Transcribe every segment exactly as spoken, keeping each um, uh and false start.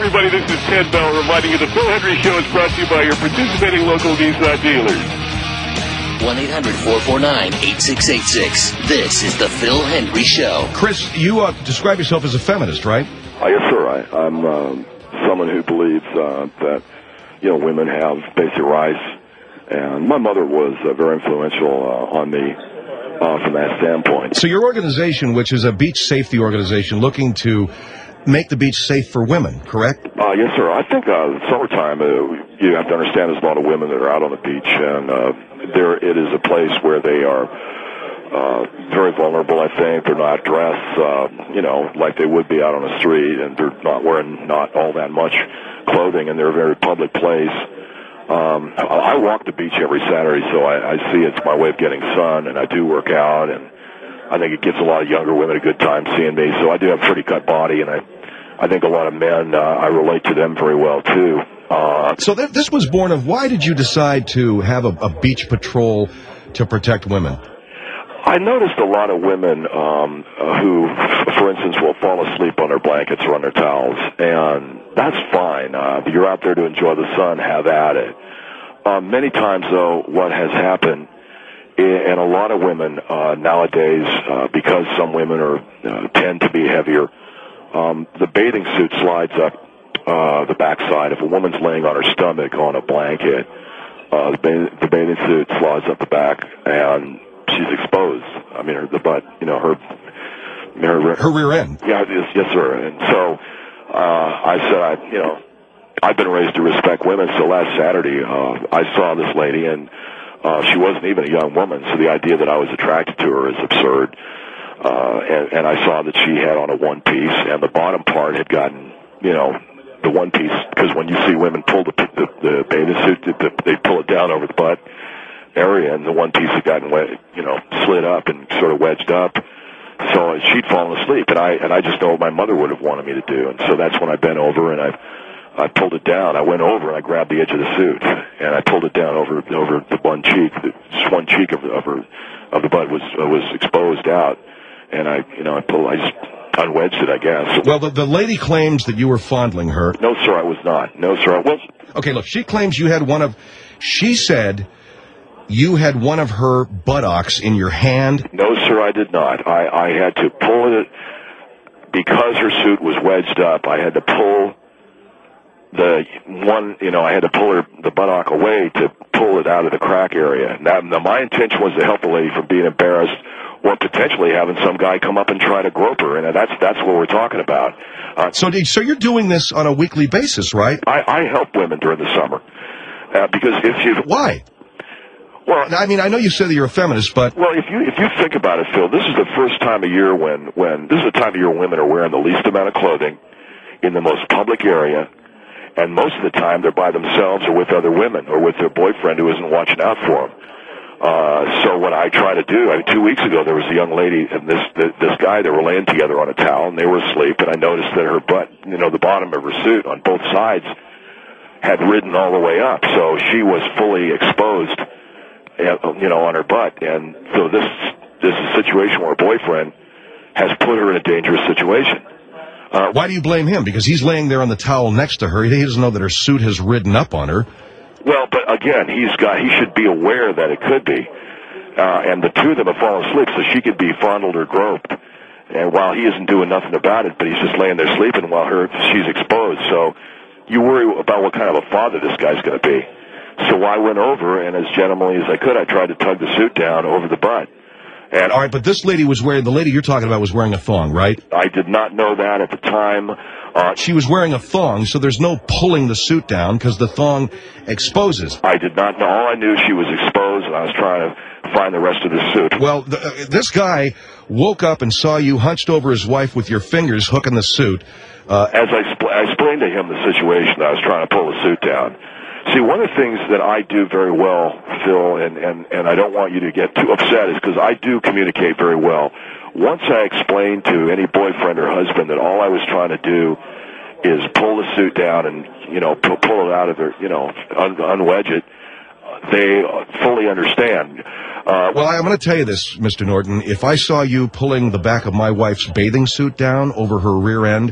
everybody. This is Ted Bell reminding you the Phil Hendry Show is brought to you by your participating local Nissan dealers. one eight hundred four four nine eight six eight six. This is the Phil Hendry Show. Chris, you uh, describe yourself as a feminist, right? Uh, yes, sir. I, I'm um, someone who believes uh, that, you know, women have basic rights. And my mother was uh, very influential uh, on me uh, from that standpoint. So your organization, which is a beach safety organization looking to make the beach safe for women, correct? Uh, yes, sir. I think uh, summertime, uh, you have to understand there's a lot of women that are out on the beach, and uh, there it is a place where they are uh, very vulnerable, I think. They're not dressed, uh, you know, like they would be out on the street, and they're not wearing not all that much clothing, and they're a very public place. Um, I, I walk the beach every Saturday, so I, I see it's my way of getting sun, and I do work out, and I think it gives a lot of younger women a good time seeing me. So I do have a pretty cut body, and I, I think a lot of men, uh, I relate to them very well, too. Uh, so th- this was born of, why did you decide to have a, a beach patrol to protect women? I noticed a lot of women um, uh, who, for instance, will fall asleep on their blankets or on their towels, and that's fine. Uh, you're out there to enjoy the sun, have at it. Uh, many times, though, what has happened, and a lot of women uh, nowadays, uh, because some women are uh, tend to be heavier, um, the bathing suit slides up uh, the backside. If a woman's laying on her stomach on a blanket, uh, the, ba- the bathing suit slides up the back, and she's exposed. I mean, her, the butt, you know, her, her, her rear end. Yeah, yes, yes, sir. And so uh, I said, I, you know, I've been raised to respect women. So last Saturday, uh, I saw this lady, and Uh, she wasn't even a young woman, so the idea that I was attracted to her is absurd. Uh, and, and I saw that she had on a one-piece, and the bottom part had gotten, you know, the one-piece, because when you see women pull the, the, the bathing suit, the, they pull it down over the butt area, and the one-piece had gotten, wet, you know, slid up and sort of wedged up. So she'd fallen asleep, and I and I just know what my mother would have wanted me to do. And so that's when I bent over, and I I pulled it down. I went over and I grabbed the edge of the suit, and I pulled it down over over the one cheek. Just one cheek of, of her of the butt was uh, was exposed out, and I you know I pulled I just unwedged it, I guess. Well, the, the lady claims that you were fondling her. No, sir, I was not. No, sir, I was. Okay, look, she claims you had one of. She said you had one of her buttocks in your hand. No, sir, I did not. I I had to pull it because her suit was wedged up. I had to pull the one, you know, I had to pull her, the buttock away to pull it out of the crack area. Now, now, my intention was to help the lady from being embarrassed or potentially having some guy come up and try to grope her, and that's that's what we're talking about. Uh, so, so you're doing this on a weekly basis, right? I, I help women during the summer uh, because if you why? Well, I mean, I know you said that you're a feminist, but well, if you if you think about it, Phil, this is the first time of year when when this is the time of year when women are wearing the least amount of clothing in the most public area. And most of the time, they're by themselves or with other women or with their boyfriend who isn't watching out for them. Uh, so what I try to do, I mean, two weeks ago, there was a young lady and this this guy, they were laying together on a towel, and they were asleep, and I noticed that her butt, you know, the bottom of her suit on both sides had ridden all the way up. So she was fully exposed, you know, on her butt. And so this, this is a situation where her boyfriend has put her in a dangerous situation. Uh, Why do you blame him? Because he's laying there on the towel next to her. He doesn't know that her suit has ridden up on her. Well, but again, he's got. He should be aware that it could be. Uh, and the two of them have fallen asleep, so she could be fondled or groped. And while he isn't doing nothing about it, but he's just laying there sleeping while her she's exposed. So you worry about what kind of a father this guy's going to be. So I went over, and as gentlemanly as I could, I tried to tug the suit down over the butt. And all right, but this lady was wearing, the lady you're talking about was wearing a thong, right? I did not know that at the time. Uh, she was wearing a thong, so there's no pulling the suit down because the thong exposes. I did not know. All I knew, she was exposed, and I was trying to find the rest of the suit. Well, the, uh, this guy woke up and saw you hunched over his wife with your fingers hooking the suit. Uh, As I, expl- I explained to him the situation, I was trying to pull the suit down. See, one of the things that I do very well, Phil, and, and, and I don't want you to get too upset, is because I do communicate very well. Once I explain to any boyfriend or husband that all I was trying to do is pull the suit down and, you know, pull, pull it out of their, you know, un- unwedge it, they fully understand. Uh, well, I'm going to tell you this, Mister Norton. If I saw you pulling the back of my wife's bathing suit down over her rear end,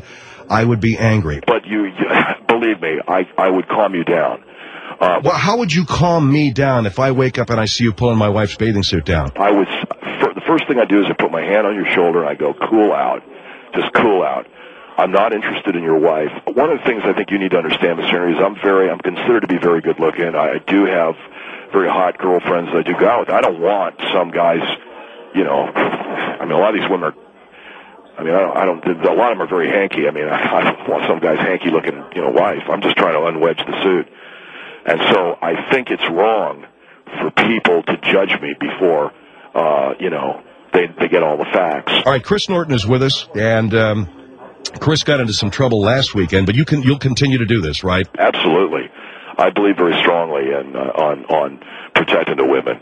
I would be angry. But you, you believe me, I, I would calm you down. Uh, well, how would you calm me down if I wake up and I see you pulling my wife's bathing suit down? I would, for, the first thing I do is I put my hand on your shoulder and I go, cool out. Just cool out. I'm not interested in your wife. One of the things I think you need to understand, Mister Henry, is I'm very, I'm considered to be very good looking. I do have very hot girlfriends that I do go out with. I don't want some guys, you know, I mean, a lot of these women are, I mean, I don't, I don't a lot of them are very hanky. I mean, I, I don't want some guy's hanky looking, you know, wife. I'm just trying to unwedge the suit. And so I think it's wrong for people to judge me before, uh, you know, they, they get all the facts. All right, Chris Norton is with us, and um, Chris got into some trouble last weekend, but you can, you'll continue to do this, right? Absolutely. I believe very strongly in, uh, on, on protecting the women.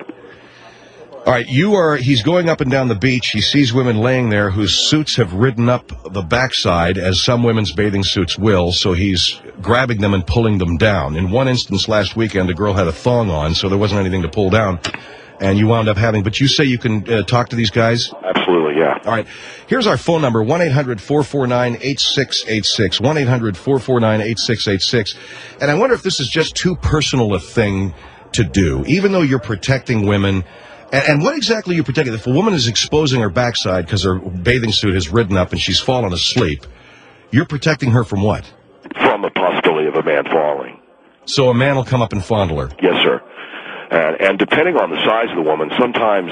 All right, you are, he's going up and down the beach. He sees women laying there whose suits have ridden up the backside, as some women's bathing suits will, so he's grabbing them and pulling them down. In one instance last weekend, a girl had a thong on, so there wasn't anything to pull down, and you wound up having, but you say you can uh, talk to these guys? Absolutely, yeah. All right, here's our phone number, one eight hundred four four nine eight six eight six, one eight hundred four four nine eight six eight six, and I wonder if this is just too personal a thing to do, even though you're protecting women. And, and what exactly are you protecting? If a woman is exposing her backside because her bathing suit has ridden up and she's fallen asleep, you're protecting her from what? From the possibility of a man falling. So a man will come up and fondle her? Yes, sir. And, and depending on the size of the woman, sometimes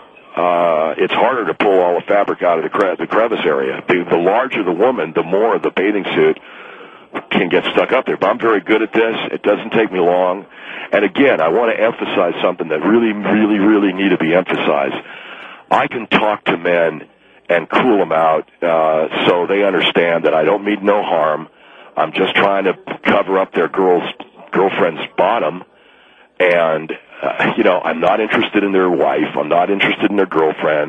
uh, it's harder to pull all the fabric out of the, cre- the crevice area. The, the larger the woman, the more the bathing suit can get stuck up there. But I'm very good at this. It doesn't take me long. And again, I want to emphasize something that really, really, really need to be emphasized. I can talk to men and cool them out uh, so they understand that I don't mean no harm. I'm just trying to cover up their girl's girlfriend's bottom. And, uh, you know, I'm not interested in their wife. I'm not interested in their girlfriend.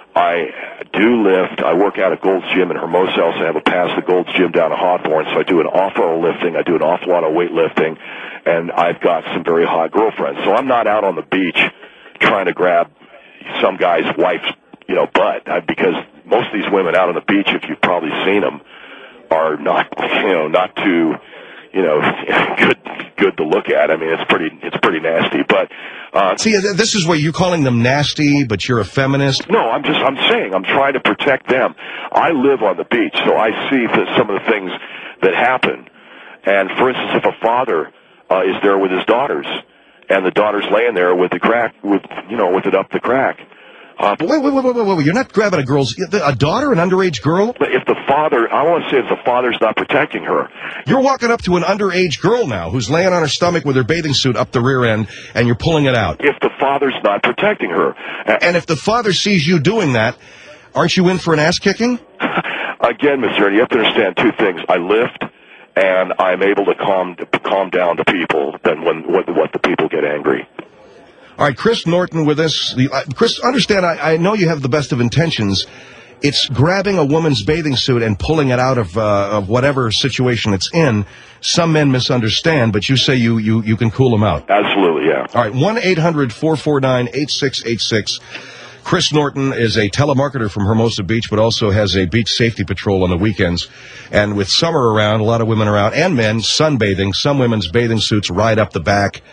I do lift. I work out at Gold's Gym in Hermosa. I also have a pass to Gold's Gym down in Hawthorne, so I do an awful lot of lifting. I do an awful lot of weightlifting, and I've got some very hot girlfriends. So I'm not out on the beach trying to grab some guy's wife's, you know, butt, I, because most of these women out on the beach, if you've probably seen them, are not, you know, not too, you know, good good to look at. I mean, it's pretty it's pretty nasty. But uh, see, this is where you're calling them nasty, but you're a feminist. No, I'm just I'm saying I'm trying to protect them. I live on the beach, so I see the, some of the things that happen. And for instance, if a father uh, is there with his daughters, and the daughter's laying there with the crack, with you know, with it up the crack. Uh, wait, wait, wait, wait, wait, wait! You're not grabbing a girl's a daughter, an underage girl. But if the father, I want to say, if the father's not protecting her, you're walking up to an underage girl now who's laying on her stomach with her bathing suit up the rear end, and you're pulling it out. If the father's not protecting her, and if the father sees you doing that, aren't you in for an ass kicking? Again, Mister Ernie, you have to understand two things. I lift, and I'm able to calm calm down the people. Then when what, what the people get angry. All right, Chris Norton with us. The, uh, Chris, understand, I, I know you have the best of intentions. It's grabbing a woman's bathing suit and pulling it out of uh, of whatever situation it's in. Some men misunderstand, but you say you, you, you can cool them out. Absolutely, yeah. All right, one eight hundred four four nine eight six eight six. Chris Norton is a telemarketer from Hermosa Beach, but also has a beach safety patrol on the weekends. And with summer around, a lot of women are out, and men, sunbathing. Some women's bathing suits ride up the back.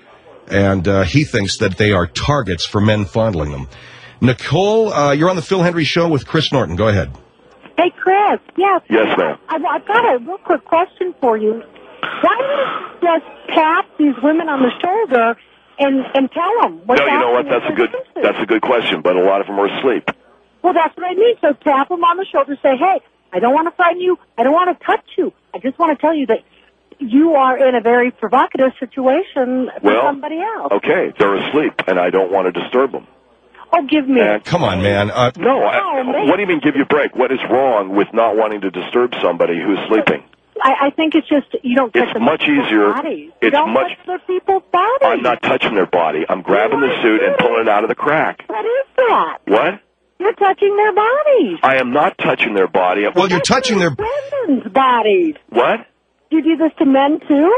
And uh, he thinks that they are targets for men fondling them. Nicole, uh, you're on the Phil Hendry Show with Chris Norton. Go ahead. Hey, Chris. Yes. Yes, ma'am. I've, I've got a real quick question for you. Why don't you just tap these women on the shoulder and, and tell them what's No, you know what? That's a good that's a good question, but a lot of them are asleep. Well, that's what I mean. So tap them on the shoulder. Say, hey, I don't want to frighten you. I don't want to touch you. I just want to tell you that you are in a very provocative situation for well, somebody else. Okay, they're asleep, and I don't want to disturb them. Oh, give me and, a Come on, man. Uh, no, I, oh, what do you mean give you a break? What is wrong with not wanting to disturb somebody who's sleeping? I, I think it's just you don't touch It's much easier. Bodies. It's you don't much. touch other people's bodies. I'm not touching their body. I'm grabbing the suit and pulling it out of the crack. What is that? What? You're touching their bodies. I am not touching their body. Well, you're touching their women's bodies. What? Do you do this to men too?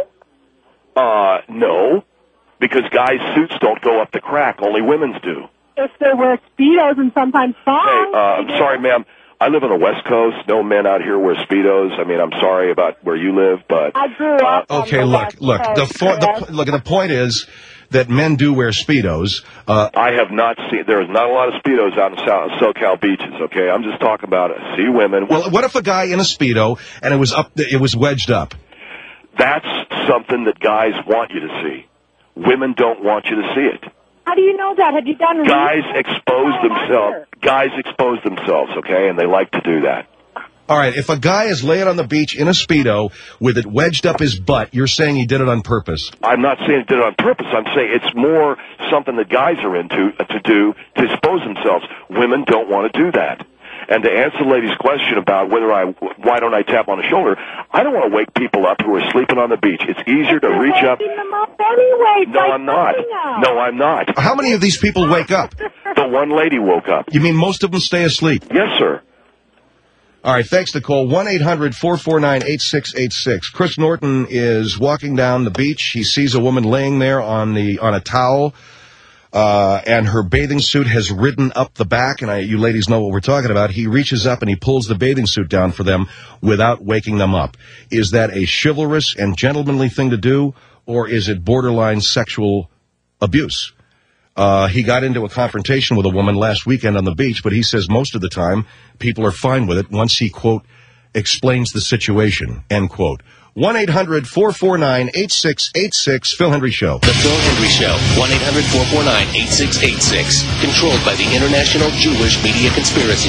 Uh, no, because guys' suits don't go up the crack. Only women's do. If they wear Speedos and sometimes thongs. Hey, uh, I'm sorry, ma'am. I live on the West Coast. No men out here wear Speedos. I mean, I'm sorry about where you live, but... I grew up uh, Okay, on the look, West look, the, Coast, for, yes. the look, the point is that men do wear Speedos. Uh, I have not seen... There is not a lot of Speedos out in South, SoCal beaches, okay? I'm just talking about it. See women... well, what if a guy in a Speedo and it was up, it was wedged up? That's something that guys want you to see. Women don't want you to see it. How do you know that? Have you done Guys research? expose Oh, themselves. here. Guys expose themselves, okay? And they like to do that. All right, if a guy is laying on the beach in a Speedo with it wedged up his butt, you're saying he did it on purpose. I'm not saying he did it on purpose. I'm saying it's more something that guys are into uh, to do to expose themselves. Women don't want to do that. And to answer the lady's question about whether I, why don't I tap on the shoulder, I don't want to wake people up who are sleeping on the beach. It's easier to You're reach up. waking them up anyway, No, by I'm not. touching them. No, I'm not. How many of these people wake up? The one lady woke up. You mean most of them stay asleep? Yes, sir. All right, thanks, Nicole. one eight hundred four four nine eight six eight six. Chris Norton is walking down the beach. He sees a woman laying there on the on a towel, uh, and her bathing suit has ridden up the back, and I, you ladies know what we're talking about. He reaches up and he pulls the bathing suit down for them without waking them up. Is that a chivalrous and gentlemanly thing to do, or is it borderline sexual abuse? Uh, he got into a confrontation with a woman last weekend on the beach, but he says most of the time people are fine with it once he, quote, explains the situation, end quote. one eight hundred four four nine eight six eight six, Phil Hendry Show. The Phil Hendry Show, one eight hundred four four nine eight six eight six. Controlled by the International Jewish Media Conspiracy.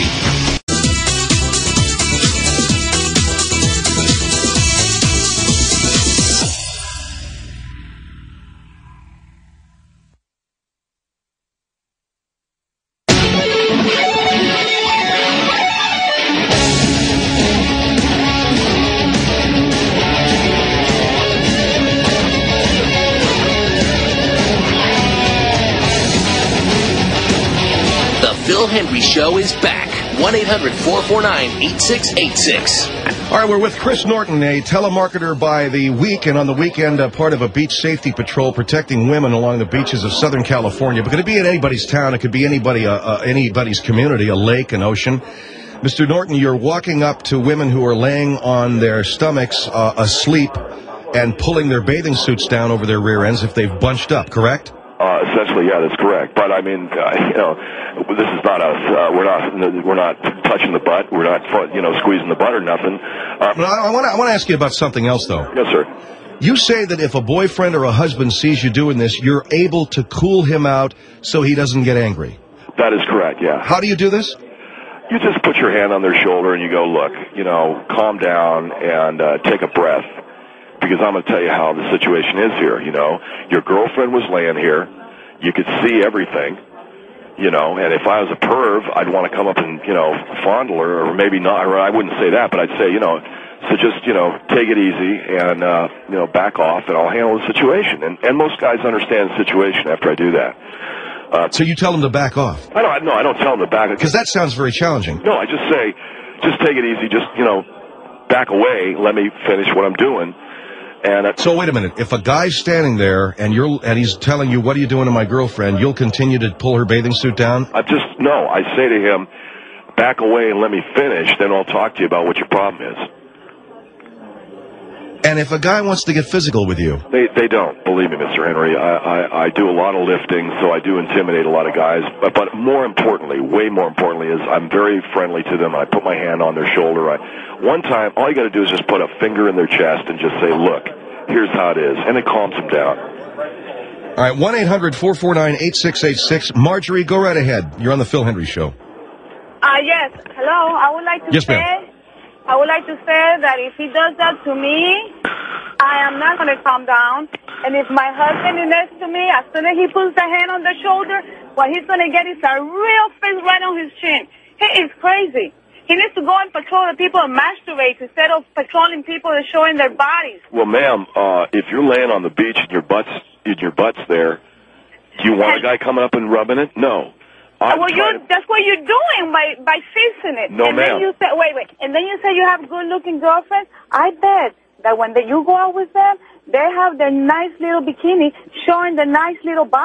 Phil Hendry Show is back. one eight hundred four four nine eight six eight six. All right, we're with Chris Norton, a telemarketer by the week, and on the weekend, uh, part of a beach safety patrol protecting women along the beaches of Southern California. But could it be in anybody's town? It could be anybody, uh, uh, anybody's community, a lake, an ocean. Mister Norton, you're walking up to women who are laying on their stomachs uh, asleep and pulling their bathing suits down over their rear ends if they've bunched up, correct? Uh, essentially, yeah, that's correct. But I mean, uh, you know, this is not us. Uh, we're not. We're not touching the butt. We're not, you know, squeezing the butt or nothing. Uh, Well, I want to. I want to ask you about something else, though. yes, sir. You say that if a boyfriend or a husband sees you doing this, you're able to cool him out so he doesn't get angry. That is correct. Yeah. How do you do this? You just put your hand on their shoulder and you go, look, you know, calm down and uh, take a breath. Because I'm going to tell you how the situation is here, you know. Your girlfriend was laying here. You could see everything, you know. And if I was a perv, I'd want to come up and, you know, fondle her, or maybe not. Or I wouldn't say that, but I'd say, you know, so just, you know, take it easy and, uh, you know, back off, and I'll handle the situation. And, and most guys understand the situation after I do that. Uh, So you tell them to back off? I don't, no, I don't tell them to back. Because that sounds very challenging. No, I just say, just take it easy. Just, you know, back away. Let me finish what I'm doing. And uh, So wait a minute. If a guy's standing there and you're and he's telling you, "What are you doing to my girlfriend?" you'll continue to pull her bathing suit down? I just, no, I say to him, back away and let me finish. Then I'll talk to you about what your problem is. And if a guy wants to get physical with you, They they don't, believe me, Mister Henry. I, I, I do a lot of lifting, so I do intimidate a lot of guys. But, but more importantly, way more importantly, is I'm very friendly to them. I put my hand on their shoulder. I, one time, all you got to do is just put a finger in their chest and just say, look, here's how it is. And it calms them down. all right, one eight hundred four four nine eight six eight six. Marjorie, go right ahead. You're on the Phil Hendry Show. Uh, yes. Hello. I would like to Yes, say, ma'am. I would like to say that if he does that to me, I am not going to calm down. And if my husband is next to me, as soon as he puts the hand on the shoulder, what he's going to get is a real fist right on his chin. He is crazy. He needs to go and patrol the people and masturbate instead of patrolling people and showing their bodies. Well, ma'am, uh, if you're laying on the beach and your butt's, in your butt's there, do you want a guy coming up and rubbing it? No. I'm well, you trying to- that's what you're doing by by fixing it. No, and ma'am. Then you say, wait, wait. And then you say you have good-looking girlfriends. I bet that when they, you go out with them, they have their nice little bikini showing their nice little bodies.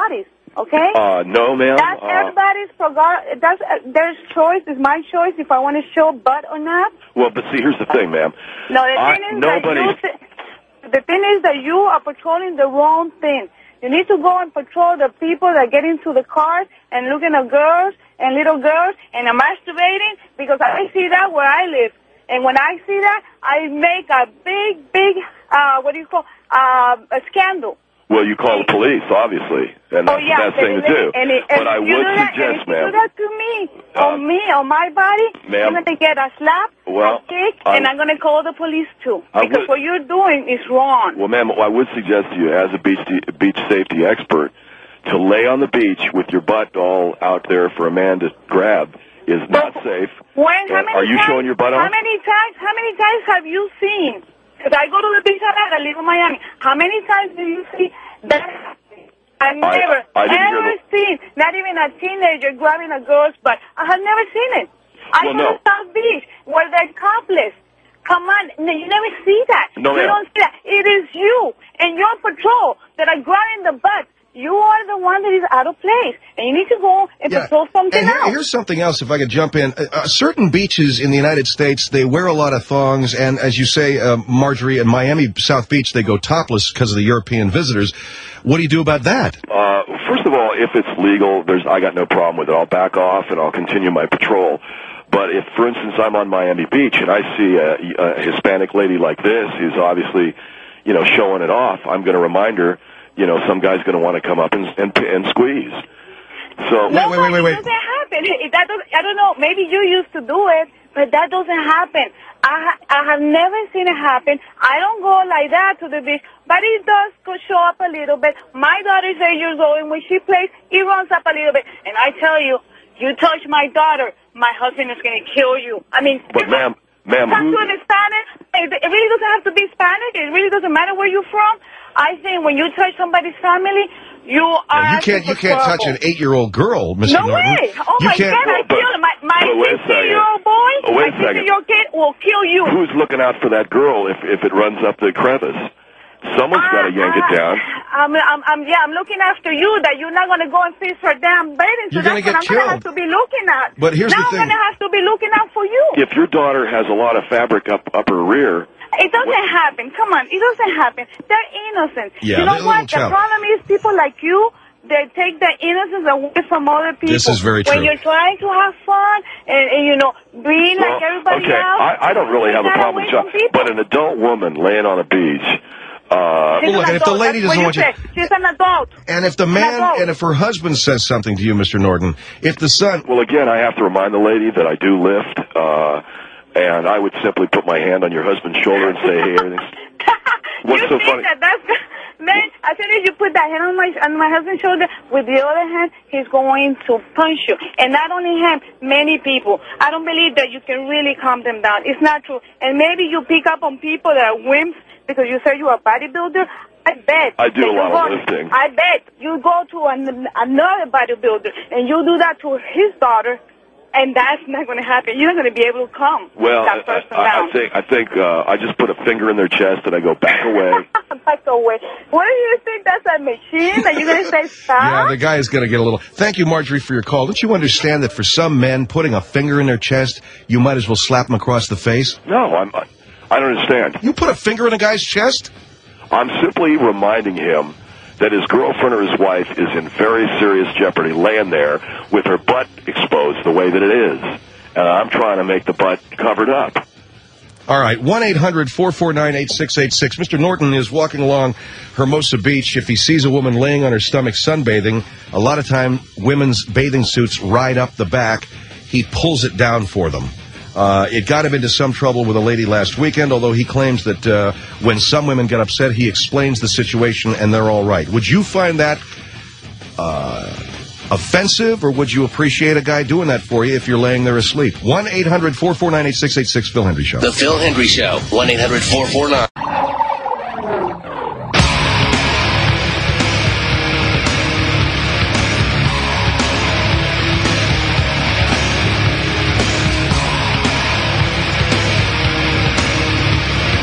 Okay? Uh, no, ma'am. That's Uh, everybody's forgot. That's uh, their choice. It's my choice if I want to show butt or not. well, but see, here's the thing, ma'am. No, the I- thing is nobody- that you. Th- the thing is that you are patrolling the wrong thing. You need to go and patrol the people that get into the cars and looking at girls and little girls and are masturbating, because I see that where I live. And when I see that, I make a big, big, uh, what do you call, uh, a scandal. Well, you call the police, obviously, and that's Oh, yeah. the best thing to do. And it, and but I if you would do that, and suggest, if you ma'am. do that to me, Uh, on me, on my body, ma'am. you're going to get a slap, Well, a kick, I- and I'm going to call the police too. I Because would- what you're doing is wrong. Well, ma'am, I would suggest to you, as a beach beach safety expert, to lay on the beach with your butt all out there for a man to grab is not But safe. When, how And many are you times, showing your butt How off? many times? How many times have you seen? Because I go to the beach a lot. I live in Miami. How many times do you see that? I've I- never, I didn't hear ever the- seen, not even a teenager grabbing a girl's butt. I have never seen it. I Well, go no. to South Beach where they're topless. Come on, no, you never see that. No, you ma'am. don't see that. It is you and your patrol that are grabbing the butt. You are the one that is out of place, and you need to go and Yeah. patrol something And here- else. here's something else, if I could jump in. Uh, uh, certain beaches in the United States, they wear a lot of thongs, and as you say, uh, Marjorie, in Miami, South Beach, they go topless because of the European visitors. What do you do about that? Uh, first of all, if it's legal, there's I got no problem with it. I'll back off and I'll continue my patrol. But if, for instance, I'm on Miami Beach and I see a, a Hispanic lady like this who's obviously, you know, showing it off, I'm going to remind her, you know, some guy's going to want to come up and, and and squeeze. So No, wait, wait, wait, wait. It doesn't happen. It- That doesn't, I don't know. Maybe you used to do it, but that doesn't happen. I ha- I have never seen it happen. I don't go like that to the beach, but it does go show up a little bit. My daughter's eight years old, and when she plays, it runs up a little bit. And I tell you, you touch my daughter, my husband is going to kill you. I mean, But ma'am, ma'am, talk who- to an Hispanic. It it really doesn't have to be Hispanic. It really doesn't matter where you're from. I think when you touch somebody's family, you are. Now, you can't you can't touch an eight-year-old girl, Mister No Norton. way! Oh You my can't- God! I Well, but- feel it. My my but wait a second. sixteen-year-old boy, Oh, wait a my second. sixteen-year-old kid will kill you. who's looking out for that girl if if it runs up the crevice? Someone's got to yank it down. I'm, I'm, I'm, yeah, I'm looking after you. That you're not gonna go and fish for damn bathing. So You're that's gonna get what I'm gonna have killed. to be looking at. But here's now the I'm thing. gonna have to be looking out for you. If your daughter has a lot of fabric up up her rear, It doesn't What- happen. Come on, it doesn't happen. They're innocent. Yeah, you they're know little what? The child. problem is people like you. They take the innocence away from other people. This is very When true. you're trying to have fun and, and you know, being well, like everybody okay, else. I, I don't really take have a that problem away with from child, people. but an adult woman laying on a beach. Uh, She's Well, look, an and if the adult. lady That's doesn't what want you- say. She's an adult. And if the An man, adult. and if her husband says something to you, Mister Norton, if the son, well, again, I have to remind the lady that I do lift, uh, and I would simply put my hand on your husband's shoulder and say, "Hey, everything's." What's you so think funny? that that's man? As soon as you put that hand on my on my husband's shoulder, with the other hand, he's going to punch you. And not only him, many people. I don't believe that you can really calm them down. It's not true. And maybe you pick up on people that are wimps because you say you're a bodybuilder. I bet. I do that a you lot of go- lifting. I bet you go to an, another bodybuilder and you do that to his daughter. And that's not going to happen. You're not going to be able to calm Well, that person I, I, down. I think I think uh, I just put a finger in their chest and I go back away. Back away. What do you think? That's a machine that you're going to say stop? yeah, the guy is going to get a little. Thank you, Marjorie, for your call. Don't you understand that for some men, putting a finger in their chest, you might as well slap them across the face? No, I'm. I, I don't understand. You put a finger in a guy's chest? I'm simply reminding him that his girlfriend or his wife is in very serious jeopardy, laying there with her butt exposed the way that it is, and I'm trying to make the butt covered up. All right, one eight hundred four four nine eight six eight six. Mister Norton is walking along Hermosa Beach. If he sees a woman laying on her stomach sunbathing, a lot of time women's bathing suits ride up the back. He pulls it down for them. Uh, it got him into some trouble with a lady last weekend, although he claims that uh, when some women get upset, he explains the situation and they're all right. Would you find that uh, offensive, or would you appreciate a guy doing that for you if you're laying there asleep? one eight hundred four four nine eight six eight six, Phil Hendry Show. The Phil Hendry Show, one eight hundred four four nine.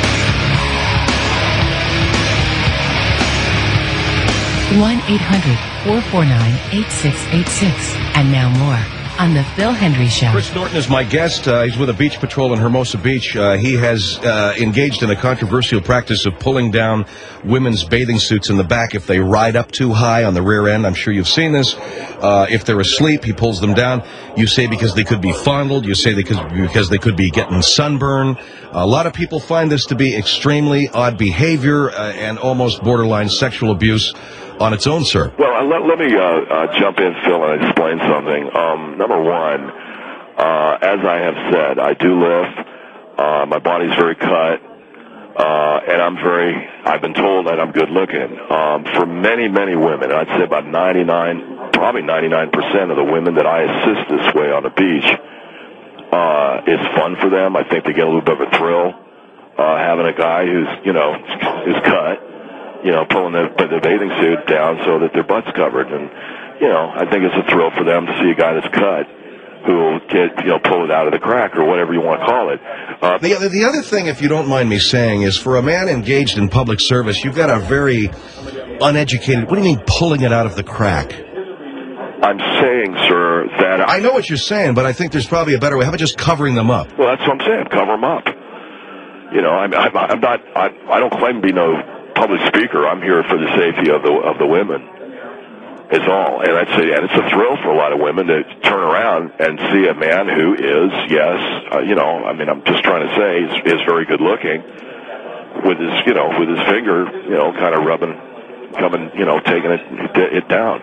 one eight hundred four four nine, eight six eight six. And now more on The Phil Hendry Show. Chris Norton is my guest. Uh, he's with a beach patrol in Hermosa Beach. Uh, he has uh, engaged in a controversial practice of pulling down women's bathing suits in the back if they ride up too high on the rear end. I'm sure you've seen this. Uh, if they're asleep, he pulls them down. You say because they could be fondled. You say they could, because they could be getting sunburn. A lot of people find this to be extremely odd behavior uh, and almost borderline sexual abuse on its own, sir. Well, uh, let, let me uh, uh, jump in, Phil, and explain something. Um, number one, uh, as I have said, I do lift. Uh, my body's very cut, uh, and I'm very, I've been told that I'm good looking. Um, for many, many women, I'd say about ninety-nine, probably ninety-nine percent of the women that I assist this way on the beach, uh, it's fun for them. I think they get a little bit of a thrill, uh, having a guy who's, you know, who's cut. You know, pulling the, the bathing suit down so that their butt's covered. And, you know, I think it's a thrill for them to see a guy that's cut who will get, you know, pull it out of the crack or whatever you want to call it. Uh, the, the other thing, if you don't mind me saying, is for a man engaged in public service, you've got a very uneducated, what do you mean pulling it out of the crack? I'm saying, sir, that... I, I know what you're saying, but I think there's probably a better way. How about just covering them up? Well, that's what I'm saying. Cover them up. You know, I'm, I'm, I'm not, I, I don't claim to be no public speaker. I'm here for the safety of the of the women, is all. And I'd say, and it's a thrill for a lot of women to turn around and see a man who is, yes, uh, you know, I mean, I'm just trying to say, is, is very good looking, with his, you know, with his finger, you know, kind of rubbing, coming, you know, taking it it down.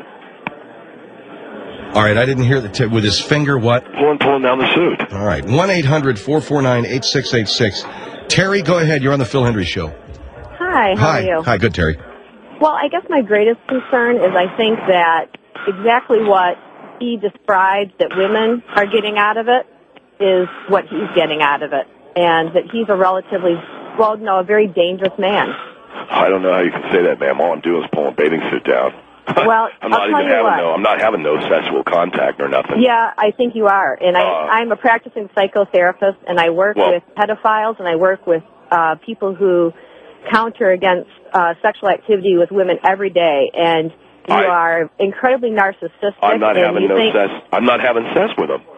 All right, I didn't hear the tip. With his finger, what? Pulling, pulling down the suit. All right, one eight hundred, four four nine, eight six eight six. Terry, go ahead. You're on the Phil Hendry Show. Hi, how Hi. are you? Hi, good, Terry. Well, I guess my greatest concern is I think that exactly what he describes that women are getting out of it is what he's getting out of it, and that he's a relatively, well, no, a very dangerous man. I don't know how you can say that, ma'am. All I'm doing is pulling a bathing suit down. Well, I'm I'll not tell even you having what. no. I'm not having no sexual contact or nothing. Yeah, I think you are, and I, Uh, I'm a practicing psychotherapist, and I work well, with pedophiles, and I work with uh, people who counter against uh, sexual activity with women every day, and you I, are incredibly narcissistic. I'm not and having you no think sex. I'm not having sex with them.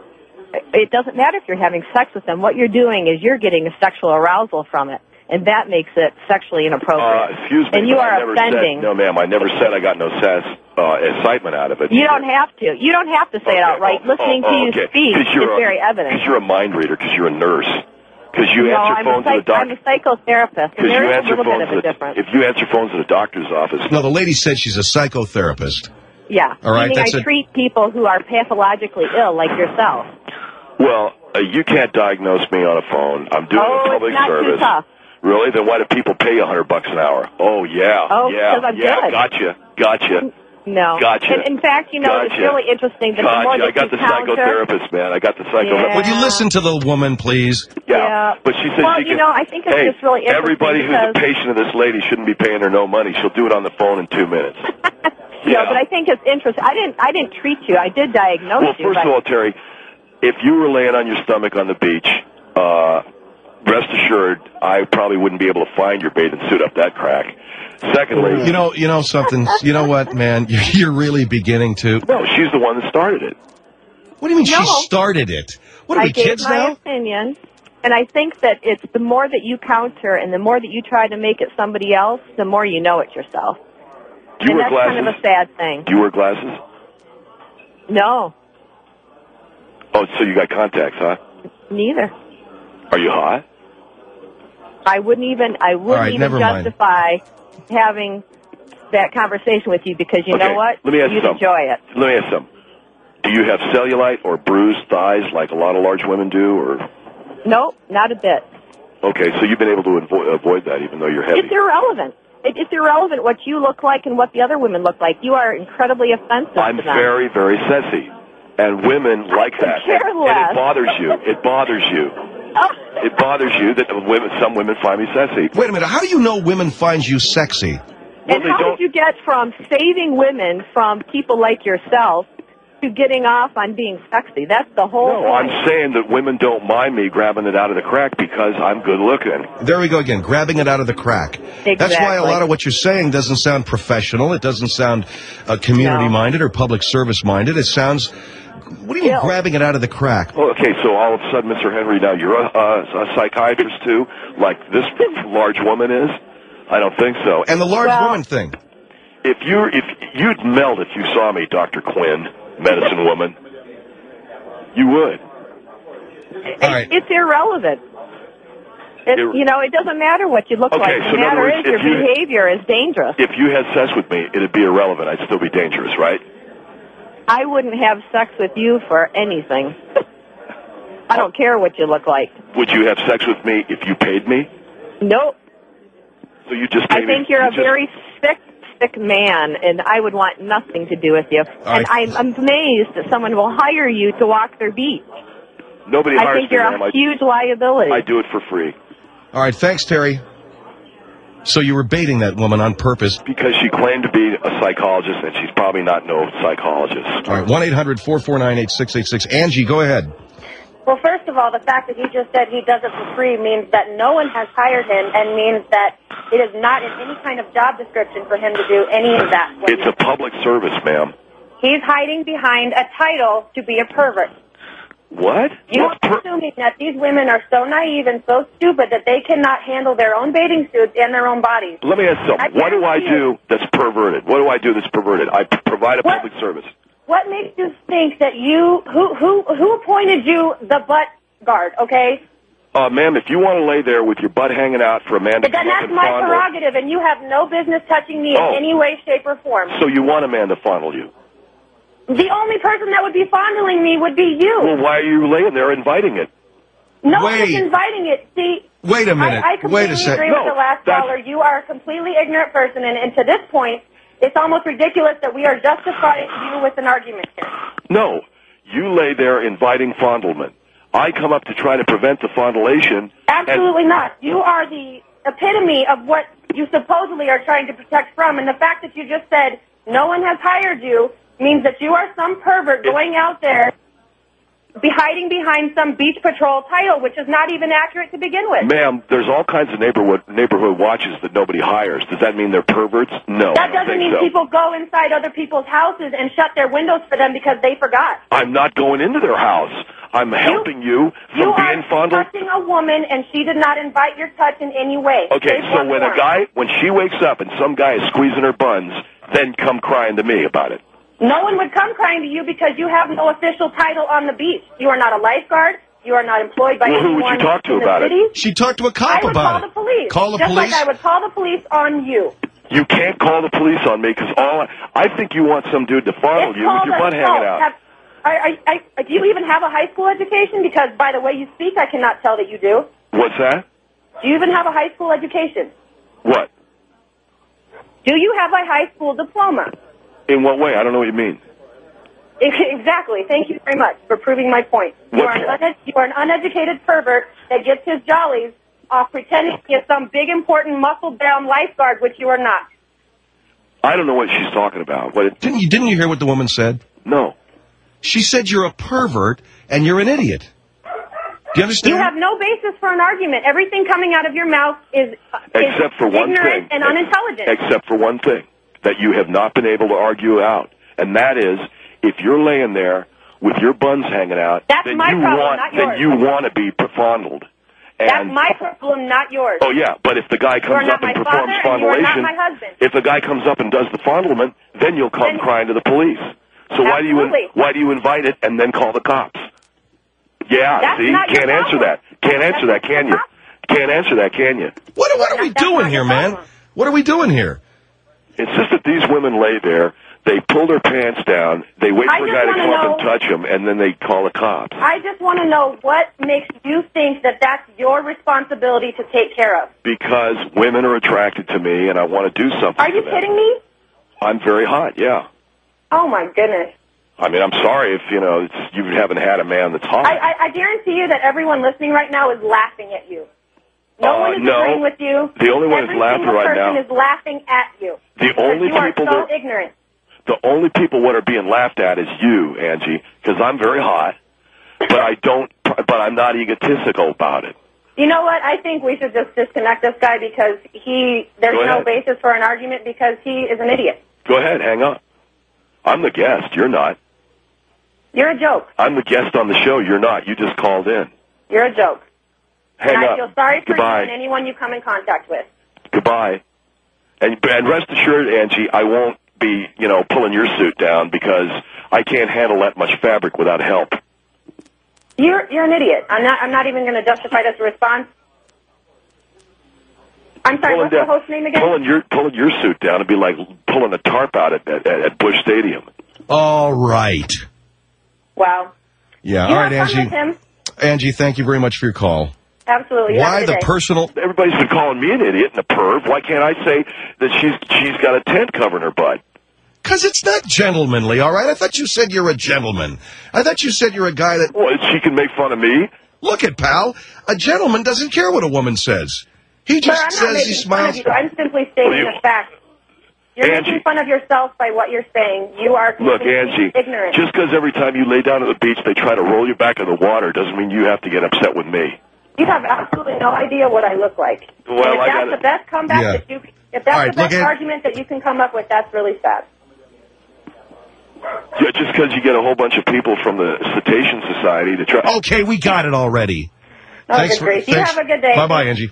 It doesn't matter if you're having sex with them. What you're doing is you're getting a sexual arousal from it, and that makes it sexually inappropriate. Uh, excuse me, and you but are I never offending. Said, no, ma'am, I never said I got no sex uh, excitement out of it. You either. don't have to. You don't have to say okay. it outright. Oh, Listening oh, to you okay. speak is a, very evident. Because you're a mind reader. Because you're a nurse. Because you no, answer I'm phones a at a doctor. I'm a psychotherapist, and Because there you is a answer little bit phones of a at, difference. if you answer phones at a doctor's office. No, the lady said she's a psychotherapist. Yeah. All right, Meaning that's I a- treat people who are pathologically ill, like yourself. Well, uh, you can't diagnose me on a phone. I'm doing Oh, a public it's not too service. tough. Really? Then why do people pay you a hundred bucks an hour? Oh yeah, Oh, yeah, because I'm yeah. good. Gotcha, gotcha. No. Gotcha. And in fact, you know, Gotcha. it's really interesting that the more Gotcha. that I got you the counter, psychotherapist, man. I got the psycho. Yeah. Would you listen to the woman, please? Yeah. Yeah. But she says Well, she you can, know, I think it's hey, just really interesting everybody who's a because- patient of this lady shouldn't be paying her no money. She'll do it on the phone in two minutes. No, Yeah. but I think it's interesting. I didn't. I didn't treat you. I did diagnose Well, you. first but of all, Terry, if you were laying on your stomach on the beach, uh, rest assured, I probably wouldn't be able to find your bathing suit up that crack. Secondly, You know, you know something. You know what, man? You're, you're really beginning to. no, she's the one that started it. What do you mean No. she started it? What are I we gave kids my now? opinion, and I think that it's the more that you counter and the more that you try to make it somebody else, the more you know it yourself. Do you and wear that's glasses? kind of a sad thing. Do you wear glasses? No, Oh, so you got contacts, huh? neither. Are you hot? I wouldn't even. I wouldn't right, even never mind. justify having that conversation with you because you Okay, know what? let me ask you You'd something. enjoy it. Let me ask some. Do you have cellulite or bruised thighs like a lot of large women do? Or Nope, not a bit. okay, so you've been able to avo- avoid that even though you're heavy. It's irrelevant. It, it's irrelevant what you look like and what the other women look like. You are incredibly offensive I'm to them. very, very sassy. And women like that. care and, less. and it bothers you. It bothers you. Oh. It bothers you that women, some women find me sassy. Wait a minute. How do you know women find you sexy? Well, And they how don't. did you get from saving women from people like yourself to getting off on being sexy. That's the whole No, point. I'm saying that women don't mind me grabbing it out of the crack because I'm good looking. There we go again, grabbing it out of the crack. Exactly. That's why a lot of what you're saying doesn't sound professional. It doesn't sound uh, community-minded or public service-minded. It sounds, what do you mean Ill. grabbing it out of the crack? Oh, okay, so all of a sudden, Mister Henry, now you're a, a, a psychiatrist too, like this large woman is? I don't think so. And the large Well- woman thing. If you if you'd melt if you saw me, Doctor Quinn, medicine woman, you would. All right. It's irrelevant. It, Ir- you know, it doesn't matter what you look Okay, like. so The in other matter words, is your if you- behavior is dangerous. If you had sex with me, it'd be irrelevant. I'd still be dangerous, right? I wouldn't have sex with you for anything. I don't care what you look like. Would you have sex with me if you paid me? Nope. So you just I paid think me, you're you a just- very sick, sick man, and I would want nothing to do with you. right. And I'm amazed that someone will hire you to walk their beat. Nobody I hires think me, you're ma'am. a I, huge liability. I do it for free All right, thanks, Terry. So you were baiting that woman on purpose. because she claimed to be a psychologist, and she's probably not no psychologist. All right, one eight hundred four four nine eight six eight six. Angie, go ahead. Well, first of all, the fact that he just said he does it for free means that no one has hired him and means that it is not in any kind of job description for him to do any of that. What It's a public service, ma'am. He's hiding behind a title to be a pervert. What? You What's are per- assuming that these women are so naive and so stupid that they cannot handle their own bathing suits and their own bodies. Let me ask you I something. What do I guarantee do that's perverted? What do I do that's perverted? I p- provide a What? public service. What makes you think that you who who who appointed you the butt guard? Okay, Uh, ma'am, if you want to lay there with your butt hanging out for a man to but then come up that's and my fondle, prerogative, and you have no business touching me Oh. in any way, shape, or form. so you want a man to fondle you. The only person that would be fondling me would be you. Well, why are you laying there inviting it? No Wait. one's inviting it. See, Wait a minute. I, I completely Wait a sec. agree No, with the last that's- caller. You are a completely ignorant person, and, and to this point, it's almost ridiculous that we are justifying you with an argument here. No. You lay there inviting fondlement. I come up to try to prevent the fondulation. Absolutely not. You are the epitome of what you supposedly are trying to protect from, and the fact that you just said no one has hired you means that you are some pervert going out there be hiding behind some beach patrol title, which is not even accurate to begin with. Ma'am, there's all kinds of neighborhood neighborhood watches that nobody hires. Does that mean they're perverts? No, I That don't doesn't think mean so. people go inside other people's houses and shut their windows for them because they forgot. I'm not going into their house. I'm helping you from You being are fondled. touching a woman, and she did not invite your touch in any way. Okay, shape, so or when a form. guy, when she wakes up and some guy is squeezing her buns, then come crying to me about it. No one would come crying to you because you have no official title on the beach. You are not a lifeguard. You are not employed by Well, who anyone would you talk to in the about it? city. She talked to a I cop would about call it. the police. Call the just police? like I would call the police on you. You can't call the police on me because all I, I think you want some dude to fondle It's you with called your a- butt no, hanging out. have- I, I, I, do you even have a high school education? Because by the way you speak, I cannot tell that you do. What's that? Do you even have a high school education? What? Do you have a high school diploma? In what way? I don't know what you mean. Exactly. Thank you very much for proving my point. You What are, an point? uned- you are an uneducated pervert that gets his jollies off pretending he is some big, important, muscle-bound lifeguard, which you are not. I don't know what she's talking about. What? Didn't you, didn't you hear what the woman said? No. She said you're a pervert and you're an idiot. Do you understand? You have no basis for an argument. Everything coming out of your mouth is, uh, Except is for one ignorant thing. and unintelligent. Except for one thing that you have not been able to argue out, and that is if you're laying there with your buns hanging out, That's then my you problem, want not then yours. you want to be fondled. And That's my problem, not yours. oh yeah, but if the guy You are comes not up and my performs father, and you are not fondulation, my husband. if the guy comes up and does the fondlement, then you'll come Then- crying to the police. So why do you Absolutely. why do you invite it and then call the cops? Yeah, That's see, not your can't answer problem. that. Can't answer that, can you? Can't answer that, can you? What, what are we That's doing not here, your man? problem. What are we doing here? It's just that these women lay there, they pull their pants down, they wait I for a just guy to wanna come up know- and touch them, and then they call the cops. I just want to know what makes you think that that's your responsibility to take care of. Because women are attracted to me, and I want to do something Are you for them. kidding me? I'm very hot, yeah. Oh, my goodness. I mean, I'm sorry if, you know, it's, you haven't had a man that's hot. I, I, I guarantee you that everyone listening right now is laughing at you. No Uh, one is no. agreeing with you. The only one Every who's laughing single right person now- is laughing at you. The Because only you are people so that- ignorant. the only people what are being laughed at is you, Angie, because I'm very hot, but I don't, but I'm not egotistical about it. You know what? I think we should just disconnect this guy because he, there's Go no ahead. basis for an argument because he is an idiot. Go ahead, hang up. I'm the guest. You're not. You're a joke. I'm the guest on the show. You're not. You just called in. You're a joke. Hang and up. I feel sorry for Goodbye. you and anyone you come in contact with. Goodbye. And, and rest assured, Angie, I won't be, you know, pulling your suit down because I can't handle that much fabric without help. You're you're an idiot. I'm not I'm not even going to justify this response. I'm sorry. Pulling What's down, the host name again? Pulling your pulling your suit down would be like pulling a tarp out at at, at Busch Stadium. All right. Wow. Yeah. You All right, have fun Angie. with him? Angie, thank you very much for your call. Absolutely. You have a Why good the day. personal? Everybody's been calling me an idiot and a perv. Why can't I say that she's she's got a tent covering her butt? Because it's not gentlemanly, all right? I thought you said you're a gentleman. I thought you said you're a guy that... Well, she can make fun of me. Look at, pal. A gentleman doesn't care what a woman says. He Sir, just I'm not says making he fun of smiles. you. I'm simply stating Well, you- a fact. You're Angie. making fun of yourself by what you're saying. You are Look, completely Angie, ignorant. just because every time you lay down at the beach they try to roll you back in the water doesn't mean you have to get upset with me. You have absolutely no idea what I look like. Well, and if I that's gotta- the best comeback Yeah. that you, if that's All right, the best look, An- argument that you can come up with, that's really sad. Yeah, just because you get a whole bunch of people from the Cetacean Society to try... Okay, we got it already. Oh, Thanks good grief. You thanks. have a good day. Bye-bye, Angie.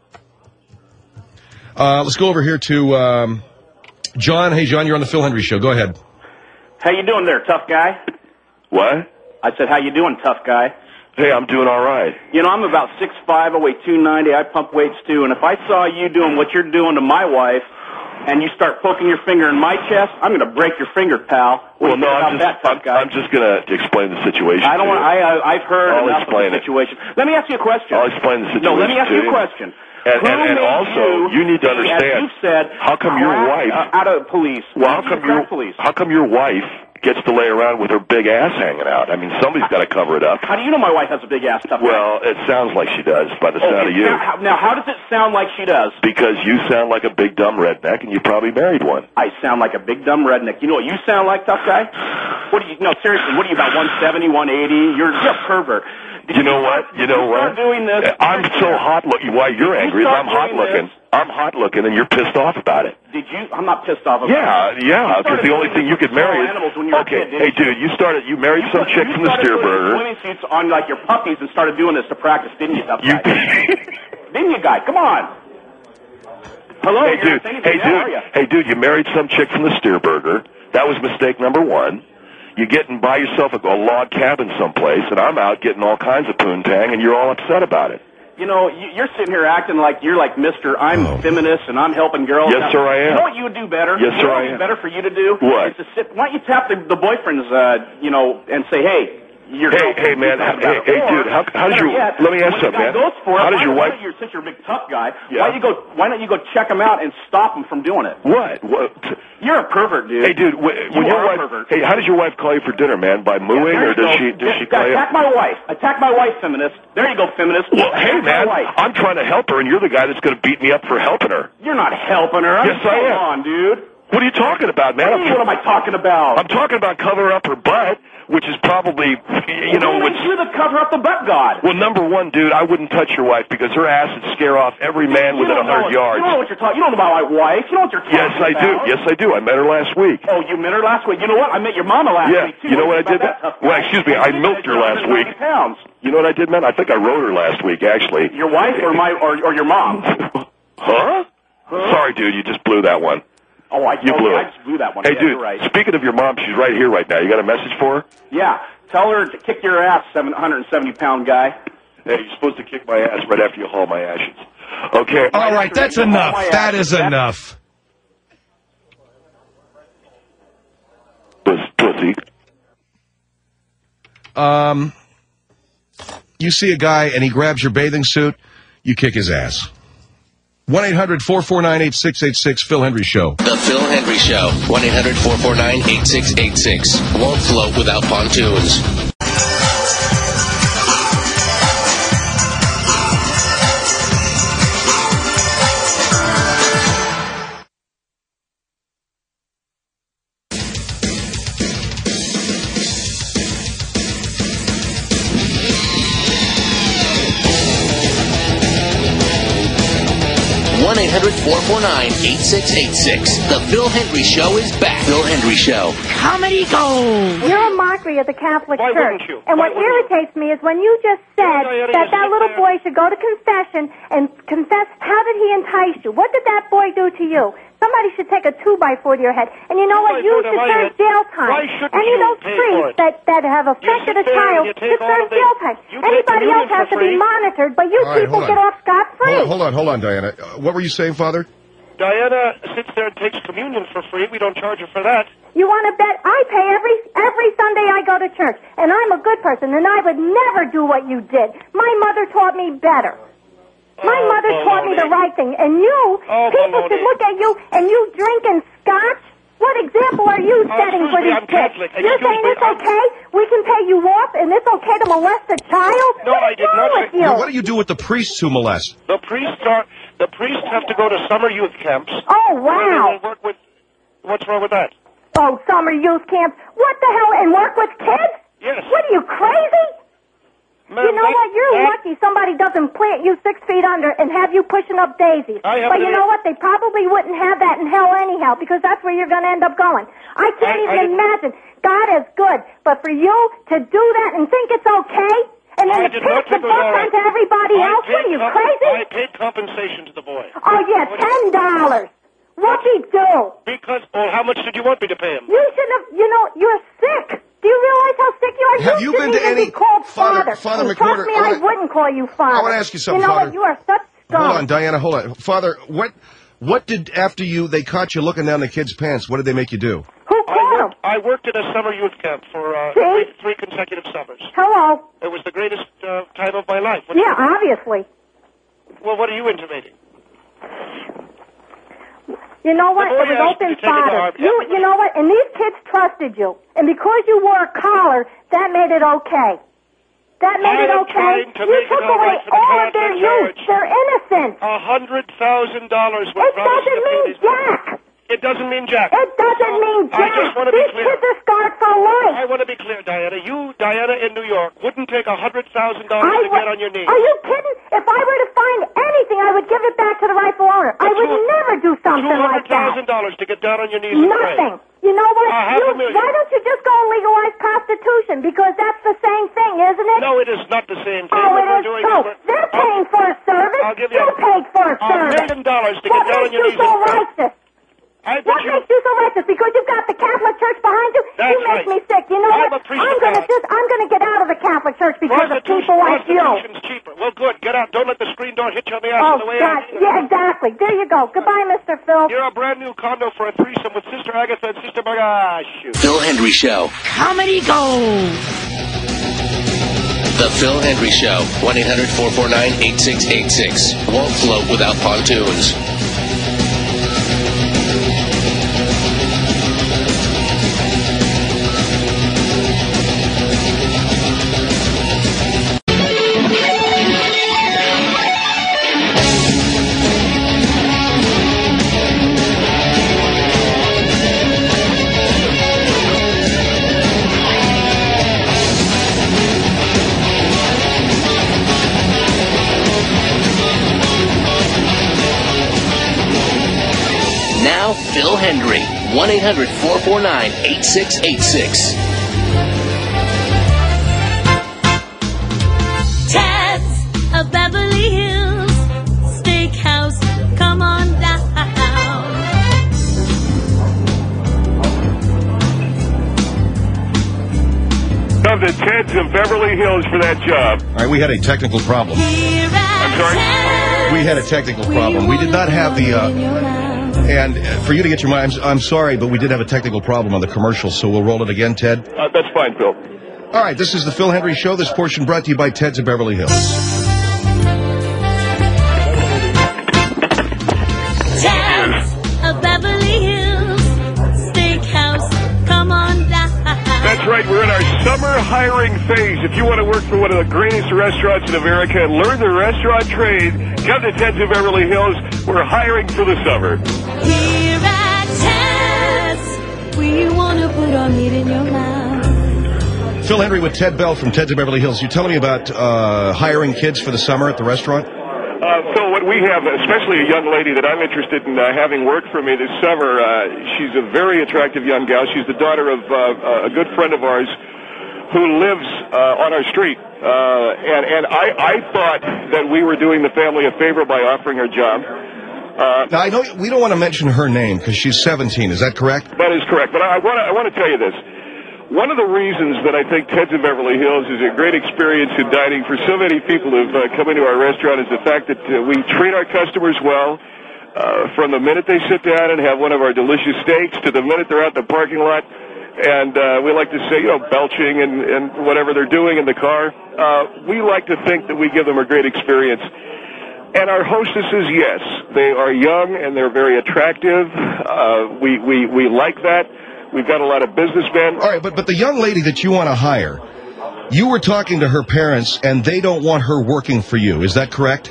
Uh, let's go over here to um, John. Hey, John, you're on the Phil Henry Show. Go ahead. How you doing there, tough guy? What? I said, how you doing, tough guy? Hey, I'm doing all right. You know, I'm about six five, I weigh two ninety, I pump weights too, and if I saw you doing what you're doing to my wife, and you start poking your finger in my chest, I'm going to break your finger, pal. What Well, do you no, think I'm about just, that, tough I'm, guy? I'm just going to explain the situation. I don't to want. you. I, I I've heard I'll enough explain of the it. situation. Let me ask you a question. I'll explain the situation. No, let me ask to you a question. And, Who and, and made also, you, you need to as understand, you said, how come your crack, wife... uh, out of police? Well, how Who come, made you your, crack police? how come your wife gets to lay around with her big ass hanging out? I mean, somebody's got to cover it up. How do you know my wife has a big ass, tough guy? Well, it sounds like she does by the sound of you. Now, now, how does it sound like she does? Because you sound like a big dumb redneck, and you probably married one. I sound like a big dumb redneck. You know what you sound like, tough guy? What do you? No, seriously. What are you about? one seventy, one eighty? You're, you're a pervert. Did You know what? You know start what? doing this? I'm so hot looking. Why you're Did you angry is start I'm hot doing looking. this? I'm hot looking, and you're pissed off about it. Did you? I'm not pissed off about Yeah, it. yeah. You Because started the only doing thing you this could with marry small is animals when you were okay. a kid, Hey, didn't you? dude, you started. You married some You chick from the started doing Steerburger. swimming suits on like your puppies and started doing this to practice, didn't you, tough You. guy? Didn't you, guy? Come on. Hello, Hey, you're dude. not saying Hey, anything now, are dude. you? Hey, dude. You married some chick from the Steerburger. That was mistake number one. You get and buy yourself a, a log cabin someplace, and I'm out getting all kinds of poontang, and you're all upset about it. You know, you- you're sitting here acting like you're like Mister I'm Oh. feminist and I'm helping girls. Yes, Now, sir, I am. You know what you would do better? Yes, you sir, know what I would be am. better for you to do? What? Is to sit. Why don't you tap the, the boyfriends, uh, you know, and say, hey, you're. Hey, hey, man. Hey, hey, dude. How, how does your? Yet, Let me ask when the something, guy man. Goes for How it, does why your don't- wife? Why don't you, since you're a big tough guy, Yeah. why don't you go? Why don't you go check him out and stop him from doing it? What? What? You're a pervert, dude. Hey, dude. When, when You your are a wife, pervert. hey, how does your wife call you for dinner, man? By mooing, There or you does go. she? Does she Yeah, call you? Attack my wife. Attack my wife, feminist. There you go, feminist. Well, hey, Attack man. my wife. I'm trying to help her, and you're the guy that's going to beat me up for helping her. You're not helping her. Yes, I Come am. on, dude. What are you talking about, man? What, I'm, what am I talking about? I'm talking about covering up her butt, which is probably, you know, What which. makes you the cover up the butt god? Well, number one, dude, I wouldn't touch your wife because her ass would scare off every man You within a don't know hundred what- yards. You don't know what you're talking. You don't know about my wife. You know what you're talking Yes, I do. about. Yes, I do. I met her last week. Oh, you met her last week. You know what? I met your mama last Yeah. week too. You know what I About did? that tough guy. Well, excuse me, I You milked said her you're last one hundred ninety week. Pounds. You know what I did, man? I think I rode her last week, actually. Your wife or my or, or your mom? Huh? Sorry, dude. You just blew that one. Oh, I You oh, blew yeah, it. I just blew that one. Hey, Yeah, dude. you're right. Speaking of your mom, she's right here right now. You got a message for her? Yeah. Tell her to kick your ass, seven hundred seventy pound guy. Hey, you're supposed to kick my ass right after you haul my ashes. Okay. All right, that's enough. That is enough. Pussy. Um, you see a guy and he grabs your bathing suit, you kick his ass. one eight hundred four four nine eight six eight six, Phil Henry Show. The Phil Henry Show. one eight hundred four four nine eight six eight six. Won't float without pontoons. one eight hundred four four nine eight six eight six. The Phil Hendry Show is back. Phil Hendry Show. Comedy Gold. You're a mockery of the Catholic Why Church. wouldn't you? And Why what wouldn't irritates me is when you just said Yeah, yeah, that yeah, that sit little there. boy should go to confession and confess. How did he entice you? What did that boy do to you? Somebody should take a two-by-four to your head. And you know what? You Two-by-four to should my serve head. jail time. Why shouldn't Any you of those pay for priests it? that, that have affected sit a there and child you should take all serve of the- jail time. you take Anybody communion else has for to be free. monitored, but you All right, people hold get on. off scot-free. Hold on, hold on, hold on, Diana. Uh, what were you saying, Father? Diana sits there and takes communion for free. We don't charge her for that. You want to bet? I pay every every Sunday I go to church, and I'm a good person, and I would never do what you did. My mother taught me better. My Oh, mother taught me the baloney. right thing, and you, Oh, people baloney. should look at you, and you drinking scotch. What example are you Oh, setting excuse for me, these I'm kids? Catholic. You're Excuse saying me, it's I'm- okay? We can pay you off, and it's okay to molest a child? No, what I is did wrong not with say- you? Now, what do you do with the priests who molest? The priests are the priests have to go to summer youth camps. Oh, where they wow. will work with. What's wrong with that? Oh, summer youth camps. What the hell? And work with kids? Yes. What are you, crazy? Ma'am, You know that- what? You're that- lucky somebody doesn't plant you six feet under and have you pushing up daisies. I have But an you idea. know what? They probably wouldn't have that in hell anyhow, because that's where you're going to end up going. I can't I- I even didn't- imagine. God is good, but for you to do that and think it's okay, and then I to did pitch not the think it was book all right. onto everybody I else, what paid are you, comp- crazy? I paid compensation to the boy. Oh, yeah, ten dollars. What'd he do? Because, well, how much did you want me to pay him? You should have, you know, you're sick. Do you realize how sick you are? Have you you shouldn't been to even any- be called Father- father. Father And McWhorter, trust me, I I, wanna- wouldn't call you father. I wanna ask you something, You know Father. what? You are such scum. Hold on, Diana, hold on. Father, what what did, after you, they caught you looking down the kid's pants, what did they make you do? Who I called him? worked, I worked at a summer youth camp for uh, See? three, three consecutive summers. Hello. It was the greatest uh, time of my life. What- Yeah, obviously. Well, what are you intimating? You know what? The boy It was asked me open to take it to father. Harvard. You, you know what? And these kids trusted you, and because you wore a collar, that made it okay. That made I it am okay. trying to You make it took all away right for the all of their Catholic youth. Church. They're innocent. A hundred thousand dollars was It promised doesn't to pay mean these- jack. It doesn't mean jack. It doesn't mean I jack. just want to be These clear. kids are scarred for life. I want to be clear, Diana. You, Diana, in New York, wouldn't take a hundred thousand dollars I to would- get on your knees. Are you kidding? If I were to find anything, I would give it back to the rightful owner. I would two- never do something Two like hundred that. thousand dollars to get down on your knees and pray. Nothing. You know what? A half You- a million. why don't you just go and legalize prostitution? Because that's the same thing, isn't it? No, it is not the same thing. Oh, What it we're is doing too. we're- They're paying for a service. I'll give you you a- paid for a a service. million dollars to What get down on makes your you knees so and pray. righteous? I bet What you. makes you so righteous? Because you've got the Catholic Church behind you? That's you make right. me sick. You know I'm what? a priest I'm of gonna God. just I'm gonna get out of the Catholic Church because of Prostitution, people like you. prostitution's cheaper. Well, good. Get out. Don't let the screen door hit you on the ass Oh on the way God. out. Yeah, exactly. There you go. Goodbye, Mister Phil. You're a brand new condo for a threesome with Sister Agatha and Sister Marga. Ah, shoot. Phil Hendry Show. Comedy Gold. The Phil Hendry Show. one eight hundred four four nine eight six eight six. Won't float without pontoons. Now, Phil Hendry. one eight hundred four four nine eight six eight six. Ted's of Beverly Hills Steakhouse. Come on down. Come to Ted's in Beverly Hills for that job. All right, we had a technical problem. I'm sorry? We had a technical problem. We did not have the, uh, and uh, for you to get your mind, I'm, I'm sorry, but we did have a technical problem on the commercial, so we'll roll it again, Ted. Uh, that's fine, Phil. All right, this is the Phil Hendry Show. This portion brought to you by Ted's of Beverly Hills. Ted's of Beverly Hills Steakhouse. Come on down. That's right. We're in our summer hiring phase. If you want to work for one of the greatest restaurants in America and learn the restaurant trade, come to Ted's of Beverly Hills. We're hiring for the summer. Here at Ted's, we want to put our meat in your mouth. Phil Hendry with Ted Bell from Ted's of Beverly Hills. You're telling me about uh, hiring kids for the summer at the restaurant? Uh, so what that we have, especially a young lady that I'm interested in uh, having work for me this summer. Uh, she's a very attractive young gal. She's the daughter of uh, a good friend of ours who lives uh, on our street. Uh, and and I, I thought that we were doing the family a favor by offering her a job. Uh, now, I know we don't want to mention her name because she's seventeen. Is that correct? That is correct. But I want to I want to tell you this. One of the reasons that I think Ted's of Beverly Hills is a great experience in dining for so many people who've uh, come into our restaurant is the fact that uh, we treat our customers well uh, from the minute they sit down and have one of our delicious steaks to the minute they're out in the parking lot. And uh, we like to say, you know, belching and, and whatever they're doing in the car. Uh, we like to think that we give them a great experience. And our hostesses, yes, they are young and they're very attractive. Uh, we, we, we like that. We've got a lot of businessmen. All right, but, but the young lady that you want to hire, you were talking to her parents, and they don't want her working for you. Is that correct?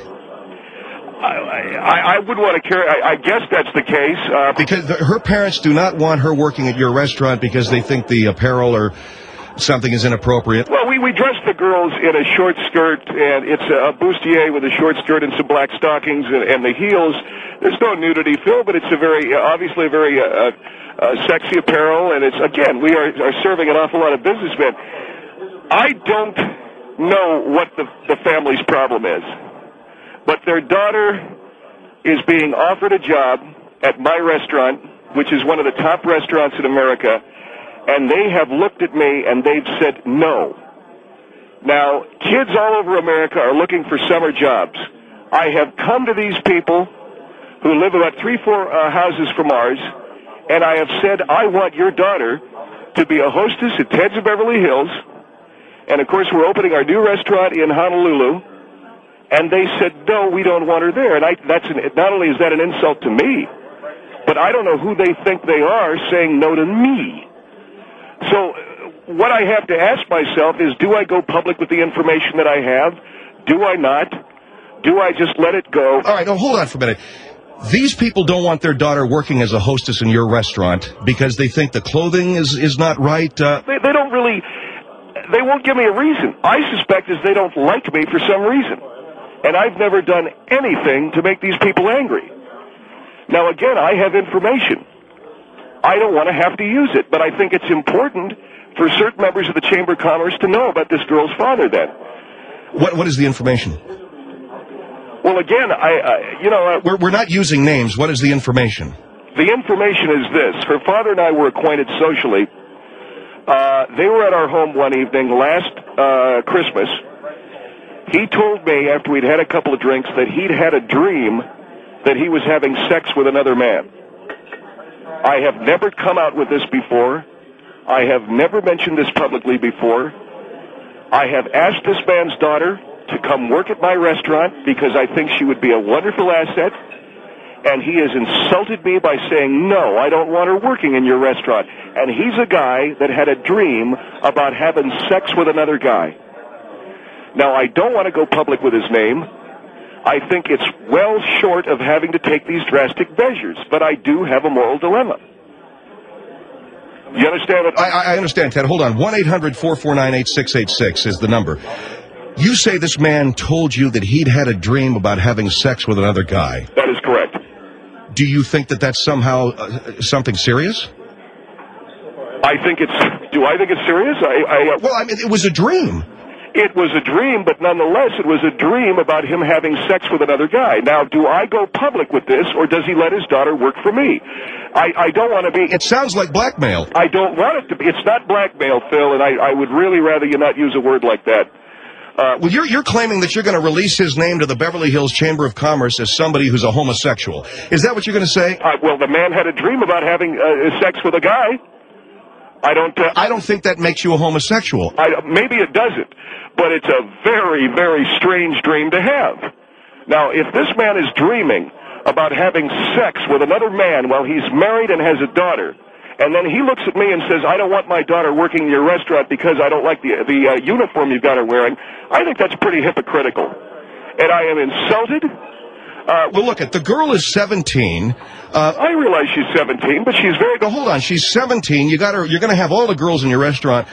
I, I, I would want to carry. I, I guess that's the case. Uh, because the, her parents do not want her working at your restaurant because they think the apparel or something is inappropriate. Well, we, we dress the girls in a short skirt, and it's a bustier with a short skirt and some black stockings and, and the heels. There's no nudity, Phil, but it's a very, obviously a very uh, uh, sexy apparel, and it's, again, we are, are serving an awful lot of businessmen. I don't know what the, the family's problem is, but their daughter is being offered a job at my restaurant, which is one of the top restaurants in America, and they have looked at me and they've said no. Now, kids all over America are looking for summer jobs. I have come to these people who live about three, four uh, houses from ours, and I have said, I want your daughter to be a hostess at Ted's of Beverly Hills, and of course we're opening our new restaurant in Honolulu, and they said, no, we don't want her there. And I, that's an, not only is that an insult to me, but I don't know who they think they are saying no to me. So what I have to ask myself is, do I go public with the information that I have? Do I not? Do I just let it go? All right, now hold on for a minute. These people don't want their daughter working as a hostess in your restaurant because they think the clothing is, is not right. Uh... They, they don't really, they won't give me a reason. I suspect is they don't like me for some reason. And I've never done anything to make these people angry. Now, again, I have information. I don't want to have to use it, but I think it's important for certain members of the Chamber of Commerce to know about this girl's father then. What What is the information? Well, again, I, I you know... Uh, we're, we're not using names. What is the information? The information is this. Her father and I were acquainted socially. Uh, they were at our home one evening last uh, Christmas. He told me after we'd had a couple of drinks that he'd had a dream that he was having sex with another man. I have never come out with this before. I have never mentioned this publicly before. I have asked this man's daughter to come work at my restaurant because I think she would be a wonderful asset. And he has insulted me by saying, no, I don't want her working in your restaurant. And he's a guy that had a dream about having sex with another guy. Now, I don't want to go public with his name. I think it's well short of having to take these drastic measures, but I do have a moral dilemma. You understand what... I, I understand, Ted. Hold on. one eight hundred four four nine eight six eight six is the number. You say this man told you that he'd had a dream about having sex with another guy. That is correct. Do you think that that's somehow uh, something serious? I think it's... Do I think it's serious? I, I, uh, well, I mean, it was a dream. It was a dream, but nonetheless, it was a dream about him having sex with another guy. Now, do I go public with this, or does he let his daughter work for me? I, I don't want to be... It sounds like blackmail. I don't want it to be. It's not blackmail, Phil, and I, I would really rather you not use a word like that. Uh, well, you're, you're claiming that you're going to release his name to the Beverly Hills Chamber of Commerce as somebody who's a homosexual. Is that what you're going to say? Uh, well, the man had a dream about having uh, sex with a guy. I don't... Uh, I don't think that makes you a homosexual. I, maybe it doesn't, but it's a very, very strange dream to have. Now, if this man is dreaming about having sex with another man while he's married and has a daughter, and then he looks at me and says, I don't want my daughter working in your restaurant because I don't like the, the uh, uniform you've got her wearing, I think that's pretty hypocritical. And I am insulted. Uh, well, look, at the girl is seventeen. Uh, I realize she's seventeen, but she's very... No, hold on. She's seventeen. You got her. You're going to have all the girls in your restaurant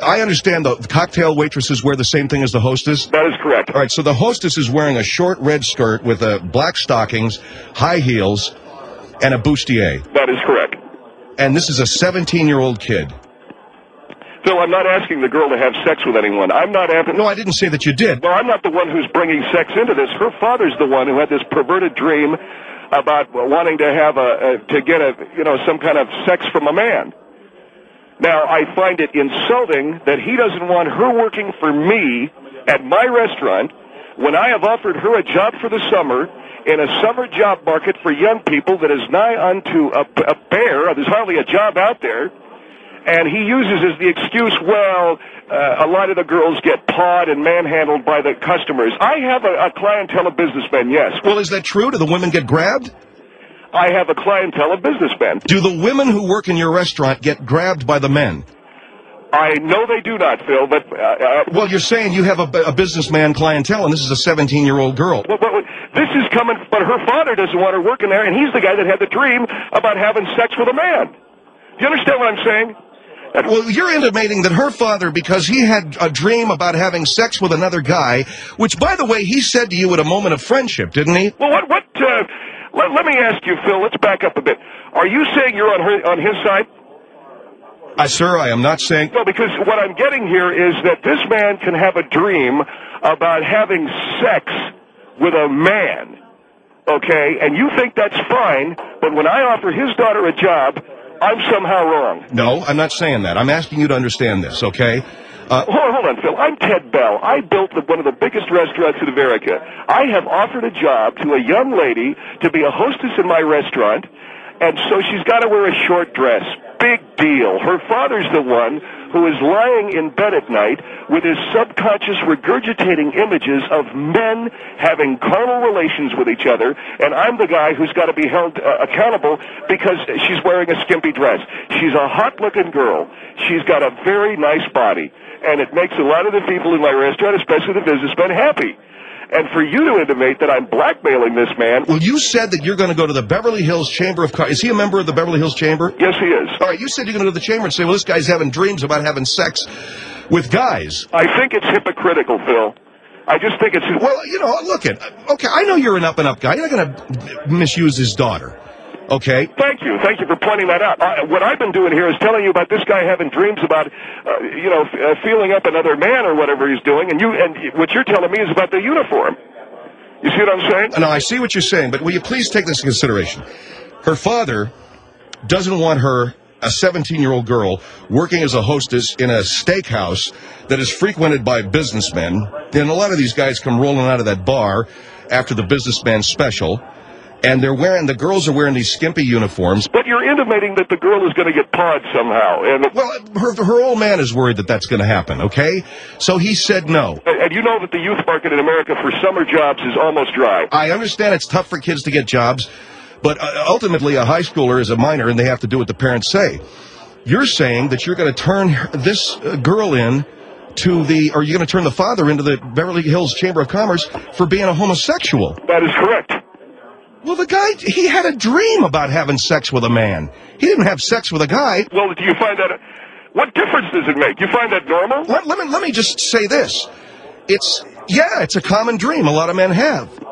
I understand the cocktail waitresses wear the same thing as the hostess? That is correct. All right, so the hostess is wearing a short red skirt with uh, black stockings, high heels, and a bustier. That is correct. And this is a seventeen-year-old kid. Phil, I'm not asking the girl to have sex with anyone. I'm not asking... No, I didn't say that you did. Well, I'm not the one who's bringing sex into this. Her father's the one who had this perverted dream about wanting to have a, a to get a, you know, some kind of sex from a man. Now, I find it insulting that he doesn't want her working for me at my restaurant when I have offered her a job for the summer in a summer job market for young people that is nigh unto a, a bear. There's hardly a job out there. And he uses as the excuse, well, uh, a lot of the girls get pawed and manhandled by the customers. I have a, a clientele of businessmen, yes. Well, is that true? Do the women get grabbed? I have a clientele of businessmen. Do the women who work in your restaurant get grabbed by the men? I know they do not, Phil, but... Uh, uh, well, you're saying you have a, a businessman clientele, and this is a seventeen-year-old girl. Well, well, this is coming, but her father doesn't want her working there, and he's the guy that had the dream about having sex with a man. Do you understand what I'm saying? Well, you're intimating that her father, because he had a dream about having sex with another guy, which, by the way, he said to you at a moment of friendship, didn't he? Well, what, what, uh, let, let me ask you, Phil, let's back up a bit. Are you saying you're on her, on his side? Uh, sir, I am not saying... No, because what I'm getting here is that this man can have a dream about having sex with a man, okay? And you think that's fine, but when I offer his daughter a job... I'm somehow wrong. No, I'm not saying that. I'm asking you to understand this, okay? Uh, hold, on, hold on, Phil. I'm Ted Bell. I built the, one of the biggest restaurants in America. I have offered a job to a young lady to be a hostess in my restaurant, and so she's got to wear a short dress. Big deal. Her father's the one who is lying in bed at night with his subconscious regurgitating images of men having carnal relations with each other, and I'm the guy who's got to be held uh, accountable because she's wearing a skimpy dress. She's a hot-looking girl. She's got a very nice body, and it makes a lot of the people in my restaurant, especially the businessmen, happy. And for you to intimate that I'm blackmailing this man... Well, you said that you're going to go to the Beverly Hills Chamber of Commerce. Is he a member of the Beverly Hills Chamber? Yes, he is. All right, you said you're going to go to the chamber and say, well, this guy's having dreams about having sex with guys. I think it's hypocritical, Phil. I just think it's... Well, you know, look at... Okay, I know you're an up-and-up guy. You're not going to misuse his daughter. Okay? Thank you. Thank you for pointing that out. Uh, what I've been doing here is telling you about this guy having dreams about, uh, you know, f- uh, feeling up another man or whatever he's doing, and you and what you're telling me is about the uniform. You see what I'm saying? No, I see what you're saying, but will you please take this into consideration? Her father doesn't want her, a seventeen-year-old girl, working as a hostess in a steakhouse that is frequented by businessmen. And a lot of these guys come rolling out of that bar after the businessman special. And they're wearing, the girls are wearing these skimpy uniforms. But you're intimating that the girl is going to get pawed somehow. And well, her, her old man is worried that that's going to happen, okay? So he said no. And you know that the youth market in America for summer jobs is almost dry. I understand it's tough for kids to get jobs, but uh, ultimately a high schooler is a minor and they have to do what the parents say. You're saying that you're going to turn this uh, girl in to the, or you're going to turn the father into the Beverly Hills Chamber of Commerce for being a homosexual. That is correct. Well, the guy, he had a dream about having sex with a man. He didn't have sex with a guy. Well, do you find that, what difference does it make? You find that normal? Let, let me let me just say this. It's, yeah, it's a common dream a lot of men have. Phil,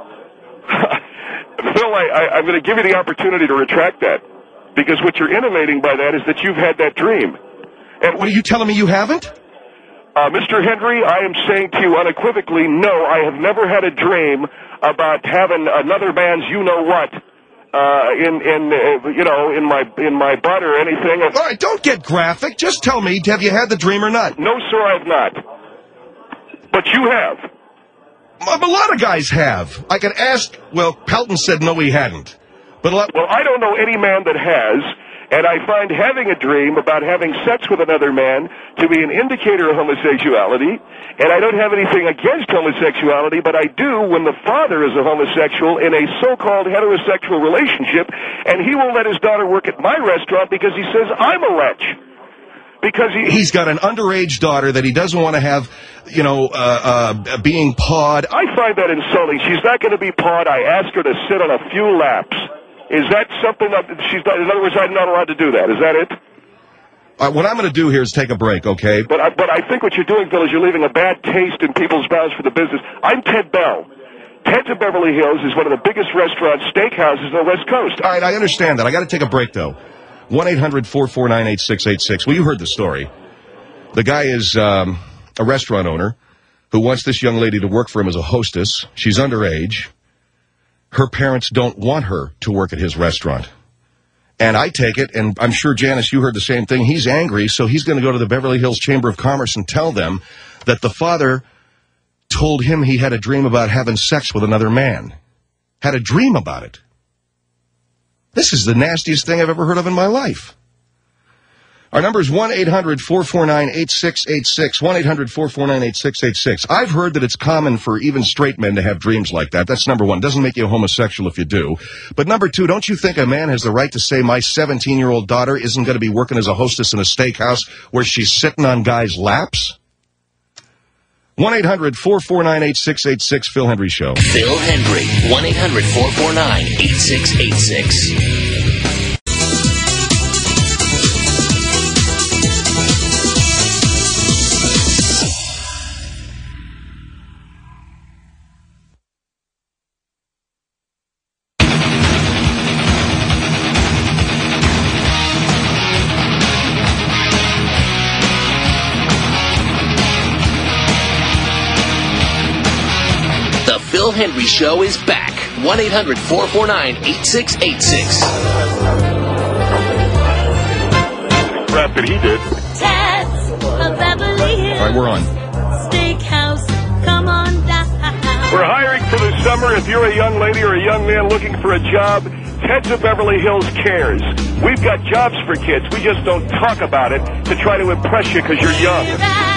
I, I, I'm going to give you the opportunity to retract that. Because what you're intimating by that is that you've had that dream. And what are you telling me you haven't? Uh, Mister Henry, I am saying to you unequivocally, no, I have never had a dream about having another man's you-know-what uh, in, in uh, you know, in my in my butt or anything. All right, don't get graphic. Just tell me, have you had the dream or not? No, sir, I have not. But you have. A lot of guys have. I could ask, well, Pelton said no, he hadn't. But a lot... Well, I don't know any man that has... And I find having a dream about having sex with another man to be an indicator of homosexuality. And I don't have anything against homosexuality, but I do when the father is a homosexual in a so-called heterosexual relationship, and he won't let his daughter work at my restaurant because he says I'm a lech. Because he... He's got an underage daughter that he doesn't want to have, you know, uh, uh, being pawed. I find that insulting. She's not going to be pawed. I asked her to sit on a few laps. Is that something that she's not, in other words, I'm not allowed to do that. Is that it? Uh, what I'm going to do here is take a break, okay? But I, but I think what you're doing, Phil, is you're leaving a bad taste in people's mouths for the business. I'm Ted Bell. Ted's of Beverly Hills is one of the biggest restaurants, steakhouses on the West Coast. All right, I understand that. I got to take a break, though. one eight hundred four four nine eight six eight six. Well, you heard the story. The guy is um, a restaurant owner who wants this young lady to work for him as a hostess. She's underage. Her parents don't want her to work at his restaurant. And I take it, and I'm sure, Janice, you heard the same thing. He's angry, so he's going to go to the Beverly Hills Chamber of Commerce and tell them that the father told him he had a dream about having sex with another man. Had a dream about it. This is the nastiest thing I've ever heard of in my life. Our number is one eight hundred four four nine eight six eight six, one eight hundred four four nine eight six eight six. I've heard that it's common for even straight men to have dreams like that. That's number one. Doesn't make you a homosexual if you do. But number two, don't you think a man has the right to say my seventeen-year-old daughter isn't going to be working as a hostess in a steakhouse where she's sitting on guys' laps? one eight hundred four four nine eight six eight six, Phil Hendry Show. Phil Hendry, one eight hundred four four nine eight six eight six. Phil Hendry Show is back. one eight hundred four four nine eight six eight six. Crap that he did. Ted's of Beverly Hills. All right, we're on. Steakhouse, come on down. We're hiring for the summer. If you're a young lady or a young man looking for a job, Ted's of Beverly Hills cares. We've got jobs for kids. We just don't talk about it to try to impress you because you're young.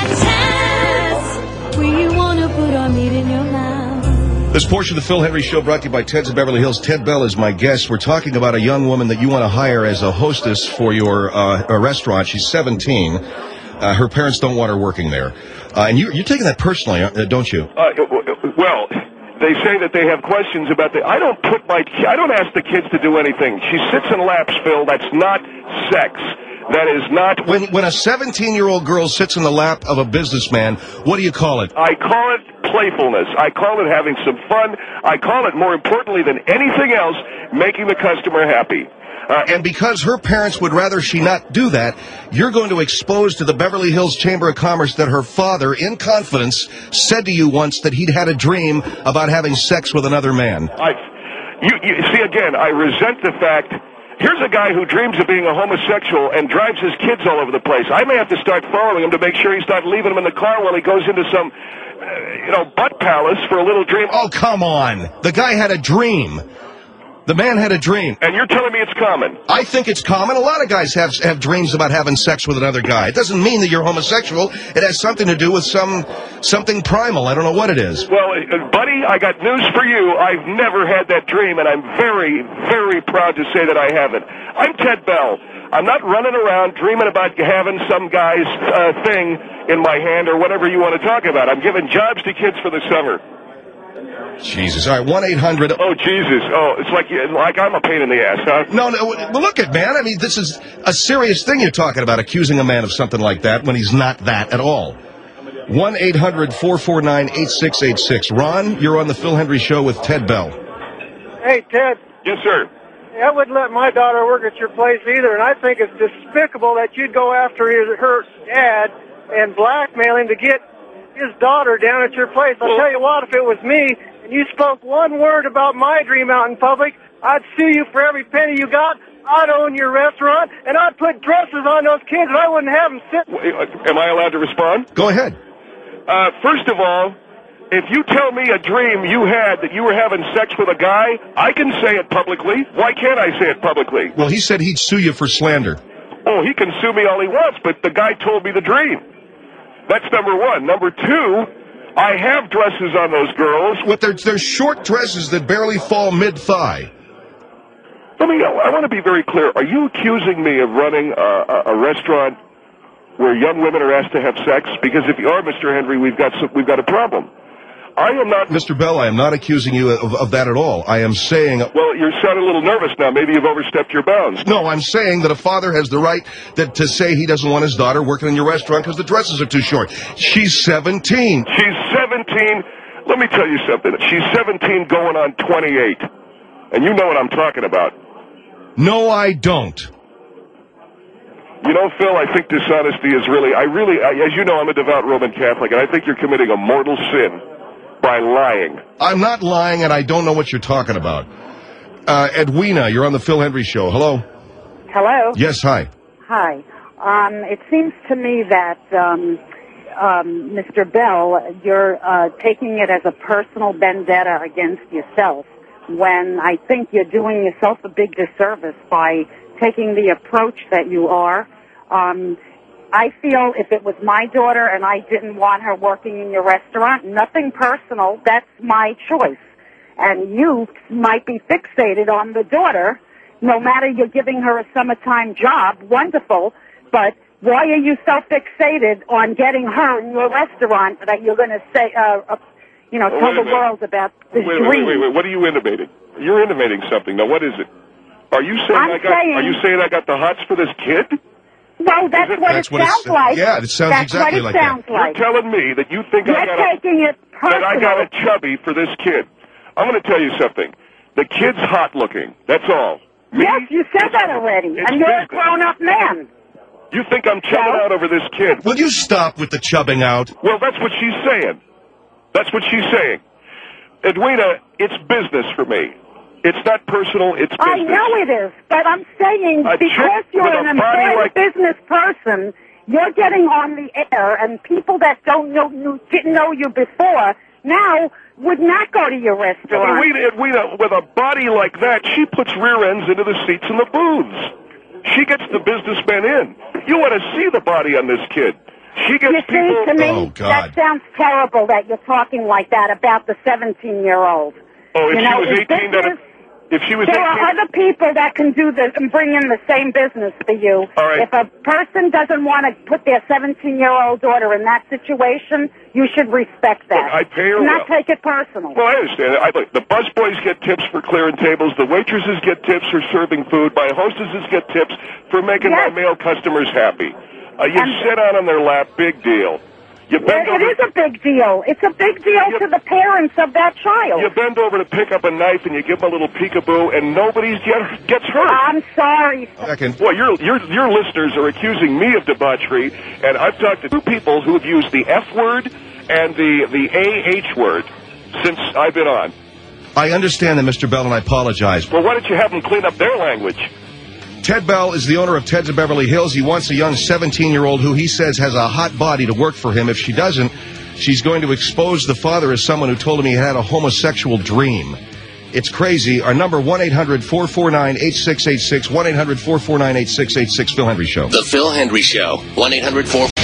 Ted's, we want to put our meat in your mouth. This portion of the Phil Hendry Show brought to you by Ted's of Beverly Hills. Ted Bell is my guest. We're talking about a young woman that you want to hire as a hostess for your uh, a restaurant. She's seventeen. Uh, her parents don't want her working there. Uh, and you, you're taking that personally, uh, don't you? Uh, well, they say that they have questions about the... I don't put my... I don't ask the kids to do anything. She sits in laps, Phil. That's not sex. That is not... When when a seventeen-year-old girl sits in the lap of a businessman, what do you call it? I call it playfulness. I call it having some fun. I call it, more importantly than anything else, making the customer happy. Uh, and because her parents would rather she not do that, you're going to expose to the Beverly Hills Chamber of Commerce that her father, in confidence, said to you once that he'd had a dream about having sex with another man. I, you, you see, again, I resent the fact... Here's a guy who dreams of being a homosexual and drives his kids all over the place. I may have to start following him to make sure he's not leaving them in the car while he goes into some, uh, you know, butt palace for a little dream. Oh, come on. The guy had a dream. The man had a dream. And you're telling me it's common? I think it's common. A lot of guys have have dreams about having sex with another guy. It doesn't mean that you're homosexual. It has something to do with some something primal. I don't know what it is. Well, uh, buddy, I got news for you. I've never had that dream, and I'm very, very proud to say that I haven't. I'm Ted Bell. I'm not running around dreaming about having some guy's uh, thing in my hand or whatever you want to talk about. I'm giving jobs to kids for the summer. Jesus. All right, one eight hundred. Oh, Jesus. Oh, it's like like I'm a pain in the ass, huh? No, no. Well, look at, man. I mean, this is a serious thing you're talking about, accusing a man of something like that when he's not that at all. one eight hundred four four nine eight six eight six. Ron, you're on the Phil Hendry Show with Ted Bell. Hey, Ted. Yes, sir. I wouldn't let my daughter work at your place either, and I think it's despicable that you'd go after his, her dad and blackmail him to get his daughter down at your place. I'll tell you what, if it was me and you spoke one word about my dream out in public, I'd sue you for every penny you got. I'd own your restaurant, and I'd put dresses on those kids, and I wouldn't have them sit. Am I allowed to respond? Go ahead. Uh, first of all, if you tell me a dream you had that you were having sex with a guy, I can say it publicly. Why can't I say it publicly? Well, he said he'd sue you for slander. Oh, he can sue me all he wants, but the guy told me the dream. That's number one. Number two, I have dresses on those girls. What, they're, they're short dresses that barely fall mid-thigh. Let me, I want to be very clear. Are you accusing me of running a, a, a restaurant where young women are asked to have sex? Because if you are, Mister Hendry, we've got some, we've got a problem. I am not... Mister Bell, I am not accusing you of, of that at all. I am saying... Well, you're sounding a little nervous now. Maybe you've overstepped your bounds. No, I'm saying that a father has the right that, to say he doesn't want his daughter working in your restaurant because the dresses are too short. She's seventeen. She's seventeen. Let me tell you something. She's seventeen going on twenty-eight. And you know what I'm talking about. No, I don't. You know, Phil, I think dishonesty is really... I really... I, as you know, I'm a devout Roman Catholic, and I think you're committing a mortal sin by lying. I'm not lying, and I don't know what you're talking about. Uh, Edwina, you're on the Phil Hendry Show. Hello? Hello? Yes, hi. Hi. Um, it seems to me that, um, um, Mister Bell, you're uh, taking it as a personal vendetta against yourself when I think you're doing yourself a big disservice by taking the approach that you are. Um, I feel if it was my daughter and I didn't want her working in your restaurant, nothing personal, that's my choice. And you might be fixated on the daughter, no matter you're giving her a summertime job, wonderful, but why are you so fixated on getting her in your restaurant that you're going to say, uh, uh, you know, oh, tell the world about this wait, dream? Wait, wait, wait, what are you intimating? You're intimating something. Now, what is it? Are you saying I'm I got? saying, are you saying I got the hots for this kid? No, that's it, what that's it what sounds like. Yeah, it sounds that's exactly what it like sounds that. Like. You're telling me that you think You're I got taking a, it personal. that I got a chubby for this kid. I'm going to tell you something. The kid's hot looking. That's all. Me, yes, you said that already, and you're a grown-up man. You think I'm chubbing No. out over this kid? Will you stop with the chubbing out? Well, that's what she's saying. That's what she's saying. Edwina, it's business for me. It's not personal, it's business. I know it is, but I'm saying A because chick you're with an a body employed like- business person, you're getting on the air, and people that don't know you, didn't know you before now would not go to your restaurant. Edwina, Edwina, with a body like that, she puts rear ends into the seats in the booths. She gets the businessmen in. You ought to see the body on this kid. She gets you see, people... to me, Oh, God. that sounds terrible that you're talking like that about the seventeen-year-old. Oh, if you she know, was if eighteen, this that... is- If she was There eighteen... are other people that can do this and bring in the same business for you. All right. If a person doesn't want to put their seventeen-year-old daughter in that situation, you should respect that. Look, I pay her Do not well. take it personal. Well, I understand. I, look, the busboys get tips for clearing tables. The waitresses get tips for serving food. My hostesses get tips for making Yes. my male customers happy. Uh, you And- sit on on their lap, big deal. You It, bend it over. is a big deal. It's a big deal You- to the parents of that child. You bend over to pick up a knife and you give them a little peekaboo, and nobody get, gets hurt. I'm sorry. Second. Well, your your your listeners are accusing me of debauchery, and I've talked to two people who have used the F word and the the A H word since I've been on. I understand that, Mister Bell, and I apologize. Well, why don't you have them clean up their language? Ted Bell is the owner of Ted's of Beverly Hills. He wants a young seventeen-year-old who he says has a hot body to work for him. If she doesn't, she's going to expose the father as someone who told him he had a homosexual dream. It's crazy. Our number, one eight hundred four four nine eight six eight six, one eight hundred four four nine eight six eight six, Phil Hendry Show. The Phil Hendry Show, one eight hundred four...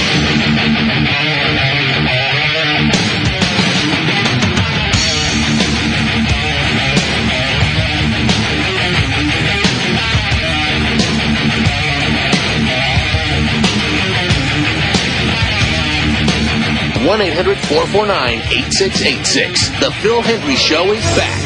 one eight hundred four four nine eight six eight six. The Phil Hendry Show is back.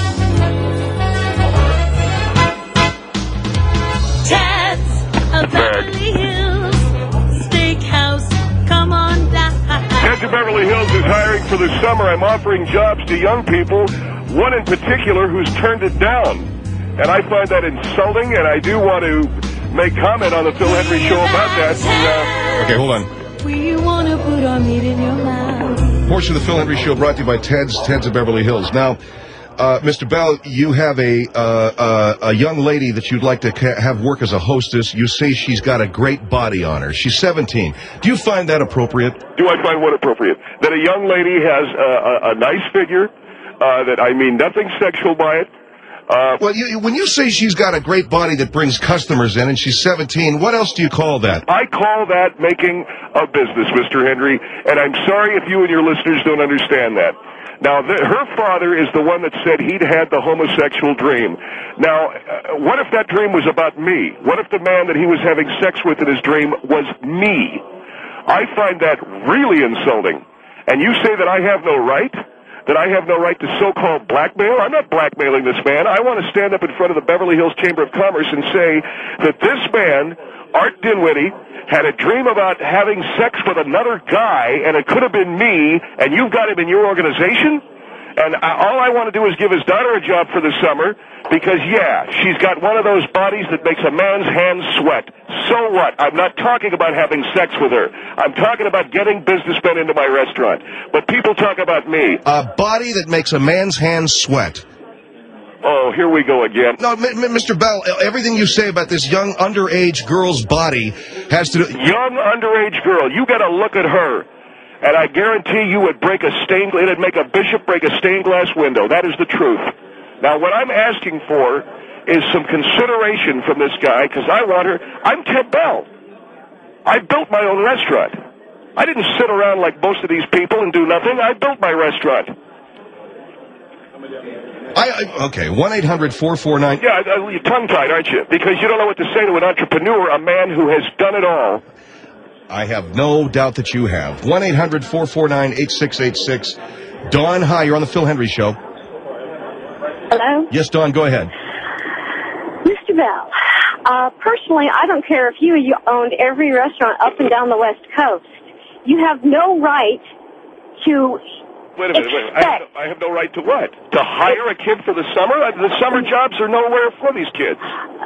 Ted's of Beverly Hills Steakhouse. Come on down. Ted's of Beverly Hills is hiring for the summer. I'm offering jobs to young people, one in particular who's turned it down. And I find that insulting, and I do want to make comment on the Phil Hendry Show about that. Uh, Okay, hold on. We want to put our meat in your mouth. Portion of the Phil Hendry Show brought to you by Ted's, Ted's of Beverly Hills. Now, uh, Mister Bell, you have a uh, uh, a young lady that you'd like to ca- have work as a hostess. You say she's got a great body on her. She's seventeen. Do you find that appropriate? do I find what appropriate? That a young lady has a, a, a nice figure, uh, that I mean nothing sexual by it. Uh, Well, you, when you say she's got a great body that brings customers in and she's seventeen, what else do you call that? I call that making a business, Mister Hendry, and I'm sorry if you and your listeners don't understand that. Now, the, her father is the one that said he'd had the homosexual dream. Now, uh, what if that dream was about me? What if the man that he was having sex with in his dream was me? I find that really insulting. And you say that I have no right? that I have no right to so-called blackmail? I'm not blackmailing this man. I want to stand up in front of the Beverly Hills Chamber of Commerce and say that this man, Art Dinwiddie, had a dream about having sex with another guy, and it could have been me, and you've got him in your organization? And I, all I want to do is give his daughter a job for the summer because, yeah, she's got one of those bodies that makes a man's hands sweat. So what? I'm not talking about having sex with her. I'm talking about getting businessmen into my restaurant. But people talk about me. A body that makes a man's hands sweat. Oh, here we go again. No, M M Mister Bell, everything you say about this young underage girl's body has to do... Young underage girl, you got to look at her. And I guarantee you would break a stained, it'd make a bishop break a stained glass window. That is the truth. Now, what I'm asking for is some consideration from this guy, because I want her. I'm Ted Bell. I built my own restaurant. I didn't sit around like most of these people and do nothing. I built my restaurant. I, I okay, one eight hundred four four nine... Yeah, you're tongue-tied, aren't you? Because you don't know what to say to an entrepreneur, a man who has done it all. I have no doubt that you have. one eight hundred four four nine eight six eight six. Dawn, hi, you're on the Phil Hendry Show. Hello? Yes, Dawn, go ahead. Mister Bell, uh, personally, I don't care if you, you owned every restaurant up and down the West Coast. You have no right to... Wait a minute, wait a minute. I have, no, I have no right to what? To hire a kid for the summer? The summer jobs are nowhere for these kids.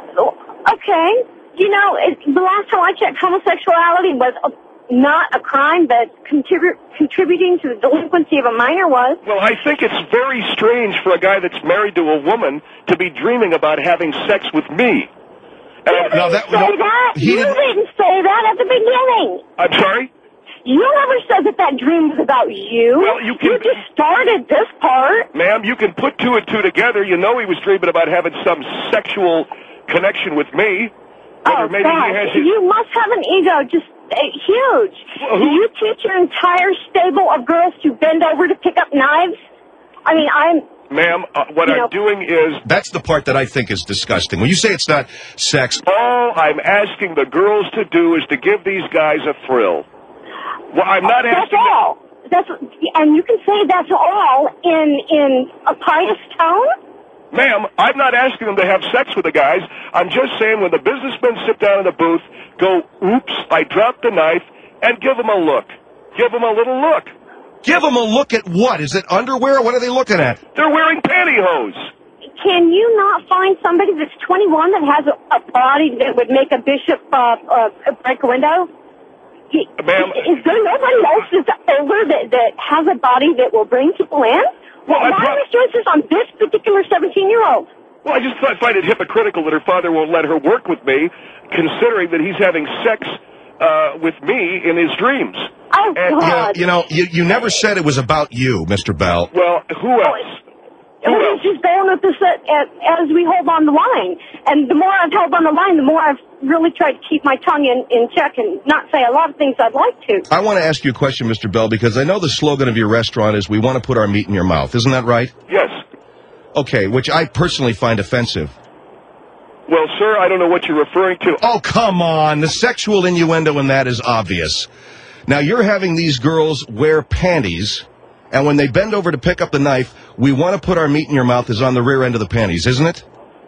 Okay. You know, it, the last time I checked, homosexuality was a, not a crime, but contribute, contributing to the delinquency of a minor was. Well, I think it's very strange for a guy that's married to a woman to be dreaming about having sex with me. And you didn't that, say no, that. You didn't... didn't say that at the beginning. I'm sorry? You never said that that dream was about you. Well, you, can... you just started this part. Ma'am, you can put two and two together. You know he was dreaming about having some sexual connection with me. Oh, maybe God. He has his... You must have an ego just uh, huge. Well, Do you teach your entire stable of girls to bend over to pick up knives? I mean, I'm... Ma'am, uh, what I'm know, doing is... That's the part that I think is disgusting. When you say it's not sex... All I'm asking the girls to do is to give these guys a thrill. Well, I'm not that's asking... That's all. That's, and you can say that's all in, in a pious tone? Ma'am, I'm not asking them to have sex with the guys. I'm just saying when the businessmen sit down in the booth, go, oops, I dropped the knife, and give them a look. Give them a little look. Give them a look at what? Is it underwear? What are they looking at? They're wearing pantyhose. Can you not find somebody that's twenty-one that has a, a body that would make a bishop uh, uh, break a window? Ma'am, is, is there nobody else that's older that, that has a body that will bring people in? Well, why are we doing this on this particular seventeen-year-old? Well, I just find it hypocritical that her father won't let her work with me, considering that he's having sex uh, with me in his dreams. Oh, and, God. You know, you, know you, you never said it was about you, Mister Bell. Well, who else? Who else? He's just going with this uh, as we hold on the line. And the more I've held on the line, the more I've really tried to keep my tongue in, in check and not say a lot of things I'd like to. I want to ask you a question, Mister Bell, because I know the slogan of your restaurant is, we want to put our meat in your mouth. Isn't that right? Yes. Okay, which I personally find offensive. Well, sir, I don't know what you're referring to. Oh, come on. The sexual innuendo in that is obvious. Now, you're having these girls wear panties, and when they bend over to pick up the knife, we want to put our meat in your mouth is on the rear end of the panties, isn't it?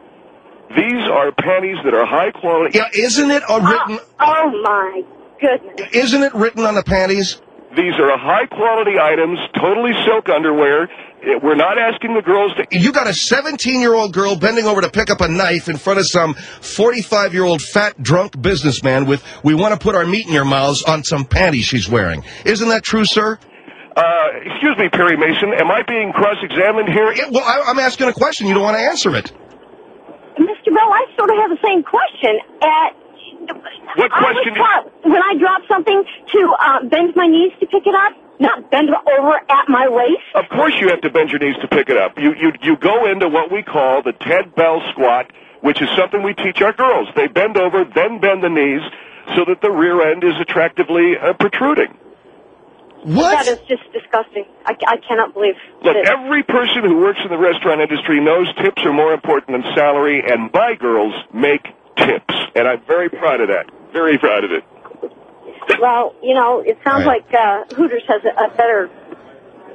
These are panties that are high quality. Yeah, isn't it a written... Oh, oh, my goodness. Isn't it written on the panties? These are high quality items, totally silk underwear. We're not asking the girls to... You got a seventeen-year-old girl bending over to pick up a knife in front of some forty-five-year-old fat, drunk businessman with, we want to put our meat in your mouths on some panties she's wearing. Isn't that true, sir? Uh, excuse me, Perry Mason. Am I being cross-examined here? Yeah, well, I, I'm asking a question. You don't want to answer it. Mister Bell, I sort of have the same question. At What question? I was taught when I drop something to uh, bend my knees to pick it up, not bend over at my waist. Of course you have to bend your knees to pick it up. You, you, you go into what we call the Ted Bell squat, which is something we teach our girls. They bend over, then bend the knees so that the rear end is attractively uh, protruding. What? That is just disgusting. I, I cannot believe Look, it. every person who works in the restaurant industry knows tips are more important than salary, and my girls make tips. And I'm very proud of that. Very proud of it. Well, you know, it sounds right. like uh, Hooters has a, a better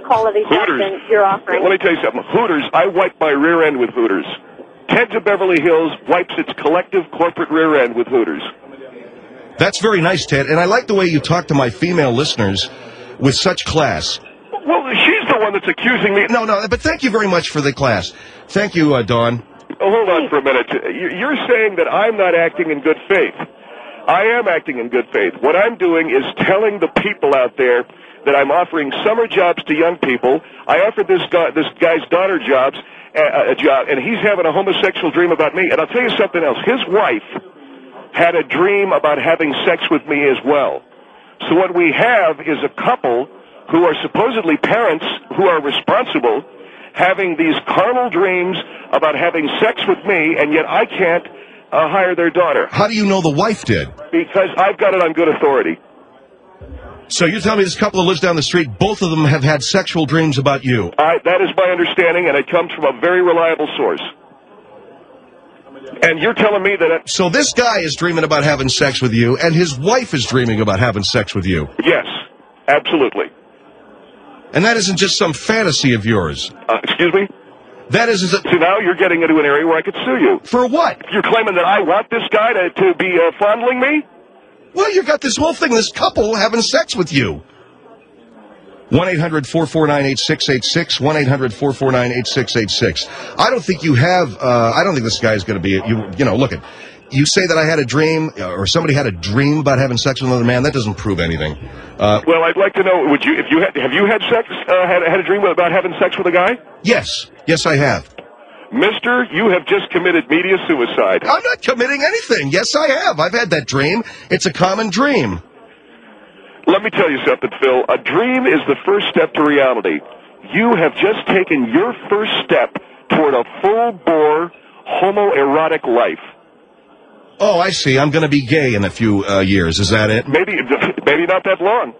quality stuff Hooters. than you're offering. Let me tell you something. Hooters, I wipe my rear end with Hooters. Ted's of Beverly Hills wipes its collective corporate rear end with Hooters. That's very nice, Ted, and I like the way you talk to my female listeners with such class. Well, she's the one that's accusing me. No, no, but thank you very much for the class. Thank you, uh, Dawn. Oh, hold on for a minute. You- You're saying that I'm not acting in good faith. I am acting in good faith. What I'm doing is telling the people out there that I'm offering summer jobs to young people. I offered this guy, this guy's daughter jobs, uh, a job, and he's having a homosexual dream about me. And I'll tell you something else. His wife had a dream about having sex with me as well. So what we have is a couple who are supposedly parents who are responsible having these carnal dreams about having sex with me, and yet I can't uh, hire their daughter. How do you know the wife did? Because I've got it on good authority. So you tell me this couple who lives down the street, both of them have had sexual dreams about you. I, that is my understanding, and it comes from a very reliable source. And you're telling me that... It, so this guy is dreaming about having sex with you, and his wife is dreaming about having sex with you. Yes, absolutely. And that isn't just some fantasy of yours. Uh, excuse me? That isn't... A, so now you're getting into an area where I could sue you. For what? You're claiming that I want this guy to, to be uh, fondling me? Well, you got this whole thing, this couple having sex with you. one eight hundred four four nine eight six eight six, one eight hundred four four nine eight six eight six. I don't think you have, uh, I don't think this guy is going to be, you you know, look at, you say that I had a dream, or somebody had a dream about having sex with another man, that doesn't prove anything. Uh, well, I'd like to know, would you, if you had, have you had sex, uh, had, had a dream about having sex with a guy? Yes. Yes, I have. Mister, you have just committed media suicide. I'm not committing anything. Yes, I have. I've had that dream. It's a common dream. Let me tell you something, Phil. A dream is the first step to reality. You have just taken your first step toward a full-bore homoerotic life. Oh, I see. I'm going to be gay in a few uh, years. Is that it? Maybe, maybe not that long.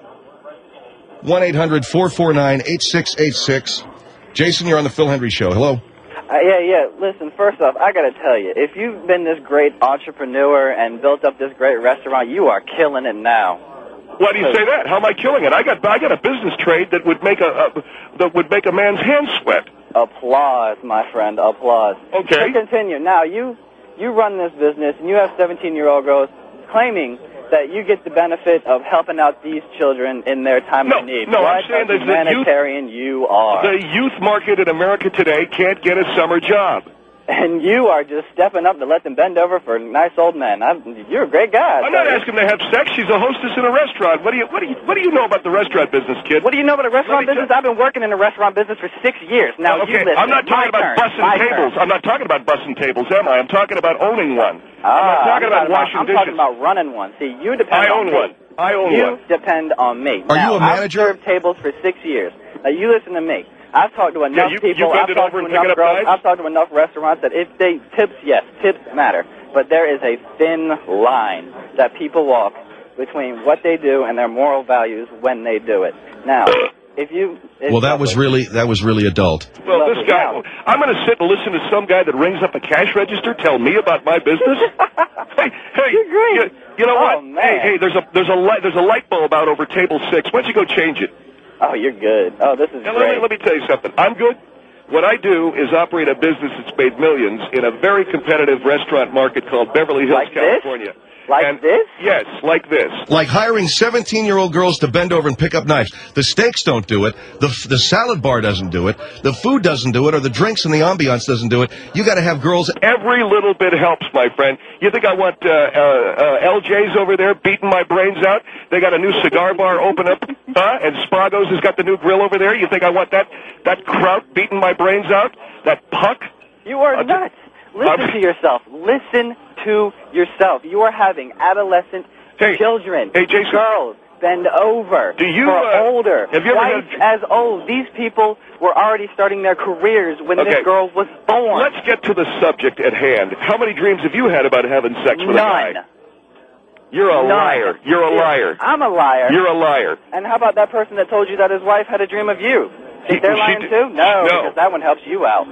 one eight hundred four four nine eight six eight six. Jason, you're on the Phil Hendry Show. Hello. Uh, yeah, yeah. Listen, first off, I got to tell you, if you've been this great entrepreneur and built up this great restaurant, you are killing it now. Why do you say that? How am I killing it? I got I got a business trade that would make a, a that would make a man's hands sweat. Applause, my friend. Applause. Okay. To continue. Now, you you run this business, and you have seventeen-year-old girls claiming that you get the benefit of helping out these children in their time no, of need. No, what I'm saying a that the youth, humanitarian you are. The youth market in America today can't get a summer job. And you are just stepping up to let them bend over for nice old men. I'm, you're a great guy. I'm not asking them to have sex. She's a hostess in a restaurant. What do you what do you what do you know about the restaurant business, kid? What do you know about the restaurant business? I've been working in the restaurant business for six years. Now, oh, okay. you listen. I'm not talking My about turn. bussing My tables. turn. I'm not talking about bussing tables, am I? I'm talking about owning one. Ah, I'm not talking I'm about washing I'm dishes. talking about running one. See, you depend I on own me. one. I own you one. You depend on me. Are now, you a manager? I've served tables for six years. Now, you listen to me. I've talked to enough yeah, you, people. You I've talked to enough girls. I've talked to enough restaurants that if they tips, yes, tips matter. But there is a thin line that people walk between what they do and their moral values when they do it. Now, if you well, that was really that was really adult. Well, lovely. this guy, Now, I'm going to sit and listen to some guy that rings up a cash register tell me about my business. hey, hey, You're great. You, you know Oh, what? man. Hey, hey, there's a there's a light there's a light bulb out over table six. Why don't you go change it? Oh, you're good. Oh, this is now, great. Let me, let me tell you something. I'm good. What I do is operate a business that's made millions in a very competitive restaurant market called Beverly Hills, Like this? California. Like and, this? Yes, like this. Like hiring seventeen-year-old girls to bend over and pick up knives. The steaks don't do it. The the salad bar doesn't do it. The food doesn't do it, or the drinks and the ambiance doesn't do it. You got to have girls. Every little bit helps, my friend. You think I want uh, uh, uh, L J's over there beating my brains out? They got a new cigar bar open up, huh? And Spago's has got the new grill over there. You think I want that that kraut beating my brains out? That puck? You are Uh, nuts. Listen I'm- to yourself. Listen to yourself. You are having adolescent Hey, children, hey, Jason. girls, bend over. Do you, for uh, older, have you ever twice as old. These people were already starting their careers when Okay. this girl was born. Let's get to the subject at hand. How many dreams have you had about having sex with a guy? None. You're a None. liar. You're a liar. I'm a liar. You're a liar. And how about that person that told you that his wife had a dream of you? She- Think they're she lying did- too? No, no. because that one helps you out.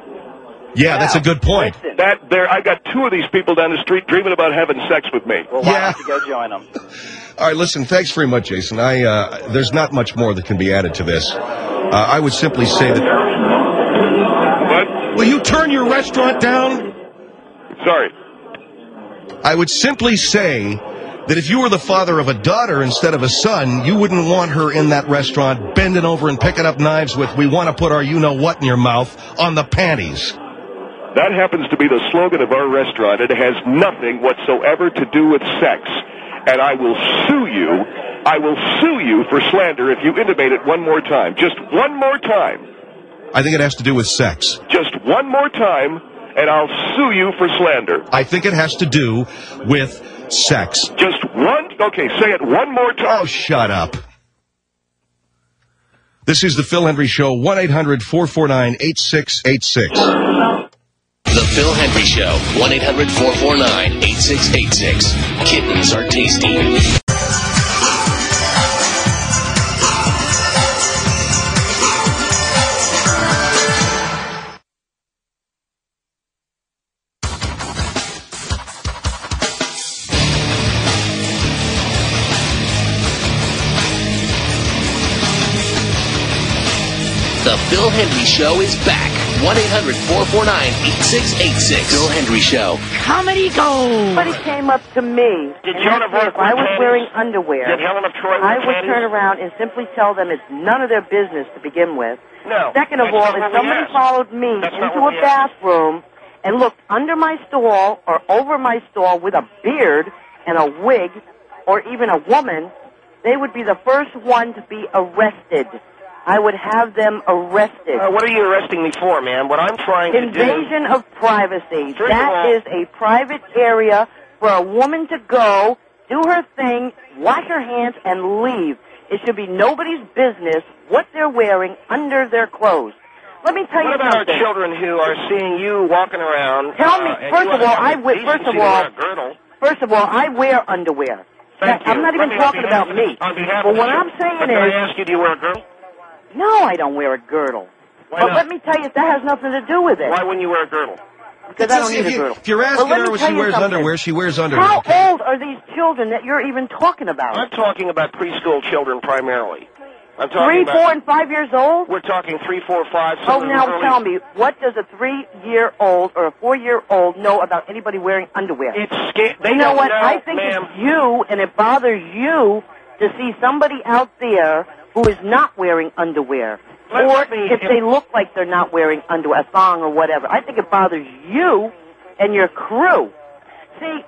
Yeah, that's a good point. Listen. That there, I got two of these people down the street dreaming about having sex with me. Well, why Yeah. don't you go join them? All right, listen. Thanks very much, Jason. I uh, there's not much more that can be added to this. Uh, I would simply say that... What? Will you turn your restaurant down? Sorry. I would simply say that if you were the father of a daughter instead of a son, you wouldn't want her in that restaurant bending over and picking up knives with, we want to put our you-know-what in your mouth on the panties. That happens to be the slogan of our restaurant. It has nothing whatsoever to do with sex. And I will sue you. I will sue you for slander if you intimate it one more time. Just one more time. I think it has to do with sex. Just one more time, and I'll sue you for slander. I think it has to do with sex. Just one? Okay, say it one more time. Oh, shut up. This is the Phil Hendry Show, one eight hundred four four nine eight six eight six. The Phil Hendry Show, one eight hundred four four nine eight six eight six. Kittens are tasty. The Phil Hendry Show is back. one eight hundred four four nine eight six eight six. Phil Hendry Show. Comedy Gold. Somebody came up to me. Did and Joan of Arc if I wear was panties? wearing underwear, Did Helen of Troy wear I would panties? turn around and simply tell them it's none of their business to begin with. No. Second of That's all, not if what we somebody asked. followed me That's not into what a we asked. bathroom and looked under my stall or over my stall with a beard and a wig or even a woman, they would be the first one to be arrested. I would have them arrested. Uh, what are you arresting me for, man? What I'm trying to do... Invasion of privacy. First of That all- is a private area for a woman to go, do her thing, wash her hands, and leave. It should be nobody's business what they're wearing under their clothes. Let me tell What you about something. our children who are seeing you walking around? Tell me, uh, and first you of all, have I the wear, first decency of to all, wear a girdle. first of all, I wear underwear. Thank Now, I'm you. not even Let me- on talking behalf- about me. On behalf But of what the- I'm saying but can is- I ask you, do you wear a girdle? No, I don't wear a girdle. Why but not? let me tell you, that has nothing to do with it. Why wouldn't you wear a girdle? Because I don't need if a you, girdle. If you're asking Well, let her me what tell she you wears something. underwear, she wears underwear. How okay? old are these children that you're even talking about? I'm talking about preschool children primarily. I'm talking Three, about, four, and five years old? We're talking three, four, five. Oh, some of now them early- tell me, what does a three-year-old or a four-year-old know about anybody wearing underwear? It's sca- They you know don't what? know, I think ma'am. it's you, and it bothers you to see somebody out there who is not wearing underwear. Let- or let me- if they look like they're not wearing underwear, a thong or whatever. I think it bothers you and your crew. See,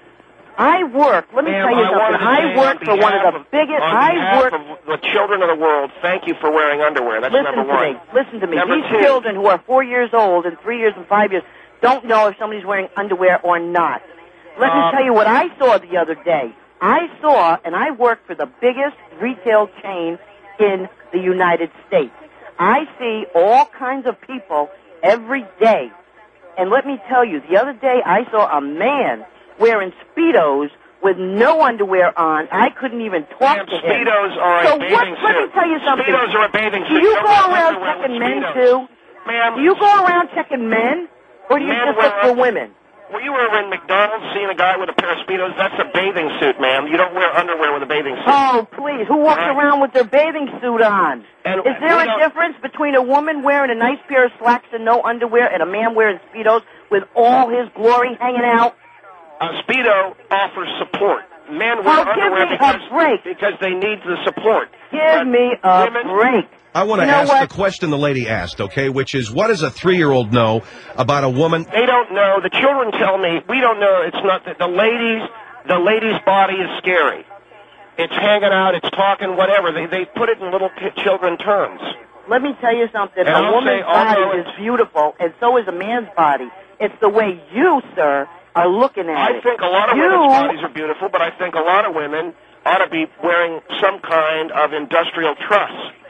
I work, let me Ma'am, tell you I something. wanted to I say work on for one of behalf the biggest, on I behalf work of the children of the world, thank you for wearing underwear. That's Listen number to one. me. Listen to me. Number These two. children who are four years old and three years and five years don't know if somebody's wearing underwear or not. Let me Um, tell you what I saw the other day. I saw, and I work for the biggest retail chain in the United States. I see all kinds of people every day. And let me tell you, the other day I saw a man wearing Speedos with no underwear on. I couldn't even talk Ma'am, to him. Speedos are a so bathing what, suit. let me tell you something. Speedos are a bathing Do suit. you You don't go wear around underwear with checking men Speedos. too? Ma'am, Do you go around checking men? Or do you Men just wear look for women? Were you ever in McDonald's seeing a guy with a pair of Speedos? That's a bathing suit, ma'am. You don't wear underwear with a bathing suit. Oh, please. Who walks Right. around with their bathing suit on? And Is there we a don't- difference between a woman wearing a nice pair of slacks and no underwear and a man wearing Speedos with all his glory hanging out? A Speedo offers support. Men wear Oh, give underwear me a because, break. because they need the support. Give But me a women, break. I want to You know ask what? the question the lady asked, okay, which is, what does a three-year-old know about a woman? They don't know. The children tell me, we don't know. It's not that the ladies, the lady's body is scary. It's hanging out, it's talking, whatever. They they put it in little ki- children terms. Let me tell you something. And A I'll woman's say, although body is beautiful, and so is a man's body. It's the way you, sir, are looking at I it. think a lot of you, women's bodies are beautiful, but I think a lot of women ought to be wearing some kind of industrial truss.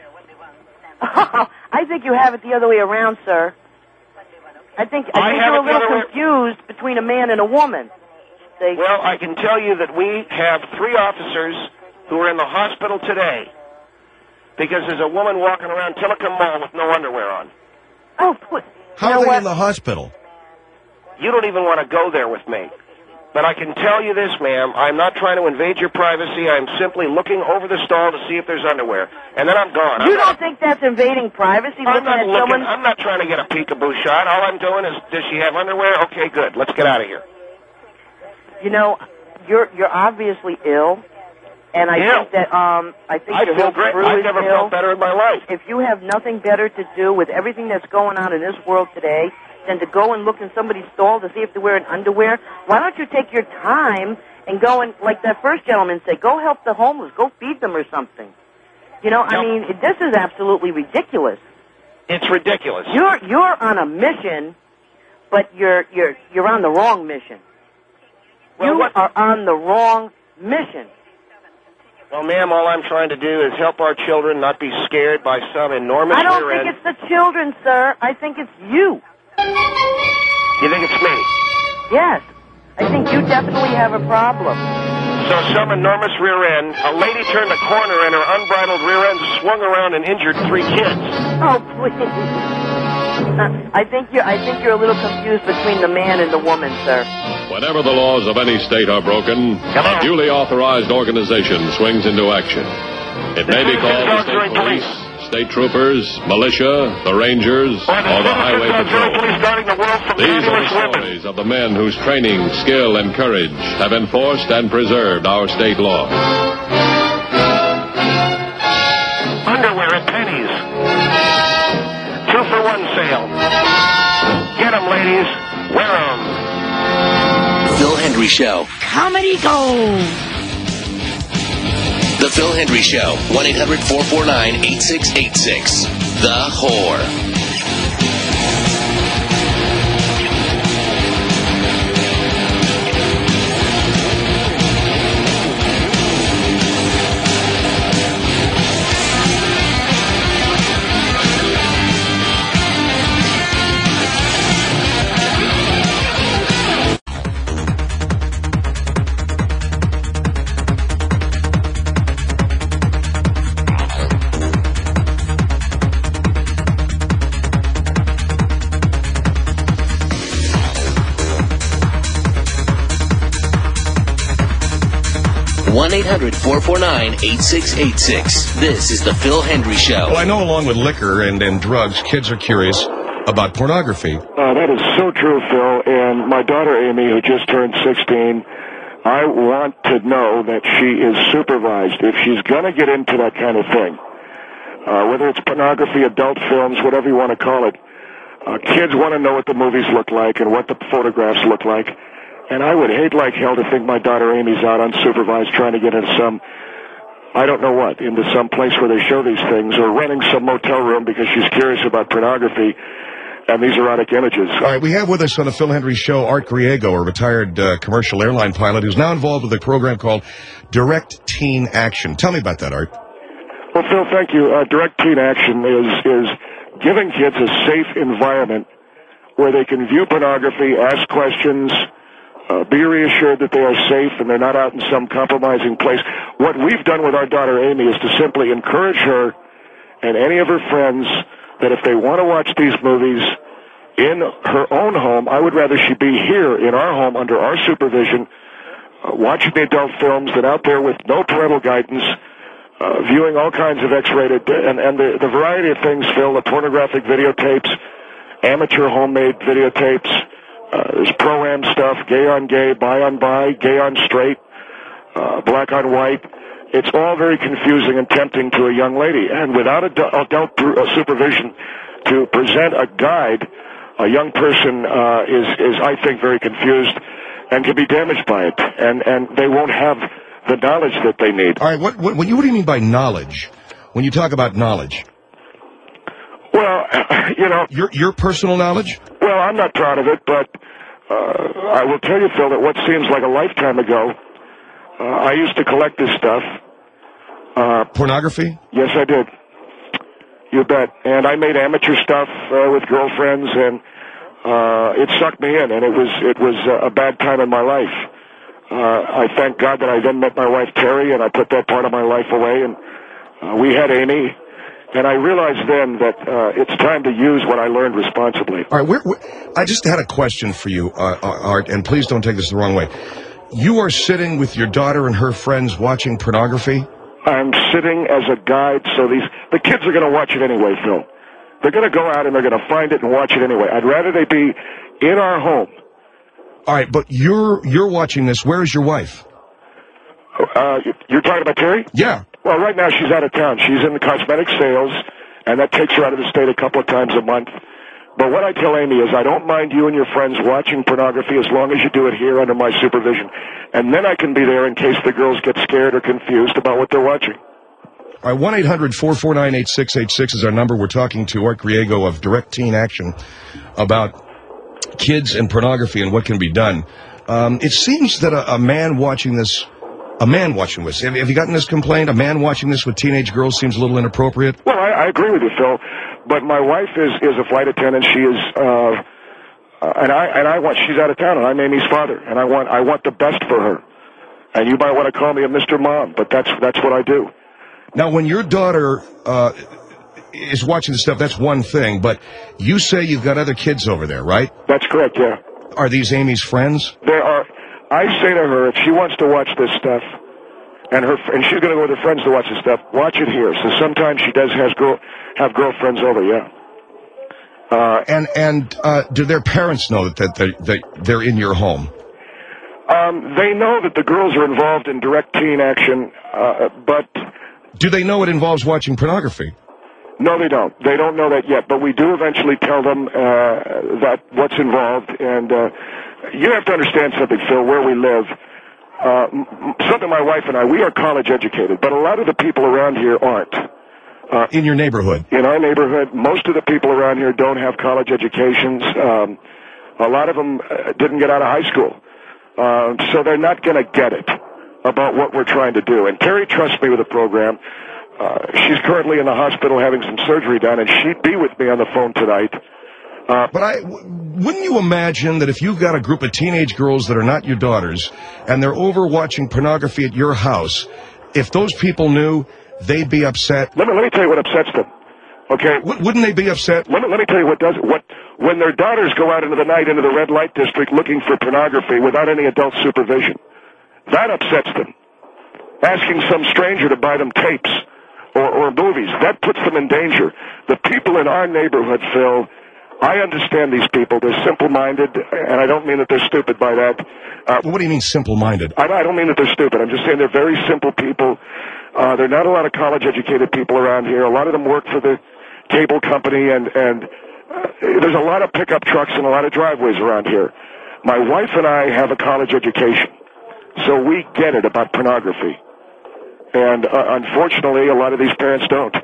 I think you have it the other way around, sir. I think I, I think have you're a it the little other way- confused between a man and a woman. They, Well, I can tell you that we have three officers who are in the hospital today because there's a woman walking around Tillicum Mall with no underwear on. oh, put, How you are know they what? in the hospital? You don't even want to go there with me. But I can tell you this, ma'am, I'm not trying to invade your privacy. I'm simply looking over the stall to see if there's underwear. And then I'm gone. You I'm don't not, think that's invading privacy? I'm looking not at looking. someone? I'm not trying to get a peekaboo shot. All I'm doing is, does she have underwear? Okay, good. Let's get out of here. You know, you're you're obviously ill, and I Ill? think that um I think I your feel whole great. crew I've is never ill. felt better in my life. If you have nothing better to do with everything that's going on in this world today than to go and look in somebody's stall to see if they're wearing underwear, why don't you take your time and go and, like that first gentleman said, go help the homeless, go feed them or something. You know, I mean, this is absolutely ridiculous. It's ridiculous. You're you're on a mission, but you're you're you're on the wrong mission. Well, you what- are on the wrong mission. Well, ma'am, all I'm trying to do is help our children not be scared by some enormous I don't rear think end. it's the children, sir. I think it's you. You think it's me? Yes. I think you definitely have a problem. So some enormous rear end, a lady turned a corner and her unbridled rear end swung around and injured three kids. Oh, please. Uh, I think you're I think you're a little confused between the man and the woman, sir. Whenever the laws of any state are broken, a duly authorized organization swings into action. It may be called the state police, state troopers, militia, the rangers, or the highway patrol. These are the stories of the men whose training, skill, and courage have enforced and preserved our state laws. Underwear at Penny's. Two for one sale. Get 'em, ladies. Wear 'em. Phil Hendry Show. Comedy Gold. The Phil Hendry Show. one eight hundred four four nine eight six eight six. The Whore. one eight hundred four four nine eight six eight six. This is the Phil Hendry Show. Well, I know along with liquor and, and drugs, kids are curious about pornography. Uh, that is so true, Phil. And my daughter Amy, who just turned sixteen, I want to know that she is supervised. If she's going to get into that kind of thing, uh, whether it's pornography, adult films, whatever you want to call it, uh, kids want to know what the movies look like and what the photographs look like. And I would hate like hell to think my daughter Amy's out unsupervised trying to get into some, I don't know what, into some place where they show these things, or renting some motel room because she's curious about pornography and these erotic images. All right, we have with us on the Phil Hendry Show Art Griego, a retired uh, commercial airline pilot who's now involved with a program called Direct Teen Action. Tell me about that, Art. Well, Phil, thank you. Uh, Direct Teen Action is is giving kids a safe environment where they can view pornography, ask questions, uh, be reassured that they are safe and they're not out in some compromising place. What we've done with our daughter Amy is to simply encourage her and any of her friends that if they want to watch these movies in her own home, I would rather she be here in our home under our supervision, uh, watching the adult films, than out there with no parental guidance, uh, viewing all kinds of X-rated, and, and the, the variety of things, Phil, the pornographic videotapes, amateur homemade videotapes, uh, there's pro-am stuff, gay on gay, bi on bi, gay on straight, uh, black on white. It's all very confusing and tempting to a young lady. And without adult, adult uh, supervision to present a guide, a young person uh, is, is, I think, very confused and can be damaged by it. And, and they won't have the knowledge that they need. All right, what, what, what, what do you mean by knowledge when you talk about knowledge? Well, you know... Your, your personal knowledge? Well, I'm not proud of it, but uh, I will tell you, Phil, that what seems like a lifetime ago, uh, I used to collect this stuff. Uh, Pornography? Yes, I did. You bet. And I made amateur stuff uh, with girlfriends, and uh, it sucked me in, and it was it was uh, a bad time in my life. Uh, I thank God that I then met my wife, Terry, and I put that part of my life away, and uh, we had Amy, And I realized then that uh, it's time to use what I learned responsibly. All right, we're, we're, I just had a question for you, uh, Art, and please don't take this the wrong way. You are sitting with your daughter and her friends watching pornography? I'm sitting as a guide, so these the kids are going to watch it anyway, Phil. They're going to go out and they're going to find it and watch it anyway. I'd rather they be in our home. All right, but you're you're watching this. Where is your wife? Uh, you're talking about Terry? Yeah. Well, right now she's out of town. She's in the cosmetic sales, and that takes her out of the state a couple of times a month. But what I tell Amy is I don't mind you and your friends watching pornography as long as you do it here under my supervision. And then I can be there in case the girls get scared or confused about what they're watching. All right, one eight hundred four four nine eight six eight six is our number. We're talking to Art Griego of Direct Teen Action about kids and pornography and what can be done. Um, it seems that a, a man watching this... A man watching this. Have, have you gotten this complaint? A man watching this with teenage girls seems a little inappropriate? Well, I, I agree with you, Phil. But my wife is, is a flight attendant. She is, uh, uh, and I and I want. She's out of town, and I'm Amy's father, and I want I want the best for her. And you might want to call me a Mister Mom, but that's that's what I do. Now, when your daughter uh, is watching this stuff, that's one thing. But you say you've got other kids over there, right? That's correct. Yeah. Are these Amy's friends? There are. I say to her, if she wants to watch this stuff, and her and she's going to go with her friends to watch this stuff, watch it here. So sometimes she does has girl have girlfriends over, yeah. Uh, and and uh, do their parents know that that they're, that they're in your home? Um, they know that the girls are involved in Direct Teen Action, uh, but do they know it involves watching pornography? No, they don't. They don't know that yet. But we do eventually tell them uh, that what's involved, and. Uh, You have to understand something, Phil, where we live. Uh, something my wife and I, we are college educated, but a lot of the people around here aren't. Uh, in your neighborhood? In our neighborhood, most of the people around here don't have college educations. Um, a lot of them uh, didn't get out of high school. Uh, so they're not going to get it about what we're trying to do. And Terry trusts me with the program. Uh, she's currently in the hospital having some surgery done, and she'd be with me on the phone tonight. Uh, but I, wouldn't you imagine that if you've got a group of teenage girls that are not your daughters, and they're over watching pornography at your house, if those people knew, they'd be upset? Let me, let me tell you what upsets them, okay? W- wouldn't they be upset? Let me, let me tell you what does it. What, when their daughters go out into the night into the red light district looking for pornography without any adult supervision, that upsets them. Asking some stranger to buy them tapes or, or movies, that puts them in danger. The people in our neighborhood, Phil, I understand these people. They're simple-minded, and I don't mean that they're stupid by that. Uh, what do you mean simple-minded? I, I don't mean that they're stupid. I'm just saying they're very simple people. Uh, there are not a lot of college-educated people around here. A lot of them work for the cable company, and, and uh, there's a lot of pickup trucks and a lot of driveways around here. My wife and I have a college education, so we get it about pornography. And uh, unfortunately, a lot of these parents don't.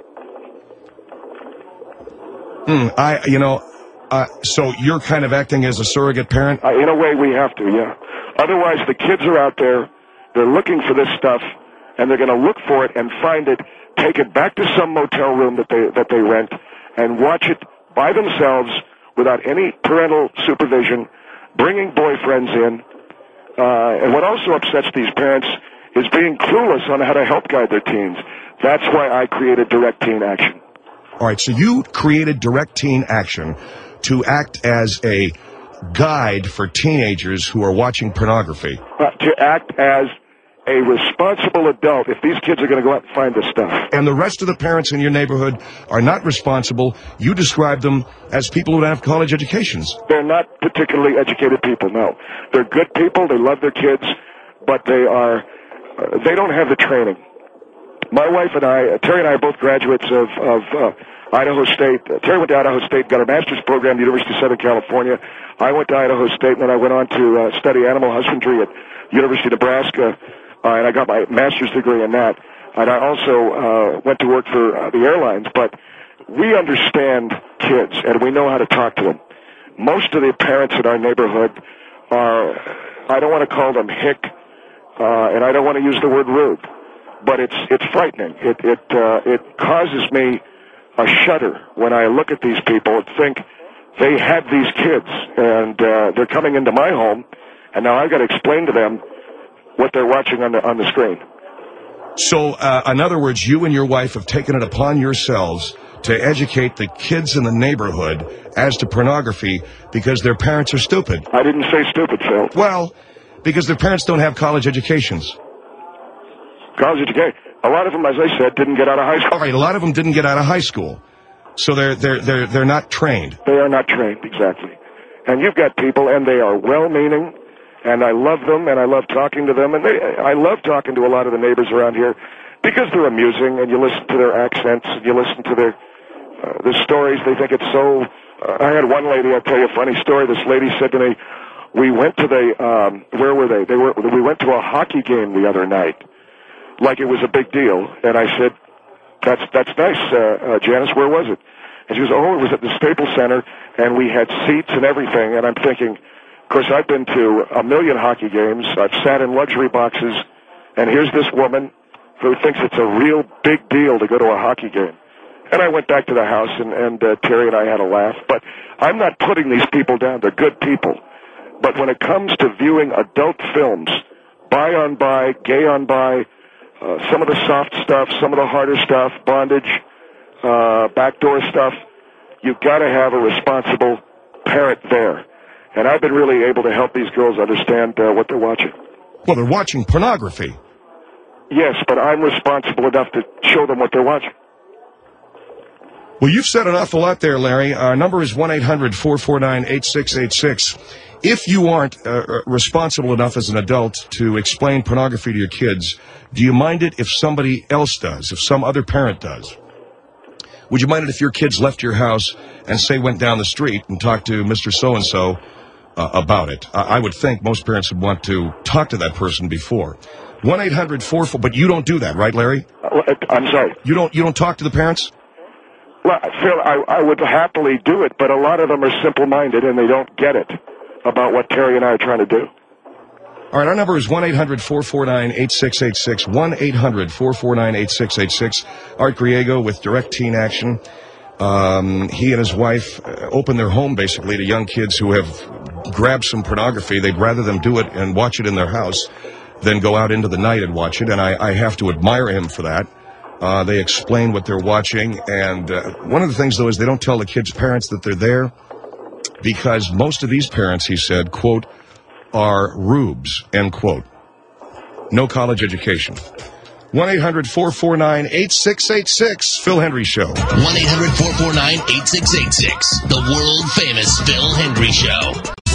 Hmm, I, you know... Uh, so you're kind of acting as a surrogate parent? Uh, in a way, we have to, yeah. Otherwise, the kids are out there, they're looking for this stuff, and they're going to look for it and find it, take it back to some motel room that they that they rent, and watch it by themselves without any parental supervision, bringing boyfriends in. Uh, and what also upsets these parents is being clueless on how to help guide their teens. That's why I created Direct Teen Action. All right, so you created Direct Teen Action to act as a guide for teenagers who are watching pornography. Uh, to act as a responsible adult if these kids are going to go out and find this stuff. And the rest of the parents in your neighborhood are not responsible. You describe them as people who don't have college educations. They're not particularly educated people, no. They're good people, they love their kids, but they are, uh, they don't have the training. My wife and I, uh, Terry and I are both graduates of, of uh, Idaho State. Uh, Terry went to Idaho State, got a master's program at the University of Southern California. I went to Idaho State, and then I went on to uh, study animal husbandry at University of Nebraska, uh, and I got my master's degree in that. And I also uh, went to work for uh, the airlines, but we understand kids, and we know how to talk to them. Most of the parents in our neighborhood are, I don't want to call them hick, uh, and I don't want to use the word rude, but it's it's frightening. It it uh, it causes me a shudder when I look at these people and think they had these kids, and uh, they're coming into my home, and now I've got to explain to them what they're watching on the on the screen. So, uh, in other words, you and your wife have taken it upon yourselves to educate the kids in the neighborhood as to pornography because their parents are stupid. I didn't say stupid, Phil. Well, because their parents don't have college educations. College education. A lot of them, as I said, didn't get out of high school. All right, a lot of them didn't get out of high school. So they're, they're, they're, they're not trained. They are not trained, exactly. And you've got people, and they are well-meaning, and I love them, and I love talking to them, and they, I love talking to a lot of the neighbors around here because they're amusing, and you listen to their accents, and you listen to their, uh, their stories. They think it's so... Uh, I had one lady, I'll tell you a funny story. This lady said to me, we went to the... Um, where were they? They were. We went to a hockey game the other night, like it was a big deal, and I said, that's that's nice, uh, uh, Janice, where was it? And she goes, oh, it was at the Staples Center, and we had seats and everything, and I'm thinking... Of course, I've been to a million hockey games. I've sat in luxury boxes, and here's this woman who thinks it's a real big deal to go to a hockey game. And I went back to the house, and, and uh, Terry and I had a laugh. But I'm not putting these people down. They're good people. But when it comes to viewing adult films, bi on bi, gay on bi, uh, some of the soft stuff, some of the harder stuff, bondage, uh, backdoor stuff, you've got to have a responsible parent there. And I've been really able to help these girls understand uh, what they're watching. Well, they're watching pornography. Yes, but I'm responsible enough to show them what they're watching. Well, you've said an awful lot there, Larry. Our number is one eight hundred four four nine eight six eight six. If you aren't uh, responsible enough as an adult to explain pornography to your kids, do you mind it if somebody else does, if some other parent does? Would you mind it if your kids left your house and, say, went down the street and talked to Mister So-and-so uh, about it? Uh, I would think most parents would want to talk to that person before. one eight hundred four four, but you don't do that, right, Larry? Uh, I'm sorry? You don't, you don't talk to the parents? Well, Phil, I, I would happily do it, but a lot of them are simple-minded and they don't get it about what Terry and I are trying to do. All right, our number is one eight hundred four four nine eight six eight six, one eight hundred four four nine eight six eight six. Art Griego with Direct Teen Action. Um, he and his wife uh, open their home, basically, to young kids who have grabbed some pornography. They'd rather them do it and watch it in their house than go out into the night and watch it, and I, I have to admire him for that. Uh, they explain what they're watching, and uh, one of the things, though, is they don't tell the kids' parents that they're there because most of these parents, he said, quote, are rubes, end quote. No college education. one eight hundred four four nine eight six eight six, Phil Hendry Show. one eight hundred four four nine eight six eight six, the world-famous Phil Hendry Show.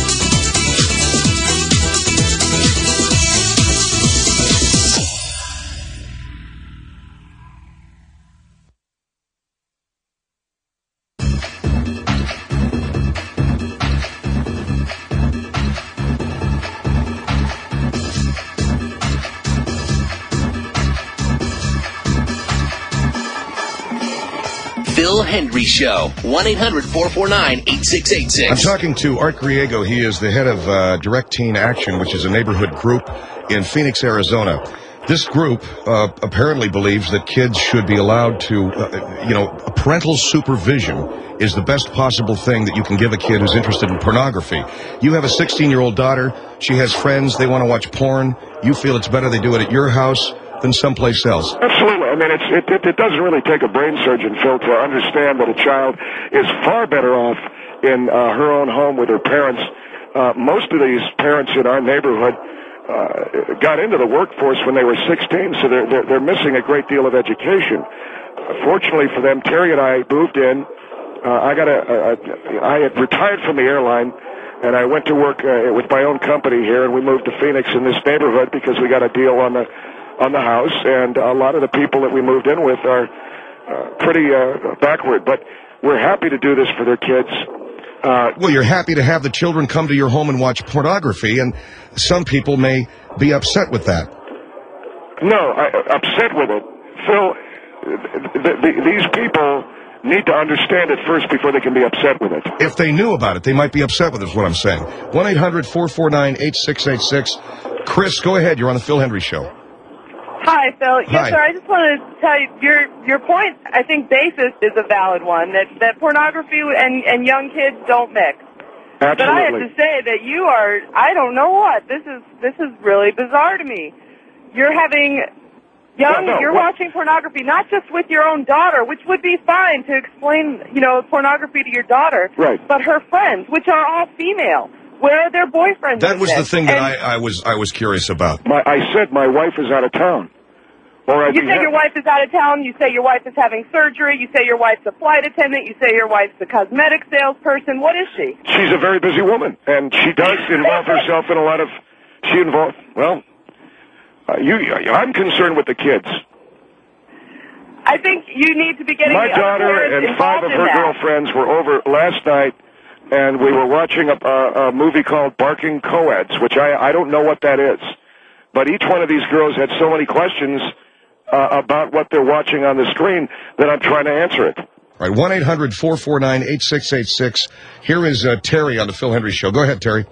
Phil Hendry Show. one eight hundred four four nine eight six eight six. I'm talking to Art Griego. He is the head of uh, Direct Teen Action, which is a neighborhood group in Phoenix, Arizona. This group uh, apparently believes that kids should be allowed to, uh, you know, parental supervision is the best possible thing that you can give a kid who's interested in pornography. You have a sixteen-year-old daughter. She has friends. They want to watch porn. You feel it's better they do it at your house than someplace else. Absolutely. I mean, it's, it, it, it doesn't really take a brain surgeon, Phil, to understand that a child is far better off in uh, her own home with her parents. Uh, most of these parents in our neighborhood uh, got into the workforce when they were sixteen, so they're, they're, they're missing a great deal of education. Uh, fortunately for them, Terry and I moved in. Uh, I got a, a, a, I had retired from the airline, and I went to work uh, with my own company here, and we moved to Phoenix in this neighborhood because we got a deal on the on the house, and a lot of the people that we moved in with are uh, pretty uh, backward, but we're happy to do this for their kids. Uh, well, you're happy to have the children come to your home and watch pornography, and some people may be upset with that. No, I, upset with it. Phil, th- th- these people need to understand it first before they can be upset with it. If they knew about it, they might be upset with it, is what I'm saying. one eight hundred four four nine eight six eight six. Chris, go ahead. You're on the Phil Hendry Show. Hi, Phil. Yes, Hi. sir. I just wanted to tell you your your point. I think basis is a valid one that that pornography and and young kids don't mix. Absolutely. But I have to say that you are. I don't know what this is. This is really bizarre to me. You're having Young, No, no, you're what- watching pornography not just with your own daughter, which would be fine to explain, you know, pornography to your daughter, Right. but her friends, which are all female. Where are their boyfriends? That with was the this? thing that And I, I was I was curious about. My, I said my wife is out of town. Or I'd You be say ha- your wife is out of town. You say your wife is having surgery. You say your wife's a flight attendant. You say your wife's a cosmetic salesperson. What is she? She's a very busy woman, and she does involve herself in a lot of. She involved. Well, uh, you. I'm concerned with the kids. I think you need to be getting My the other daughter parents and five involved of in her that. girlfriends were over last night, and we were watching a, a, a movie called Barking Coeds, which I, I don't know what that is. But each one of these girls had so many questions uh, about what they're watching on the screen that I'm trying to answer it. All right, one eight hundred four four nine eight six eight six. Here is uh, Terry on the Phil Hendry Show. Go ahead, Terry.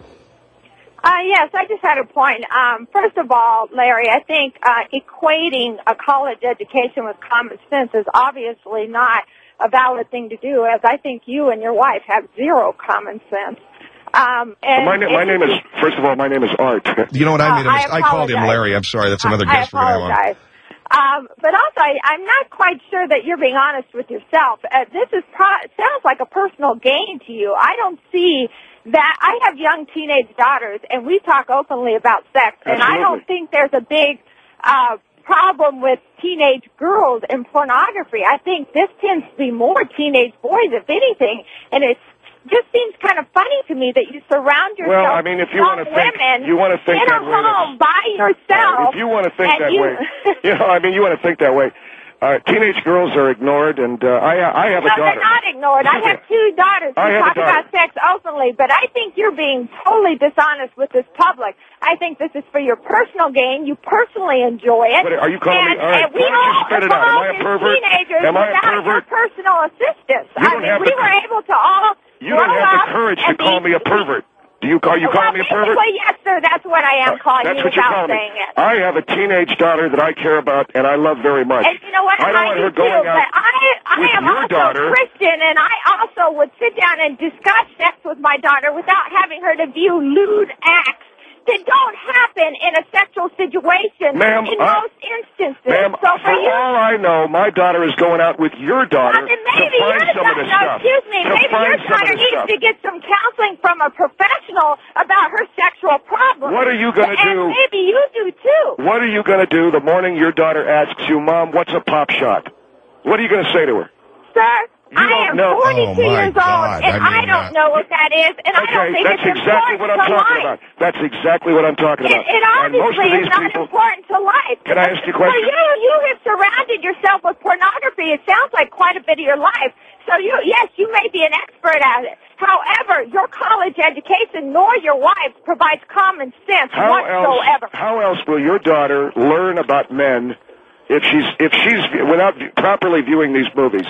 Uh, yes, I just had a point. Um, first of all, Larry, I think uh, equating a college education with common sense is obviously not a valid thing to do, as I think you and your wife have zero common sense. Um, and my na- my name is, first of all, my name is Art. You know what I made? Uh, a I mis- I called him apologize. Larry. I'm sorry. That's another I guest we're going to have on. apologize. Um, but also, I, I'm not quite sure that you're being honest with yourself. Uh, this is pro- sounds like a personal gain to you. I don't see that. I have young teenage daughters, and we talk openly about sex, and I don't think there's a big uh, problem with teenage girls and pornography. I think this tends to be more teenage boys, if anything, and it's just seems kind of funny to me that you surround yourself Well, I mean, if you with want to young think, women you want to think in that a way. that's- home by yourself. If you want to think and that you, way, you know, I mean, you want to think that way. Uh, teenage girls are ignored, and uh, I, I have a no, daughter. they're not ignored. I have two daughters who I have a talk daughter. about sex openly, but I think you're being totally dishonest with this public. I think this is for your personal gain. You personally enjoy it. What, are you calling and, me? All right, and we why don't you all spit it out? Am I a evolved as pervert? teenagers Am I a without pervert? your personal assistance. You I don't mean, have we the- were able to all You don't grow have the up courage to and call be- me a pervert. Do you call you well, calling me a pervert? basically, yes, sir. That's what I am calling That's you what you're without calling me. saying it. I have a teenage daughter that I care about and I love very much. And you know what? I don't want do her going too, out but I, I with am your also daughter. Christian, and I also would sit down and discuss sex with my daughter without having her to view lewd acts that don't happen in a sexual situation Ma'am, in I- most instances. Ma'am, so for for you, all I know, my daughter is going out with your daughter well, then to maybe find your some of daughter, the no, stuff. excuse me, to maybe find your some of daughter the needs stuff. to get some counseling from a professional about her sexual problems. What are you gonna and do? Maybe you do too. What are you going to do the morning your daughter asks you, Mom, what's a pop shot? What are you going to say to her? Sir, I don't am know. forty-two Oh, my years old, God. and I I, mean, don't uh, know what that is, and I don't Okay, think that's it's exactly important what I'm to talking life. about. That's exactly what I'm talking It, about. it and most of obviously these is not people, important to life. Can I ask you a So question? you, you have surrounded yourself with pornography. It sounds like quite a bit of your life. So you, yes, you may be an expert at it. However, your college education nor your wife provides common sense how else, whatsoever. how else will your daughter learn about men if she's if she's without properly viewing these movies?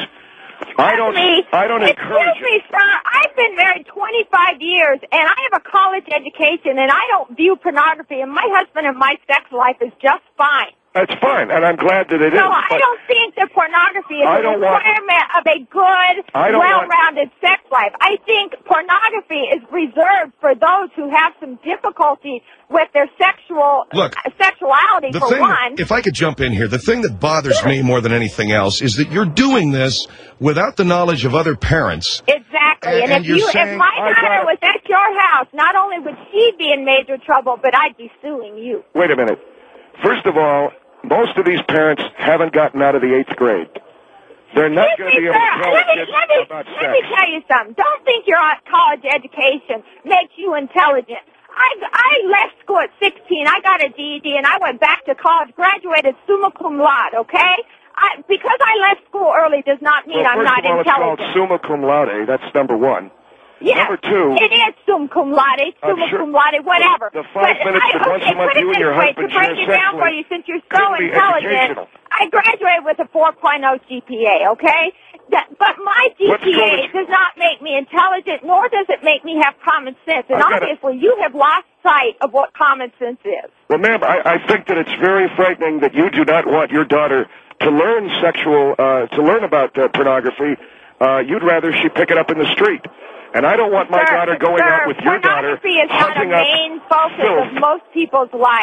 I don't. Me, I don't excuse encourage me, sir. I've been married twenty-five years, and I have a college education, and I don't view pornography. And my husband and my sex life is just fine. That's fine, and I'm glad that it is. So I but don't think that pornography is I a don't want- requirement of a good, I don't want- well-rounded sex life. I think pornography is reserved for those who have some difficulty with their sexual Look, uh, sexuality. The for thing, one, if I could jump in here, the thing that bothers me more than anything else is that you're doing this without the knowledge of other parents. exactly. And- And, and if you're you, saying, if my I daughter got- was at your house, not only would she be in major trouble, but I'd be suing you. Wait a minute. First of all, most of these parents haven't gotten out of the eighth grade. They're not going to be able to Sir, tell let me, kids let me, about let sex. me tell you something. Don't think your college education makes you intelligent. I, I left school at sixteen. I got a D E D, and I went back to college, graduated summa cum laude, okay? I, because I left school early does not mean Well, I'm first not of all, it's called intelligent. summa cum laude. That's number one. Yes, Number two, it is sum cum laude, I'm summa sure- cum laude, whatever. The five but minutes I, that once okay, a month put it you and this your way, husband to break share it down sex for with you, since you're so couldn't be intelligent, educational. I graduated with a four point oh G P A, okay? That, but my G Let's P go A to- does not make me intelligent, nor does it make me have common sense. And I've got a- obviously, you have lost sight of what common sense is. well, ma'am, I, I think that it's very frightening that you do not want your daughter to learn sexual, uh, to learn about uh, pornography. Uh, you'd rather she pick it up in the street. And I don't want my Sir, daughter going sir, out with your daughter pornography is not a hunting up main focus filth. of most people's life.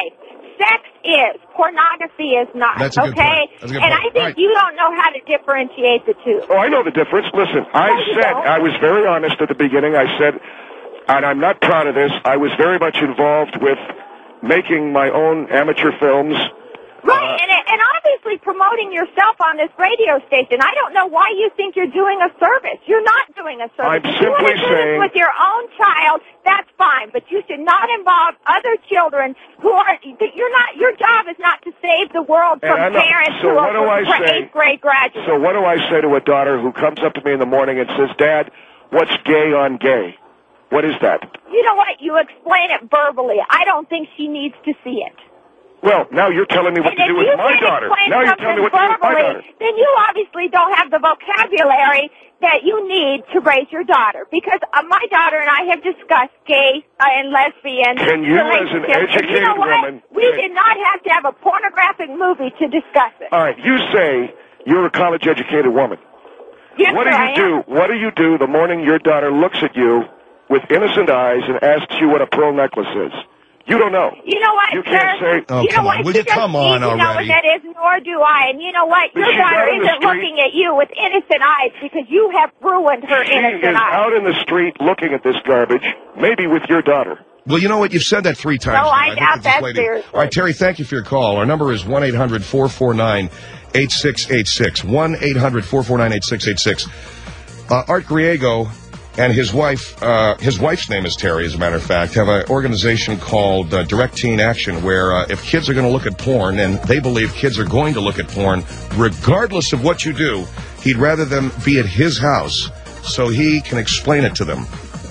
sex is. Pornography is not. That's a good okay? point. That's a good and point. I think Right. you don't know how to differentiate the two. Oh, I know the difference. Listen, I said, I was very honest at the beginning. I said, and I'm not proud of this, I was very much involved with making my own amateur films. Right, and, and obviously promoting yourself on this radio station. I don't know why you think you're doing a service. You're not doing a service. I'm if you want simply to do saying- this with your own child, that's fine. But you should not involve other children who are. You're not. Your job is not to save the world And from I'm not- parents so who what do are I say? eighth grade graduates. So what do I say to a daughter who comes up to me in the morning and says, Dad, what's gay on gay? What is that? You know what? You explain it verbally. I don't think she needs to see it. Well, now you're telling me what And to do if with you my can't daughter. explain Now you're something telling me what to do with my verbally, daughter. then you obviously don't have the vocabulary that you need to raise your daughter. Because uh, my daughter and I have discussed gay uh, and lesbian Can you, as an relationships. And you educated know what? woman- We did not have to have a pornographic movie to discuss it. All right, you say you're a college-educated woman. Yes, what do sir, you I do? am. What do you do the morning your daughter looks at you with innocent eyes and asks you what a pearl necklace is? You don't know. You know what, You sir? can't say- Oh, you know come what? on. Will She you come doesn't on need to know already? what that is, nor do I. And you know what? But Your she's daughter out in the isn't street. looking at you with innocent eyes because you have ruined her She innocent is eyes. out in the street looking at this garbage, maybe with your daughter. Well, you know what? You've said that three times. No, now. I think doubt that this that lady- seriously. All right, Terry, thank you for your call. Our number is one eight hundred four four nine eight six eight six. one eight hundred four four nine eight six eight six. Uh, Art Griego and his wife, uh, his wife's name is Terry, as a matter of fact, have an organization called uh, Direct Teen Action, where uh, if kids are going to look at porn, and they believe kids are going to look at porn, regardless of what you do, he'd rather them be at his house so he can explain it to them.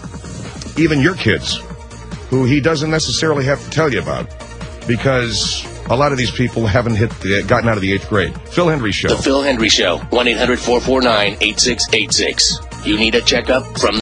Even your kids, who he doesn't necessarily have to tell you about, because a lot of these people haven't hit the, gotten out of the eighth grade. Phil Hendry Show. The Phil Hendry Show. one eight hundred four four nine eight six eight six. You need a checkup from...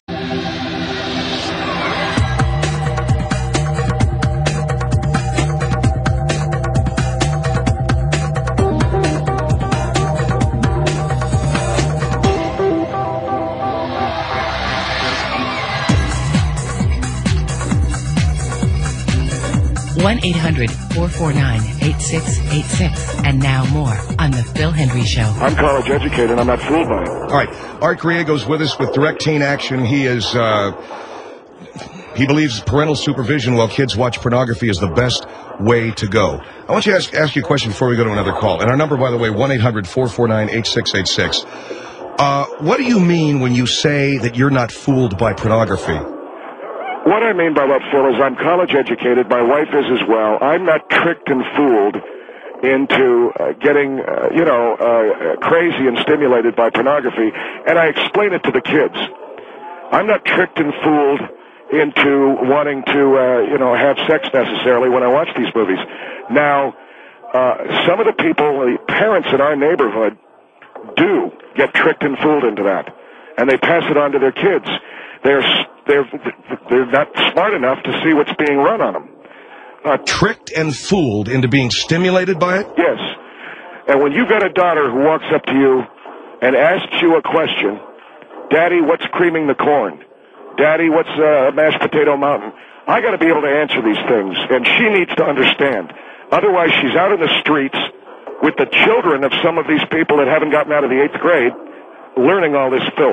one eight hundred four four nine eight six eight six. And now more on The Phil Hendry Show. I'm college educated. I'm not fooled by it. All right. Art Griego's with us with Direct Teen Action. He is, uh, he believes parental supervision while kids watch pornography is the best way to go. I want you to ask, ask you a question before we go to another call. And our number, by the way, one eight hundred four four nine eight six eight six. Uh, what do you mean when you say that you're not fooled by pornography? What I mean by that, Phil, is I'm college educated. My wife is as well. I'm not tricked and fooled into uh, getting, uh, you know, uh, crazy and stimulated by pornography, and I explain it to the kids. I'm not tricked and fooled into wanting to, uh, you know, have sex necessarily when I watch these movies. Now, uh, some of the people, the parents in our neighborhood, do get tricked and fooled into that, and they pass it on to their kids. They're they're they're not smart enough to see what's being run on them. Uh, Tricked and fooled into being stimulated by it? Yes. And when you've got a daughter who walks up to you and asks you a question, Daddy, what's creaming the corn? Daddy, what's uh, mashed potato mountain? I got to be able to answer these things, and she needs to understand. Otherwise, she's out in the streets with the children of some of these people that haven't gotten out of the eighth grade, learning all this filth.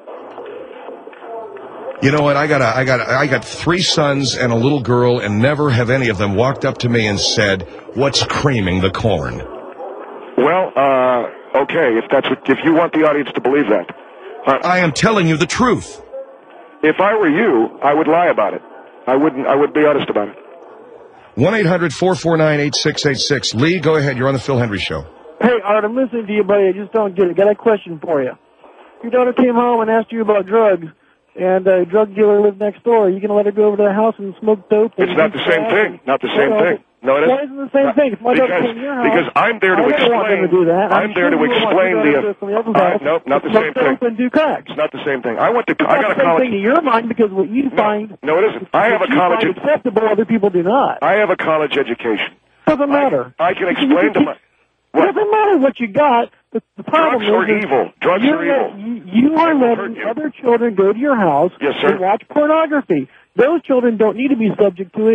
You know what? I got a, I got a, I got three sons and a little girl, and never have any of them walked up to me and said, "What's creaming the corn?" Well, uh, okay, if that's what, if you want the audience to believe that. Uh, I am telling you the truth. If I were you, I would lie about it. I wouldn't. I would be honest about it. one eight hundred four four nine eight six eight six. Lee, go ahead. You're on the Phil Hendry Show. Hey, Art, I'm listening to you, buddy. I just don't get it. Got a question for you. Your daughter came home and asked you about drugs, and a drug dealer lived next door. Are you going to let her go over to the house and smoke dope? It's not the same thing. Not the same Well, thing. No, it Why isn't. isn't it the same thing? If my daughter Because, came to your house, because I'm there to I don't want them explain. to do that. I'm there sure to you don't want explain your the. daughter to go to somebody else's Uh, house nope, not the to same smoke thing. dope and do crack. It's not the same thing. I went to. It's I not got the a same college. thing to your mind because what you find. No, it isn't. I have a what you college. find acceptable, other people do not. I have a college education. Doesn't matter. I can You explain to my. It doesn't matter what you got. The, the problem Drugs are is, is evil. Drugs you're are evil. let- You, you are letting other children go to your house Yes, sir. and watch pornography. Those children don't need to be subject to it.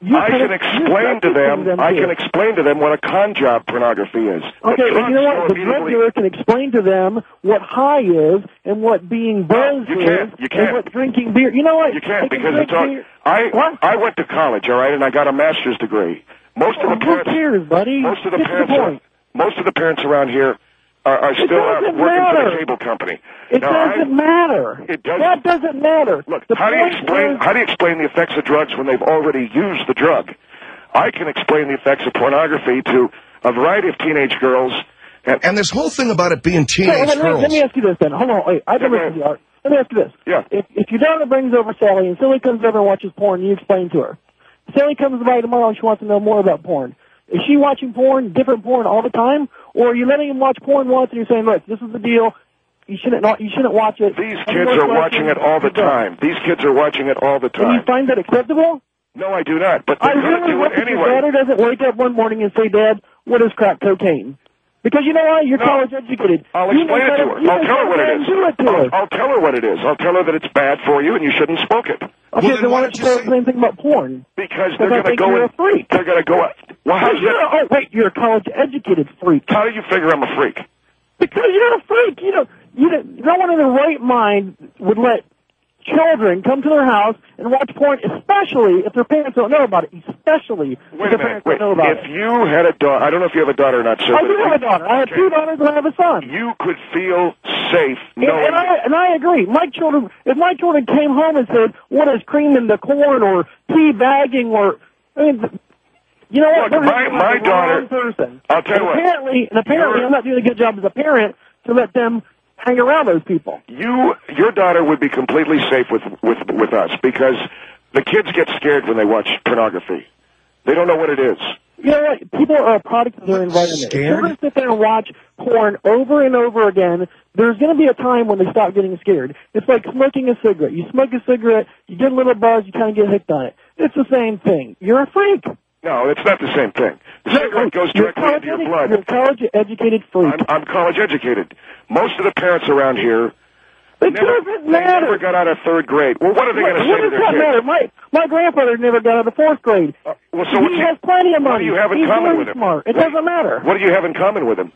You I can explain to them, them I too. can explain to them what a con job pornography is. Okay, The and you know what? The drugstore drug immediately- dealer can explain to them what high is and what being buzzed you is can't. You can't. and what drinking beer. You know what? You can't They can because drink it's all. beer. I What? I went to college, all right, and I got a master's degree. Most of the Who parents, cares, buddy? most of the Get to the parents, point. most of the parents around here are, are still out doesn't working for matter. the cable company. It Now, I- doesn't matter. It doesn't. That doesn't matter. Look, the how do you point explain is- how do you explain the effects of drugs when they've already used the drug? I can explain the effects of pornography to a variety of teenage girls. And, And this whole thing about it being Okay, teenage let, me, girls. let me ask you this then. Hold on. Wait, I've been Yeah, listening to you, Art. Let me ask you this. Yeah. If, if your daughter brings over Sally and Sally comes over and watches porn, you explain to her. Sally comes by tomorrow and she wants to know more about porn. Is she watching porn, different porn all the time? Or are you letting him watch porn once and you're saying, look, this is the deal. You shouldn't not, you shouldn't watch it. These kids are watching it all the time. These kids are watching it all the Do you time. find that acceptable? No, I do not. But I they're going to really do hope it that your anyway. daughter doesn't wake up one morning and say, Dad, what is crack cocaine? Because you know what? You're No. college educated. I'll You explain know it to better- her. you I'll know tell her what better it than is. Do it to her. I'll, I'll tell her what it is. I'll tell her that it's bad for you and you shouldn't smoke it. Okay, then why don't you say the same thing about porn? Because Because they're I going to think go you're in. a freak. They're going to go. Well, how Because you're a, oh, wait, you're a college-educated freak. How do you figure I'm a freak? Because you're a freak. You know, you don't, no one in their right mind would let children come to their house and watch porn, especially if their parents don't know about it. Especially if Wait their a minute. parents Wait. don't know about If it. you had a daughter, I don't know if you have a daughter or not, sir. I but do if have you- a daughter. I have Okay. two daughters and I have a son. You could feel safe And, knowing. and I and I agree. My children, if my children came home and said, "What is cream in the corn?" or tea bagging, or I mean, you know what? Look, They're my- like my the daughter- wrong person. I'll tell you and what. apparently, and apparently, You're- I'm not doing a good job as a parent to let them hang around those people. You, your daughter would be completely safe with with with us because the kids get scared when they watch pornography. They don't know what it is. You know what? People are a product of their environment. If Scared? children sit there and watch porn over and over again, there's going to be a time when they stop getting scared. It's like smoking a cigarette. You smoke a cigarette, you get a little buzz, you kind of get hooked on it. It's the same thing. You're a freak. No, it's not the same thing. The cigarette goes You're directly into your college-edu- blood. You're a college-educated freak. I'm, I'm college educated. Most of the parents around here It never, doesn't they matter. never got out of third grade. Well, what are they What, going to what say to does their that kids? matter? My my grandfather never got out of fourth grade. Uh, well, so what he you- has plenty of what money. do you have in He's common very with him? smart. It What- doesn't matter. What do you have in common with him?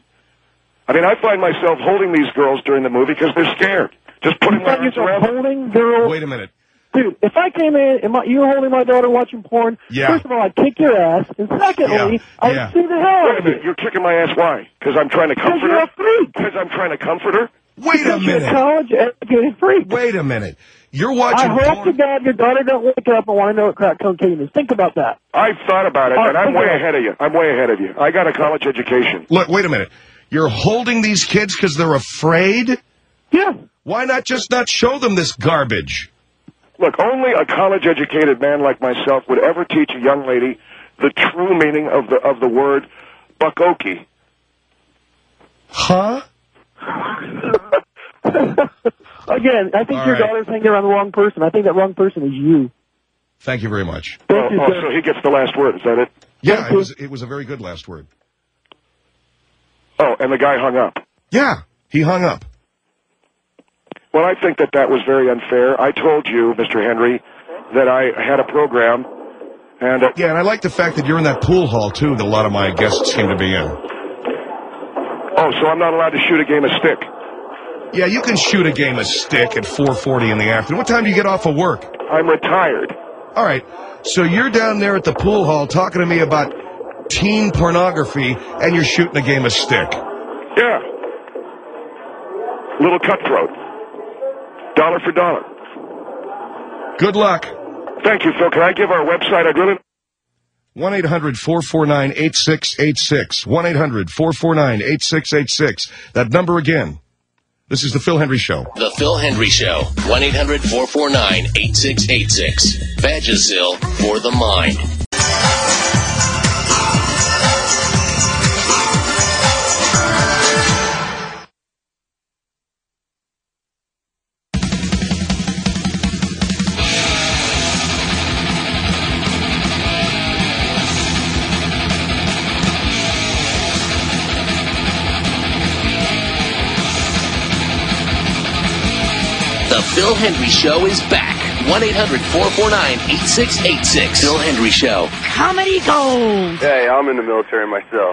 I mean, I find myself holding these girls during the movie because they're scared. Just putting You my find arms yourself around them. holding girls. Wait a minute. Dude, if I came in and my, you were holding my daughter watching porn, Yeah. first of all, I'd kick your ass, and secondly, Yeah, I'd yeah. see the hell Wait out a of you. minute, you're kicking my ass. Why? Because I'm trying to Because comfort you're her? a freak. Because I'm trying to comfort her? Wait a Because you're a minute. college-educated freak. Wait a minute. You're I watching hope to porn. God your daughter don't wake up and want to know what crack cocaine is. Think about that. I've thought about it, All right, and I'm think way about it. ahead of you. I'm way ahead of you. I got a college education. Look, wait a minute. You're holding these kids because they're afraid? Yeah. Why not just not show them this garbage? Look, only a college-educated man like myself would ever teach a young lady the true meaning of the of the word bukkake. Huh? Again, I think All your right. daughter's hanging around the wrong person. I think that wrong person is you. Thank you very much. Oh, Thank you, oh, sir. so he gets the last word. Is that it? Yeah, it was, it was a very good last word. Oh, and the guy hung up. Yeah, he hung up. Well, I think that that was very unfair. I told you, Mister Henry, that I had a program, and uh, Yeah, and I like the fact that you're in that pool hall, too, that a lot of my guests seem to be in. oh, so I'm not allowed to shoot a game of stick. Yeah, you can shoot a game of stick at four forty in the afternoon. What time do you get off of work? I'm retired. All right, so you're down there at the pool hall talking to me about teen pornography, and you're shooting a game of stick. Yeah. Little cutthroat. Dollar for dollar. Good luck. Thank you, Phil. Can I give our website? I'd really... one eight hundred four four nine eight six eight six. one eight hundred four four nine eight six eight six. That number again. This is the Phil Henry Show. The Phil Henry Show. one eight hundred four four nine eight six eight six. Vagisil for the mind. The Phil Henry Show is back one eight hundred four four nine eight six eight six. Bill Hendry Show. Comedy Gold. Hey, I'm in the military myself.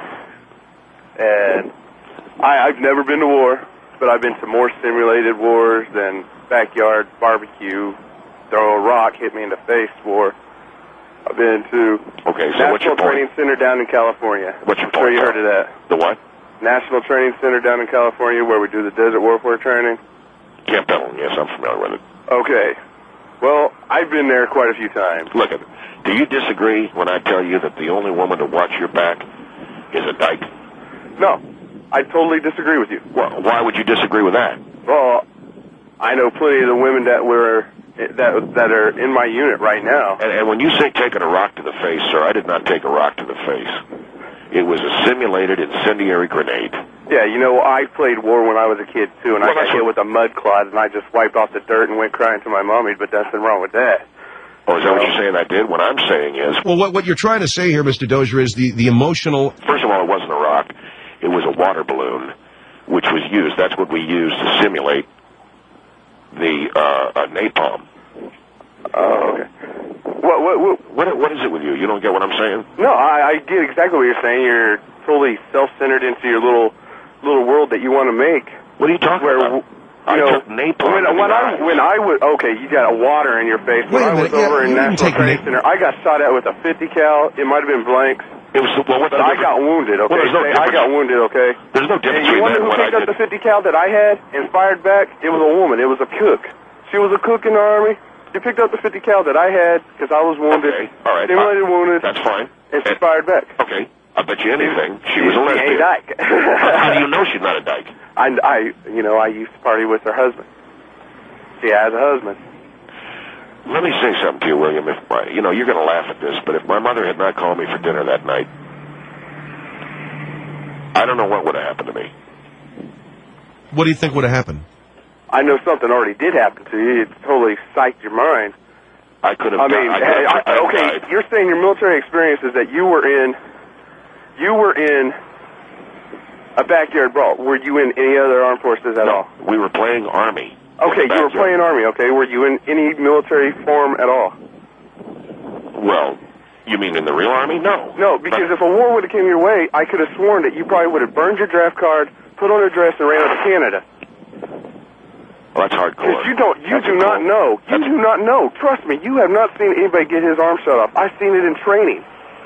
And I, I've never been to war, but I've been to more simulated wars than backyard barbecue, throw a rock, hit me in the face war. I've been to Okay, so what's your National Training point? Center down in California. What's your I'm sure point, you Tom? heard of that. The what? National Training Center down in California where we do the desert warfare training. Camp Pendleton, yes, I'm familiar with it. Okay. Well, I've been there quite a few times. Look at it. Do you disagree when I tell you that the only woman to watch your back is a dyke? No, I totally disagree with you. Well, why would you disagree with that? Well, I know plenty of the women that were that that are in my unit right now. And, and when you say taking a rock to the face, sir, I did not take a rock to the face. It was a simulated incendiary grenade. Yeah, you know, I played war when I was a kid, too, and Well, I got that's hit what- with a mud clod, and I just wiped off the dirt and went crying to my mommy, but nothing wrong with that. Oh, is that what you're saying I did? What I'm saying is... Well, what, what you're trying to say here, Mister Dozier, is the, the emotional... First of all, it wasn't a rock. It was a water balloon, which was used. That's what we used to simulate the uh, uh, napalm. Oh, okay. What, what, what, What, what is it with you? You don't get what I'm saying? no, I, I get exactly what you're saying. You're totally self-centered into your little little world that you want to make. What are you talking where, about? You I know, took napalm when, to the when I eyes. when I was okay, you got a water in your face. When Wait a I was minute, yeah, over in you didn't National take Training na- Center, I got shot at with a fifty cal. It might have been blanks. It was, well, what's But the I difference? got wounded, okay? Well, there's no Say, I difference. got wounded, okay? There's no And difference you between wonder that and who what I picked up did. the fifty cal that I had and fired back? It was a woman. It was a cook. She was a cook in the Army. She picked up the fifty cal that I had because I was wounded. Okay, all right. Simulated Uh, wounded. That's fine. And she fired back. Okay, I bet you anything. She was a She lesbian. ain't dyke. How do you know she's not a dyke? I, I, you know, I used to party with her husband. She has a husband. Let me say something to you, William. If my, you know, you're going to laugh at this, but if my mother had not called me for dinner that night, I don't know what would have happened to me. What do you think would have happened? I know something already did happen to you. It totally psyched your mind. I could have. I mean, died. I hey, could have, I, I could okay, have died. you're saying your military experience is that you were in, you were in a backyard brawl. Were you in any other armed forces at all? We were playing Army. Okay, in the you were backyard. playing Army, okay. Were you in any military form at all? Well, you mean in the real Army? No. No, because if a war would have came your way, I could have sworn that you probably would have burned your draft card, put on a dress, and ran out to Canada. Well, that's hardcore. Because you don't, you That's do a not cool- know. You do not know. Trust me, you have not seen anybody get his arm shut off. I've seen it in training.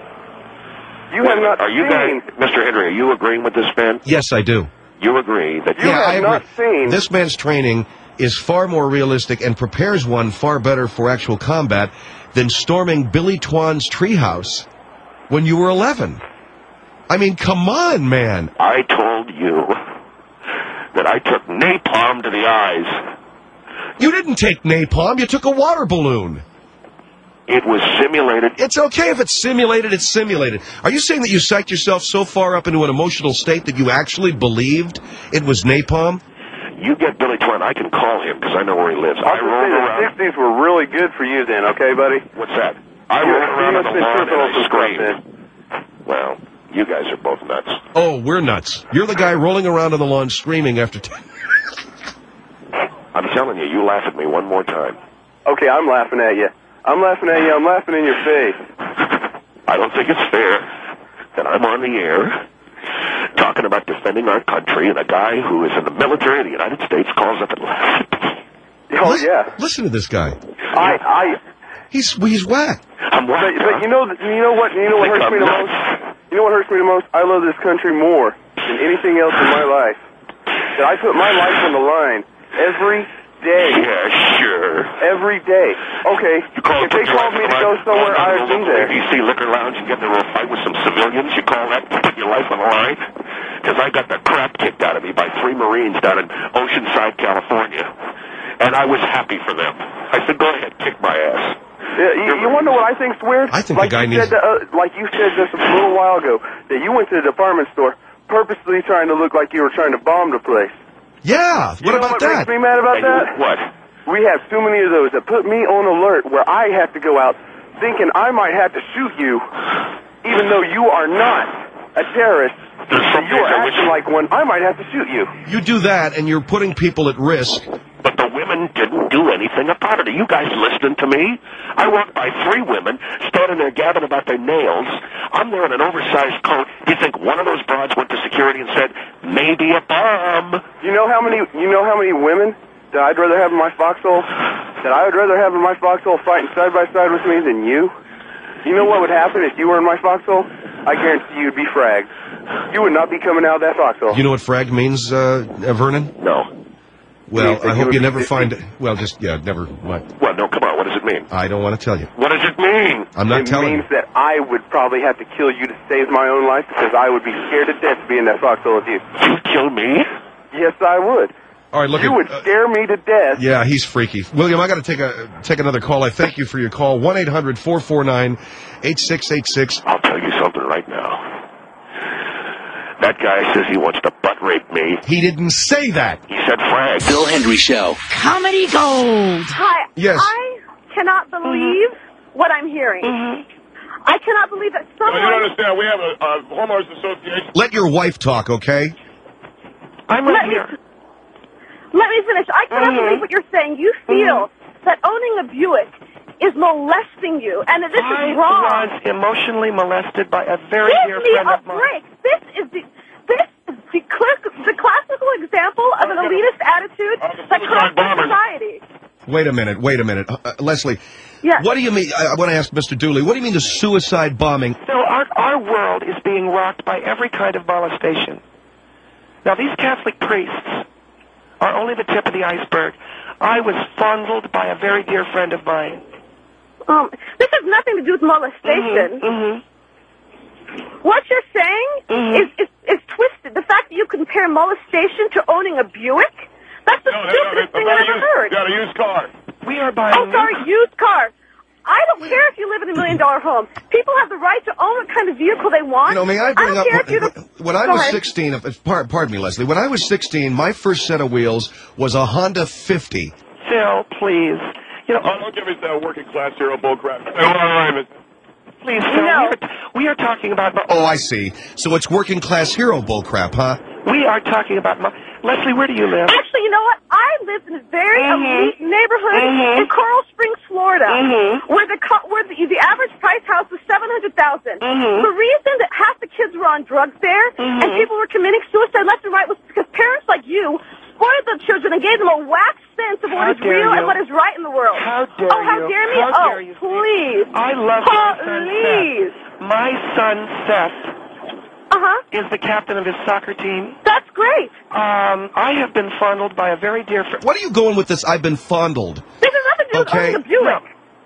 You Wait a have minute, not Are you seen. guys, Mister Henry, are you agreeing with this man? Yes, I do. You agree that You yeah, have I not agree. seen. This man's training is far more realistic and prepares one far better for actual combat than storming Billy Twan's treehouse when you were eleven. I mean, come on, man. I told you that I took napalm to the eyes. You didn't take napalm. You took a water balloon. It was simulated. It's okay if it's simulated, it's simulated. Are you saying that you psyched yourself so far up into an emotional state that you actually believed it was napalm? You get Billy Twan. I can call him because I know where he lives. I'll I just rolled say the around. sixties were really good for you then, okay, buddy? What's that? I You- rolled you around on must the have been lawn tripping and over I some screamed. Well, you guys are both nuts. Oh, we're nuts. You're the guy rolling around on the lawn screaming after ten. I'm telling you, you laugh at me one more time. Okay, I'm laughing at you. I'm laughing at you. I'm laughing in your face. I don't think it's fair that I'm on the air talking about defending our country and a guy who is in the military of the United States calls up and laughs at me. Oh, Listen, yeah. Listen to this guy. I, I, He's he's whack. I'm but, whacked, but huh? you know, you know what, you know what Think hurts me I'm the nuts? most? You know what hurts me the most? I love this country more than anything else in my life. That I put my life on the line every day. Yeah, sure. Every day. Okay, You call if they called me to go somewhere, I'd be there. A B C liquor lounge and get into a fight with some civilians. You call that put your life on the line? Because I got the crap kicked out of me by three Marines down in Oceanside, California, and I was happy for them. I said, go ahead, kick my ass. Yeah, you, you wonder what I think's weird? I think like the guy you needs- said that, uh, like you said just a little while ago, that you went to the department store purposely trying to look like you were trying to bomb the place. Yeah, You what know about what that? makes me mad about And that? you- what? We have too many of those that put me on alert where I have to go out thinking I might have to shoot you, even though you are not a terrorist. There's some You're days I wish- acting like one. I might have to shoot you. You do that, and you're putting people at risk. But the women and didn't do anything about it. Are you guys listening to me? I walked by three women standing there gabbing about their nails. I'm wearing an oversized coat. Do you think one of those broads went to security and said, maybe a bomb? You know how many? You know how many women that I'd rather have in my foxhole? That I would rather have in my foxhole fighting side by side with me than you? You know what would happen if you were in my foxhole? I guarantee you'd be fragged. You would not be coming out of that foxhole. You know what frag means, uh, Vernon? No. Well, I hope you never find it. Well, just, yeah, never. What? Well, no, come on. What does it mean? I don't want to tell you. What does it mean? I'm not it telling It you. means that I would probably have to kill you to save my own life because I would be scared to death to be in that foxhole with you. You'd kill me? Yes, I would. All right, look. You at, would uh, scare me to death. Yeah, he's freaky. William, I got to take a take another call. I thank you for your call. one eight hundred four four nine eight six eight six. I'll tell you something right now. That guy says he wants to butt rape me. He didn't say that. He said frag. Bill Hendry Show. Comedy Gold. Hi. Yes. I cannot believe what I'm hearing. I cannot believe that No, someone... you don't understand. We have a, a homeowners association. Let your wife talk, okay? I'm Let right me, here. let me finish. I cannot Mhm. believe what you're saying. You feel that owning a Buick is molesting you, and that this I is wrong. was emotionally molested by a very Give dear me friend a of mine. break. This is the this is the, cl- the classical example of an elitist attitude that corrupts our society. Wait a minute. Wait a minute. Uh, uh, Leslie, Yes. what do you mean? I, I want to ask Mister Dooley, what do you mean the suicide bombing? So our, our world is being rocked by every kind of molestation. Now, these Catholic priests are only the tip of the iceberg. I was fondled by a very dear friend of mine. Um, this has nothing to do with molestation. Mm-hmm. What you're saying Mhm. is, is is twisted. The fact that you compare molestation to owning a Buick, that's the No, no, stupidest no, thing no, I've no, ever used- heard. Got a used car. We are buying Oh, new sorry, used car. I don't care if you live in a million dollar home. People have the right to own what kind of vehicle they want. You know, may I bring don't up care if you're the... when I Go was ahead. sixteen? uh, par- Pardon me, Leslie. When I was sixteen, my first set of wheels was a Honda fifty. Phil, please. You know, Oh, don't give us that working class hero bullcrap. Hey, all right, mister. please, Phil. No. We, are, we are talking about. Oh, I see. So it's working class hero bullcrap, huh? We are talking about. Mo- Leslie, where do you live? Actually, you know what? I lived in a very Mhm. elite neighborhood Mhm. in Coral Springs, Florida, Mhm. where the co- where the, the average price house was seven hundred thousand. Mhm. The reason that half the kids were on drugs there and Mhm. people were committing suicide left and right was because parents like you spoiled the children and gave them a wax sense of what How is dare real you. and what is right in the world. How dare oh, how you. dare me? How oh, dare you. please. I love my son Please. Seth. My son Seth Uh-huh. is the captain of his soccer team. That's great. Um, I have been fondled by a very dear friend. What are you going with this? I've been fondled. This has nothing to do with Okay. owning a Buick.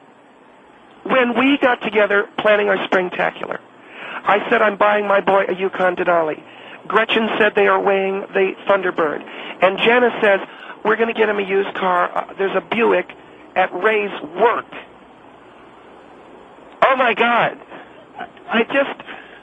When we got together planning our springtacular, I said I'm buying my boy a Yukon Denali. Gretchen said they are weighing the Thunderbird. And Janice says, we're going to get him a used car. Uh, there's a Buick at Ray's work. Oh, my God. I just...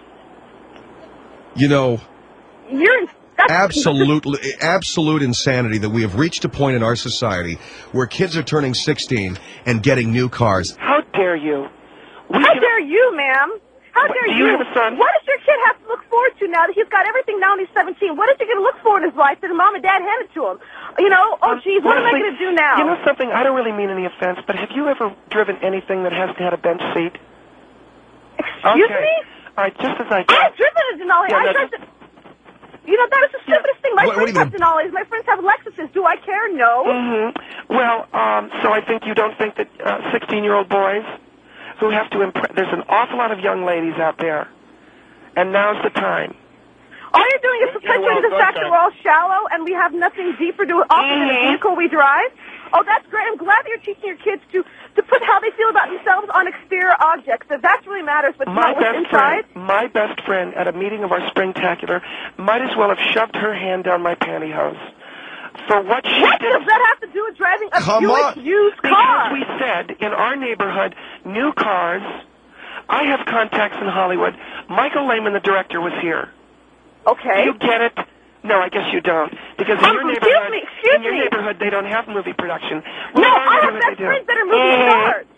You know, You're that's absolutely, absolute insanity that we have reached a point in our society where kids are turning sixteen and getting new cars. How dare you? We How can- dare you, ma'am? How What, dare do you have a son? What does your kid have to look forward to now that he's got everything now and he's seventeen? What is he going to look for in his life that his mom and dad handed to him? You know, oh, geez, what am I Leslie, going to do now? You know something? I don't really mean any offense, but have you ever driven anything that hasn't had a bench seat? Excuse okay. me? All right, just as I... I've driven a Denali. Yeah, I no, tried to... You know, that is the stupidest thing. My What- what do friends you have Denali's. My friends have Lexuses. Do I care? No. Mm-hmm. Well, um, so I think you don't think that uh, sixteen-year-old boys who have to impress... There's an awful lot of young ladies out there, and now's the time. All you're doing is Yeah, well, perpetuating the fact okay. that we're all shallow and we have nothing deeper to offer than the Mhm. vehicle we drive. Oh, that's great. I'm glad that you're teaching your kids to, to put how they feel about themselves on exterior objects. That that really matters, but My not what's best inside. friend, my best friend at a meeting of our springtacular might as well have shoved her hand down my pantyhose for what she What did. does that have to do with driving a Come Buick on. used Because car? we said in our neighborhood, new cars. I have contacts in Hollywood. Michael Lehman, the director, was here. Okay. You get it? No, I guess you don't. Because in Um, your excuse neighborhood, me, excuse in your me. neighborhood, they don't have movie production. No, Well, in our I have neighborhood, best they do. friends that are movie Mhm. stars.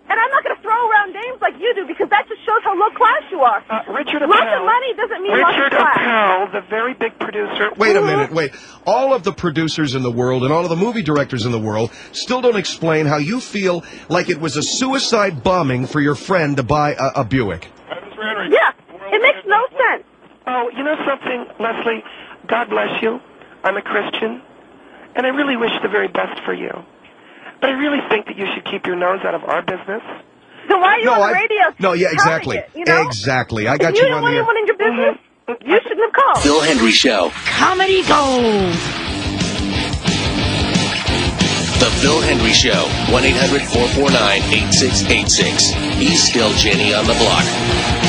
And I'm not going to throw around names like you do because that just shows how low class you are. Uh, Richard Lots Appel. of money doesn't mean Richard lots of class. Appel, the very big producer. Wait a minute, wait. All of the producers in the world and all of the movie directors in the world still don't explain how you feel like it was a suicide bombing for your friend to buy a, a Buick. Yeah, it makes no sense. Oh, you know something, Leslie? God bless you. I'm a Christian, and I really wish the very best for you. But I really think that you should keep your nose out of our business. So why are you No, on the I- radio? No, yeah, telling exactly. It, you know? Exactly. I got if you, you on don't the want anyone in your business, you shouldn't have called. Phil Hendry Show. Comedy Gold. The Phil Hendry Show. one eight hundred four four nine eight six eight six. He's still Jenny on the block.